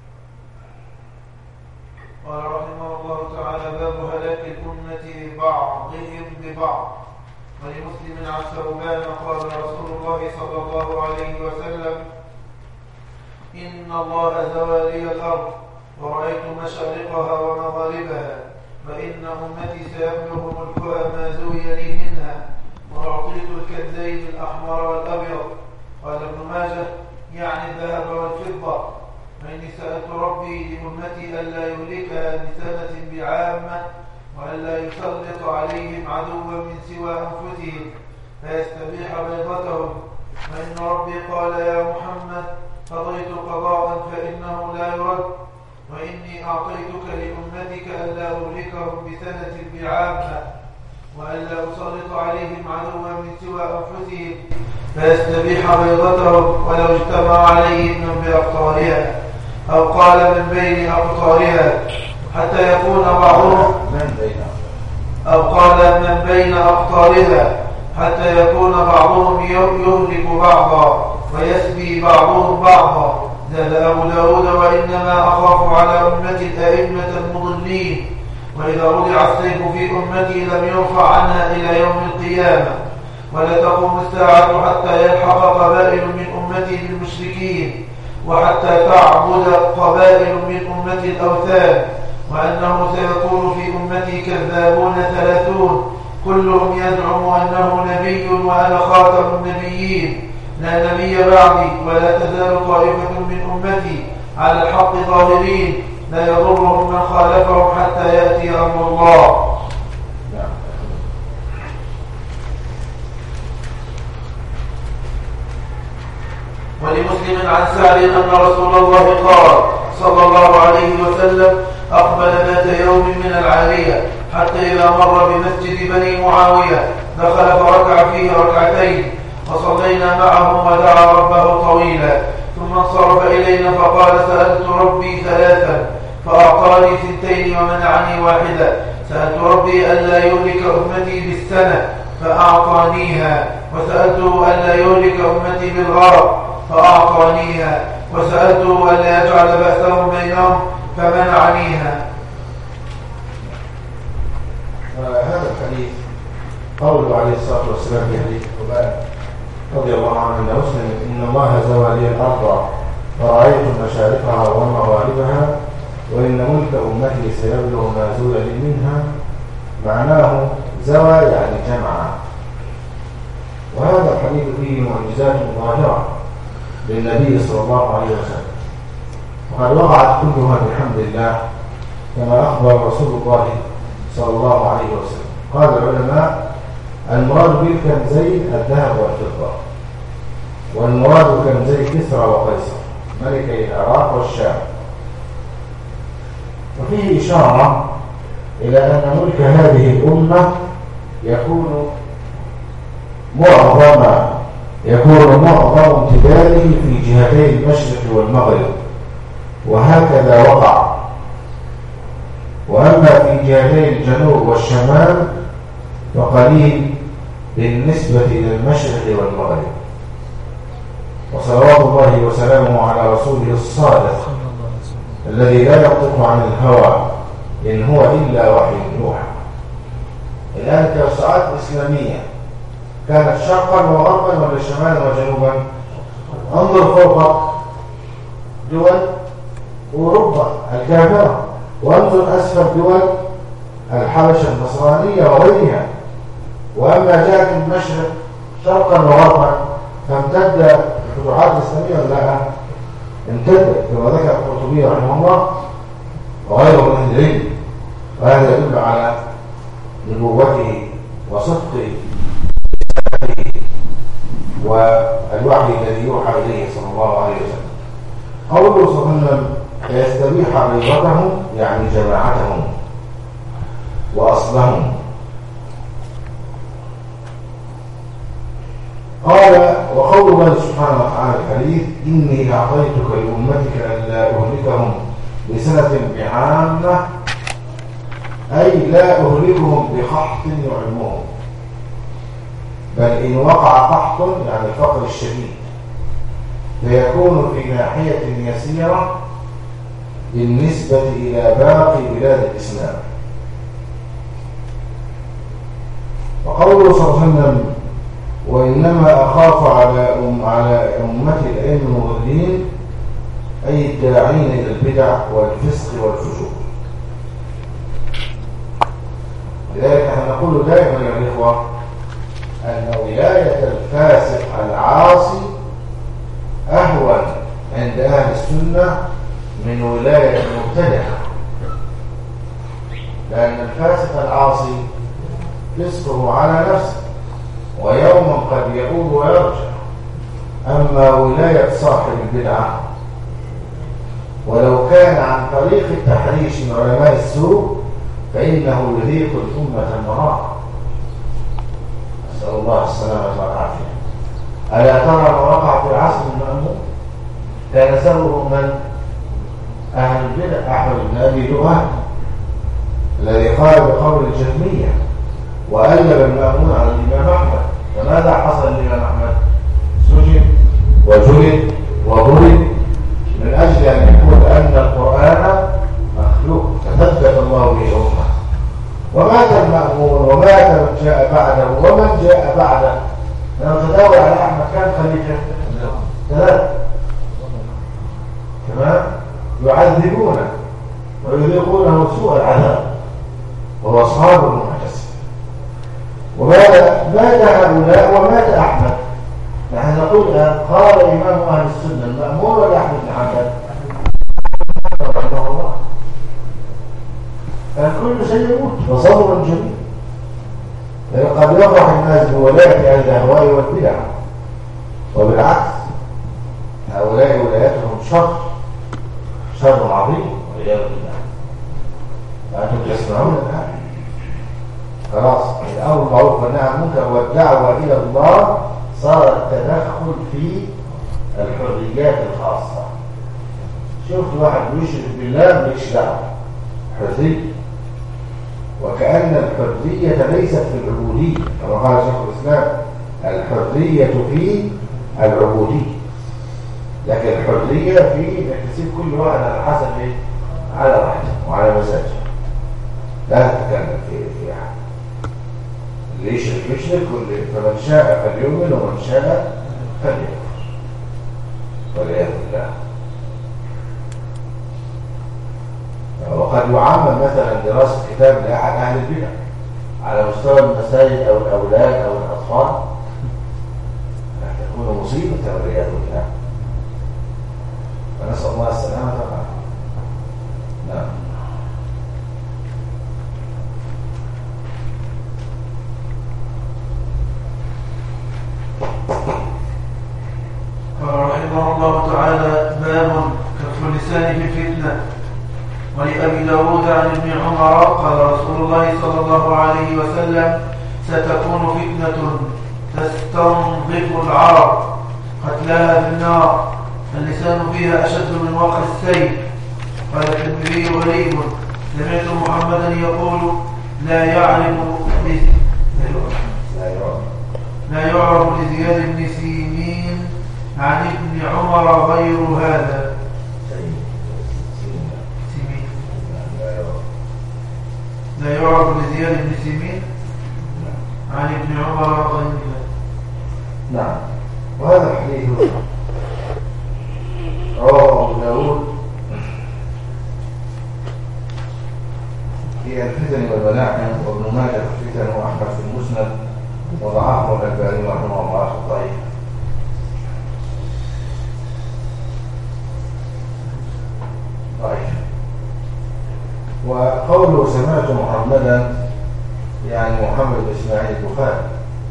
قال رحمه الله تعالى باب هلاك الأمة بعضهم ببعض. ولمسلم عن ثوبان قال رسول الله صلى الله عليه وسلم إن الله زوى لي الأرض ورأيت مشارقها ومغاربها فإن أمتي سيبلغ ملكها ما زوي لي منها وأعطيت الكنزين الأحمر والأبيض. قال ابن ماجه يعني الذهب والفضة. فإني سألت ربي لأمتي ألا يهلكها بسنة بعامة وألا يسلط عليهم عدوا من سوى أنفسهم فيستبيح بيضتهم. فإن ربي قال يا محمد قضيت قضاء فإنه لا يرد. وإني أعطيتك لأمتك ألا أهلكهم بسنة بعامة وألا أسلط عليهم عدوا من سوى أنفسهم فيستبيح بيضتهم ولو اجتمع عليهم من بأقطارها أو قال من بين أقطارها حتى يكون بعضهم أو قال من بين أقطارها حتى يكون بعضهم يهلك بعضا ويسبي بعضهم بعضا. زاد أبو داود وإنما أخاف على أمتي الأئمة المضلين وإذا وضع السيف في أمتي لم يرفع عنها إلى يوم القيامة ولا تقوم الساعة حتى يلحق قبائل من أمتي بالمشركين وحتى تعبد قبائل من أمتي الأوثان وأنه سيكون في أمتي كذابون ثلاثون كلهم يزعم أنه نبي وأنا خاتم النبيين لا نبي بعدي ولا تزال طائفة من أمتي على الحق ظاهرين لا يضرهم من خالفهم حتى يأتي أمر الله. ولمسلم عن سعد أن رسول الله قال صلى الله عليه وسلم أقبل ذات يوم من العالية حتى إذا مر بمسجد بني معاوية دخل فركع فيه ركعتين فصلينا معه ودعا ربه طويلا ثم انصرف إلينا فقال سألت ربي ثلاثا فأعطاني ثنتين ومنعني واحدة. سألت ربي ألا يهلك أمتي بالسنة فأعطانيها وسألته ألا يهلك أمتي بالغرق فأعطانيها وسألته ألا يجعل بأسهم بينهم فمنعنيها. هذا الحديث قوله عليه الصلاة والسلام في حديث قباء رضي الله عنه عند مسلم إن الله زوى لي الأرض فرأيت مشارقها ومغاربها وإن ملك أمتي سيبلغ ما زوي لي منها. معناه زوى يعني جمع. وهذا الحديث فيه معجزات ظاهرة للنبي صلى الله عليه وسلم وقد وقعت كلها بحمد الله كما أخبر رسول الله صلى الله عليه وسلم. قال العلماء المراد بالكنزين الذهب والفضة والمراد كنزي كسرى وقيصر ملكي العراق والشام. وفيه إشارة إلى أن ملك هذه الأمة يكون معظم يكون معظم امتداده في جهتي المشرق والمغرب وهكذا وقع. وأما في جهتي الجنوب والشمال فقليل بالنسبة إلى المشرق والمغرب. وصلوات الله وسلامه على رسوله الصادق الذي لا ينطق عن الهوى إن هو إلا وحي يوحى. الآن التوسعات الإسلامية كانت شرقا وغربا ولا شمالا وجنوبا؟ انظر فوق دول أوروبا الكافرة وانظر أسفل دول الحبشة النصرانية وغيرها. وأما جهة المشرق شرقا وغربا فامتد الفتوحات الإسلامية ولا امتدت كما ذكر القرطبي رحمه الله وغيره من أهل العلم. وهذا يدل على نبوته وصدقه والوحي الذي يوحى إليه صلى الله عليه وسلم. قوله صلى الله عليه وسلم فيستبيح بيضتهم يعني جماعتهم وأصلهم. قال وقول الله سبحانه وتعالى الحديث إني أعطيتك لأمتك ألا أهلكهم بسنة بعامة أي لا أهلكهم بقحط يعمهم بل إن وقع قحط يعني الفقر الشديد فيكون في ناحية يسيرة بالنسبة إلى باقي بلاد الإسلام. وقوله صلى الله عليه وسلم وإنما أخاف على أم على أمتي الأئمة المضلين أي الداعين إلى البدع والفسق والفجور. لذلك نحن نقول دائما يا الإخوة أن ولاية الفاسق العاصي أهون عند أهل السنة من ولاية المبتدع، لأن الفاسق العاصي فسقه على نفسه ويوما قد يعود ويرجع. أما ولاية صاحب البدعة ولو كان عن طريق التحريش من علماء السوء فإنه يذيق الأمة المرار. نسأل الله السلامة والعافية. ألا ترى ما وقع في عصر المأمون؟ كان سببه من؟ أهل البدع. أحمد بن أبي دؤاد الذي قال بقول الجهمية وألب المأمون على الإمام أحمد. فماذا حصل للإمام أحمد؟ سجن وجلد وضرب من أجل أن يقول أن القرآن مخلوق، فتثبت الله به أمة. ومات المأمون ومات من جاء بعده ومن جاء بعده. لما تداول على أحمد كان خليفة ثلاثة، تمام؟ يعذبونه ويذيقونه سوء العذاب وهو أصحاب المعتصم. وماذا مات هؤلاء ومات أحمد. نحن نقول الآن قال إمام أهل السنة المأمون ولا أحمد بن حنبل؟ رحمه الله. فكل شيء يموت وصبر جميل. قد يفرح الناس بولاية أهل الأهواء والبدع، وبالعكس هؤلاء ولايتهم شر شر عظيم والعياذ بالله. فأنتم تسمعون الآن خلاص الأمر بالمعروف والنهي عن المنكر والدعوة إلى الله صار التدخل في الحريات الخاصة. شفت واحد يشرك بالله ماليش دعوة، حرية. وكأن الحرية ليست في العبودية كما قال شيخ الإسلام، الحرية في العبودية، لكن الحرية في انك تسيب كل واحد على حسب ايه؟ على راحته وعلى مزاجه. لا تتكلم في في احد. اللي يشرك يشرك، فمن شاء فليؤمن ومن شاء فليكفر والعياذ بالله. وقد يعمم مثلا دراسة كتاب لأحد أهل البدع على مستوى المساجد أو الأولاد أو الأطفال تكون مصيبة والعياذ بالله. فنسأل الله السلامة والعافية. نعم. قال رحمه الله تعالى: باب كف اللسان في الفتنة. ولأبي داود عن ابن عمر قال رسول الله صلى الله عليه وسلم: ستكون فتنة تستنظف العرب قتلاها في النار، اللسان فيها أشد من وقع السيف. قال الترمذي: غريب، سمعت محمدا يقول: لا يعرف لا يعرف لزياد بن سيمين عن ابن عمر غير هذا. لا يعرف لزياد بن سيمين عن ابن عمر غير هذا. نعم. وهذا الحديث رواه أبو داود في الفتن والملاحم، وابن ماجه في الفتن، وأحمد في المسند، وضعفه الألباني رحمه الله في الضعيف. ضعيف. وقوله سمعت محمدا يعني محمد بن إسماعيل البخاري.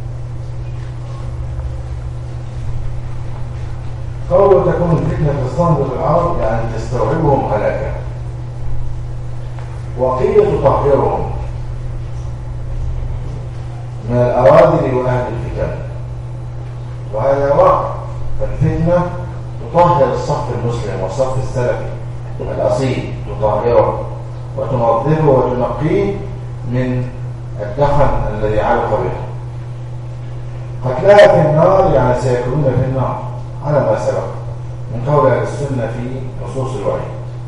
قوله تكون الفتنة تستنبط العرب يعني تستوعبهم هلاكا، وقيل تطهرهم من الأراذل وأهل الفتن، وهذا واقع. فالفتنة تطهر الصف المسلم والصف السلفي الأصيل، تطهره وتنظفه وتنقيه من الدخن الذي علق به. قتلاها في النار يعني سيكونون في النار على ما سبق من قول أهل السنة في نصوص الوحي.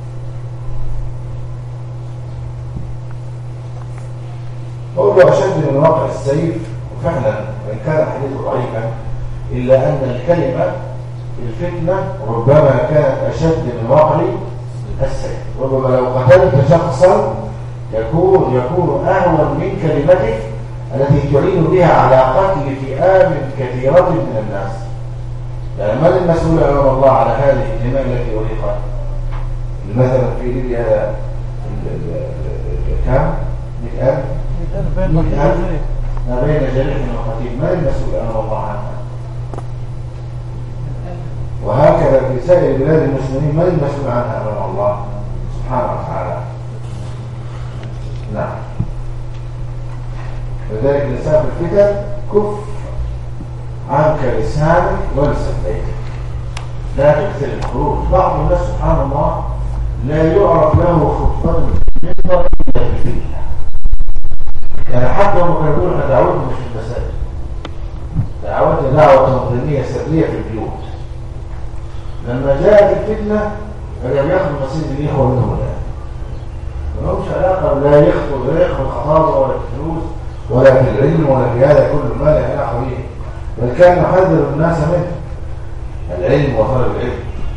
قوله أشد من وقع السيف، وفعلا وإن كان الحديث ضعيفا إلا أن الكلمة في الفتنة ربما كانت أشد من وقع السيف. ربما لو قتلت شخصا يكون يكون أهون من كلمتك التي تعين بها على قتل فئام كثيرة من الناس. يعني من المسؤول أمام الله على هذه الدماء التي أريقت؟ مثلا في ليبيا كم؟ مئة ألف ما بين جريح وقتيل، من المسؤول أمام الله عنها؟ وهكذا في سائر بلاد المسلمين من المسؤول عنها أمام الله سبحانه وتعالى؟ نعم. لذلك لسان الفتن كف عنك لسانك والسن بيتك، لا تكثر الخروج. بعض الناس سبحان الله لا يعرف له خطبة منبر إلا في الفتنة. يعني حتى هم كانوا يقولوا احنا دعوتنا مش في المساجد، دعوتنا دعوة تنظيمية سرية في البيوت. لما جاءت الفتنة فقال ياخذ مسجد الإخوة منهم الآن، ما لهمش علاقة، لا يخطب ولا ياخذ خطابة ولا فلوس ولا في العلم ولا في هذا كله، ما له علاقة به، بل كان يحذر الناس منه العلم وطلب العلم.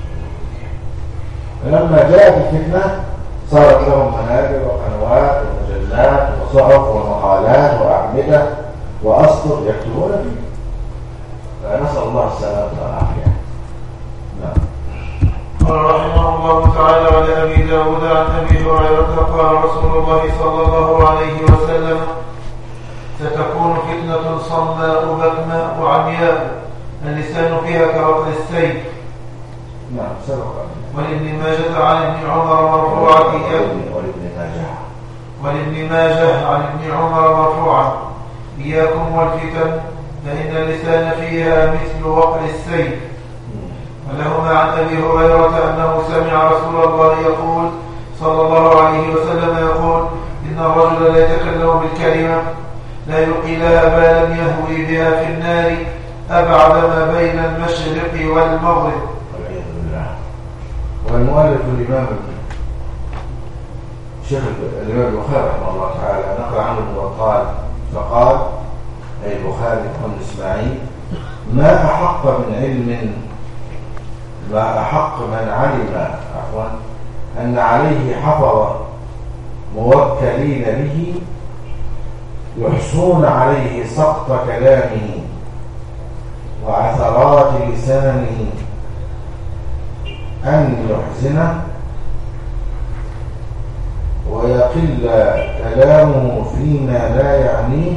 فلما جاءت الفتنة صارت لهم منابر وقنوات ومجلات وصحف ومقالات وأعمدة وأسطر يكتبون فيه. فنسأل الله السلامة والعافية. نعم. قال رحمه الله تعالى: ولأبي داود عن أبي هريرة قال رسول الله صلى الله عليه وسلم: ستكون فتنة صماء بكماء وعمياء اللسان فيها كرطل السيف. نعم سبق. ولابن ماجه عن ابن عمر مرفوعا ولابن ماجه عن ابن عمر مرفوعا: إياكم والفتن فإن اللسان فيها مثل وقر السيف. ولهما عن أبي هريرة أنه سمع رسول الله يقول صلى الله عليه وسلم يقول: إن الرجل لا يتكلم بالكلمة لا يلقي لها بالا يهوي بها في النار أبعد ما بين المشرق والمغرب. والمؤلف الإمام الشيخ الإمام البخاري رحمه الله تعالى نقل عنه وقال فقال أي البخاري محمد إسماعيل: ما أحق من علم ما أحق من علم عفوا أن عليه حفظ موكلين به يحصون عليه سقط كلامه وعثرات لسانه أن يحزنه ويقل كلامه فيما لا يعنيه،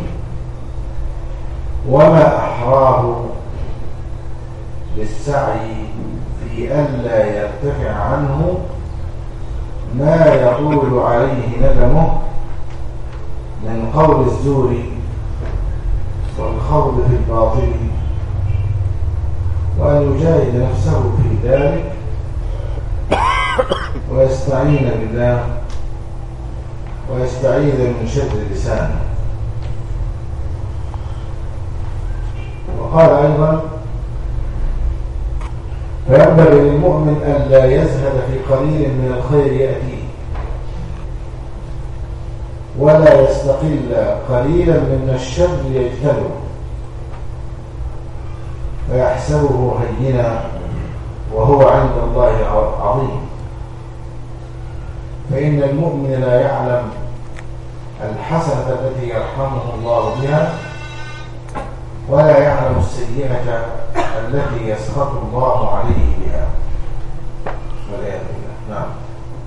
وما أحراه بالسعي في ألا يرتفع عنه ما يطول عليه ندمه من قول الزور والخوض في الباطل، وأن يجاهد نفسه في ذلك ويستعين بالله ويستعيذ من شر لسانه. وقال أيضا: فينبغي للمؤمن أن لا يزهد في قليل من الخير يأتيه، ولا يستقل قليلا من الشر يجتنبه فيحسبه هينا وهو عند الله عظيم. فإن المؤمن لا يعلم الحسنة التي يرحمه الله بها، ولا يعلم السيئة التي يسخط الله عليه بها، والعياذ بالله. نعم.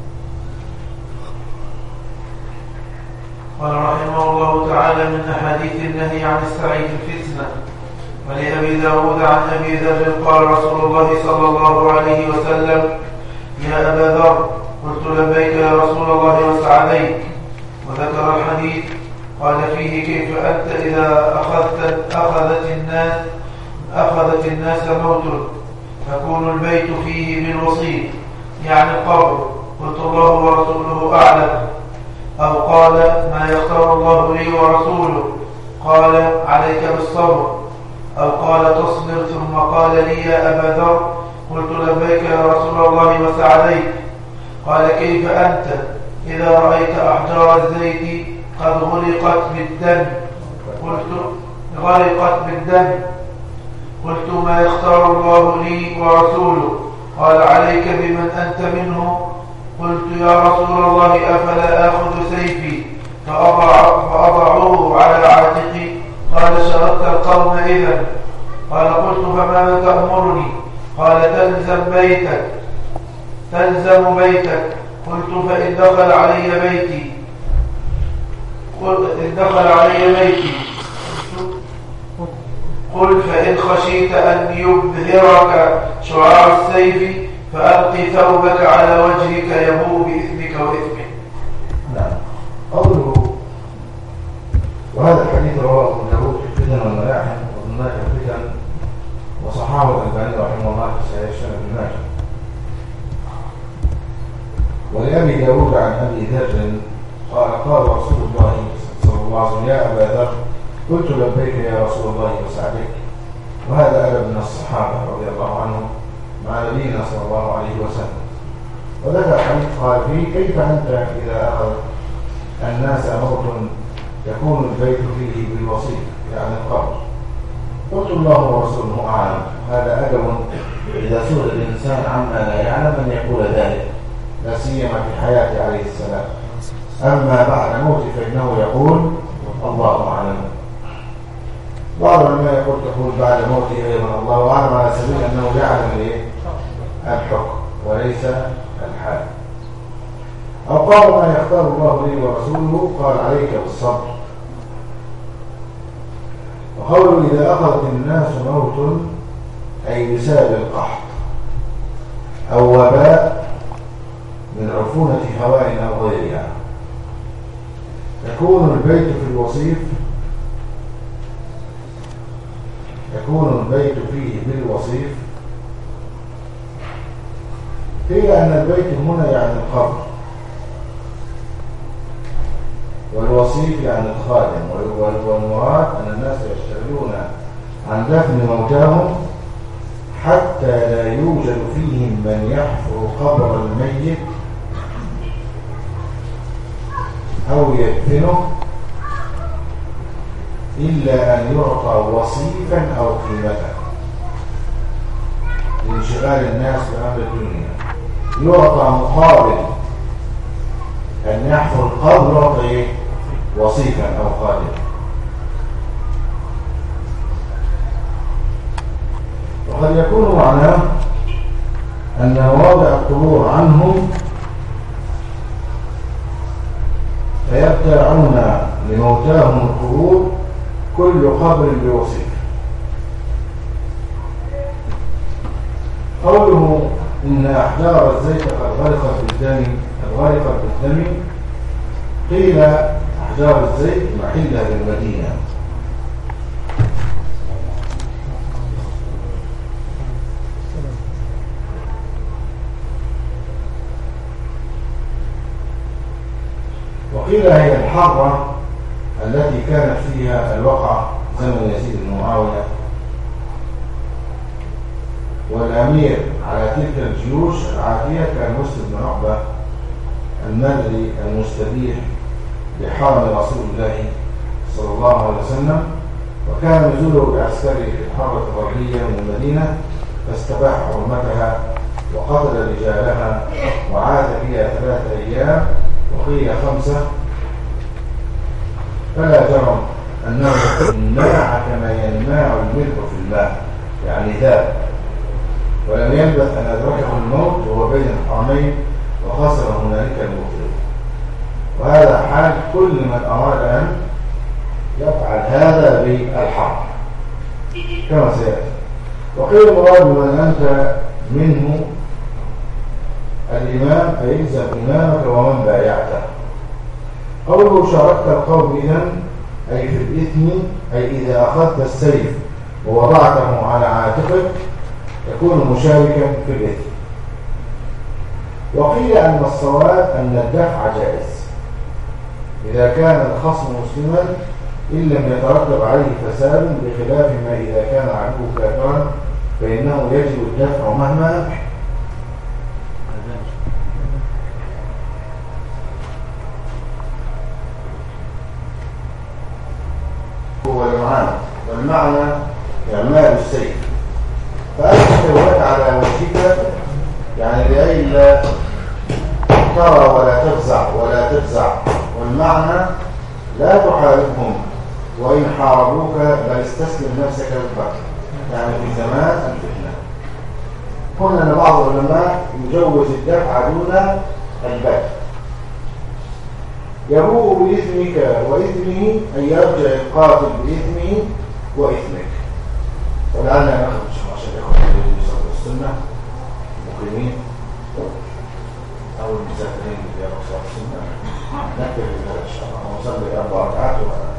قال رحمه الله تعالى: من أحاديث النهي عن السعي في الفتنة. ولأبي داود عن أبي ذر قال رسول الله صلى الله عليه وسلم: يا أبا ذر، قلت لبيك يا رسول الله وسعديك. وذكر الحديث. قال فيه: كيف أنت إذا أخذت أخذت الناس أخذت الناس موت تكون البيت فيه بالوصيد، يعني القبر. قلت: الله ورسوله أعلم. أو قال: ما يختار الله لي ورسوله. قال: عليك بالصبر. أو قال: تصبر. ثم قال لي: يا أبا ذر، قلت لبيك يا رسول الله وسعديك. قال: كيف أنت إذا رأيت أحجار الزيت قد غرقت بالدم؟ قلت: غرقت بالدم. قلت: ما يختار الله لي ورسوله. قال: عليك بمن أنت منه. قلت: يا رسول الله، أفلا آخذ سيفي فأضعوه على عاتقي. قال شردت القوم إذا. قال قلت فما تأمرني؟ قال تلزم بيتك تلزم بيتك. قلت فإن دخل علي بيتي قل إن دخل علي بيتي قل فإن خشيت أن يبهرك شعاع السيف فألقي ثوبك على وجهك يبوء بإثمك وإثمه. نعم. قوله وهذا الحديث رواه أبو داود في الفتن والملاحم وهناك الفتن وصححه الألباني رحمه الله في صحيح السنن بن ماجه. ولأبي داود عن أبي ذر قال قال رسول الله صلى الله عليه وسلم يا أبا ذر قلت لبيك يا رسول الله وسعديك. وهذا أدب من الصحابة رضي الله عنهم مع نبينا صلى الله عليه وسلم. وذكر حديث قال فيه كيف أنت إذا أخذ الناس موت يكون البيت فيه بالوصيف يعني القبر. قلت الله ورسوله أعلم. هذا أدب إذا سئل الإنسان عما لا يعلم أن يقول ذلك لا سيما في حياته عليه السلام. أما بعد موته فإنه يقول الله أعلم. بعض العلماء يقول تقول بعد موته أيضا الله أعلم على سبيل أنه يعلم الحكم وليس الحال. أو قال ما يختار الله لي ورسوله قال عليك بالصبر. وقوله إذا أخذت الناس موت أي بسبب القحط أو وباء من عفونة هواء أو غيرها يكون البيت في الوصيف يكون البيت فيه بالوصيف. قيل أن البيت هنا يعني القبر والوصيف يعني الخادم. والمراد أن الناس يشتغلون عن دفن موتاهم حتى لا يوجد فيهم من يحفر قبر الميت أو يدفنه إلا أن يعطى وصيفا أو قيمة لانشغال الناس بأمر الدنيا. يعطى مقابل أن يحفر القبر وصيفا أو خادما. وقد يكون معناه أن مواضع القبور عنهم فيبتاعون لموتاهم القبور كل قبر بوصيف. قوله إن أحجار الزيت قد غرقت بالدم غرقت بالدم قيل أحجار الزيت محلة بالمدينة. وقيل هي الحرة التي كانت فيها الوقعة زمن يزيد بن معاوية والأمير على تلك الجيوش العاتية كان مسلم بن عقبة المدري المستبيح بحرم رسول الله صلى الله عليه وسلم. وكان نزوله بعسكره في الحرة الغربية من المدينة فاستباح حرمتها وقتل رجالها وعاد فيها ثلاثة أيام وقيل خمسة. فلا جرم أنه ينماع كما ينماع الملح في الماء يعني ذاب. ولم يلبث أن أدركه الموت وهو بين الحرمين وخسر هنالك المبطل. وهذا حال كل من أراد أن يفعل هذا بالحرب كما سيأتي. وقيل مراد من أنت منه الإمام فيلزم إمامك ومن بايعته. قوله شاركت القوم إذن أي في الإثم أي إذا أخذت السيف ووضعته على عاتقك يكون مشاركا في الإثم. وقيل أن الصواب أن الدفع جائز إذا كان الخصم مسلما إن لم يترتب عليه فساد بخلاف ما إذا كان عدوه كافرا فإنه يجب الدفع مهما هو المعنى. والمعنى إعمال السيف فأنت على وجهك يعني لئلا ترى ولا تفزع ولا تفزع. والمعنى لا تحاربهم وإن حاربوك بل استسلم نفسك للقتل. يعني في زمان الفتنة قلنا أن بعض العلماء يجوز الدفع دون البدء. يبوء بإثمك وإثمه أن يرجع القاتل بإثمه وإثمك. ولعلنا نخرج عشان يخرج النبي صلى الله عليه وسلم المقيمين أو المسافرين اللي يقصوا السنة نكتب بهذا إن شاء الله ونصلي أربع ركعات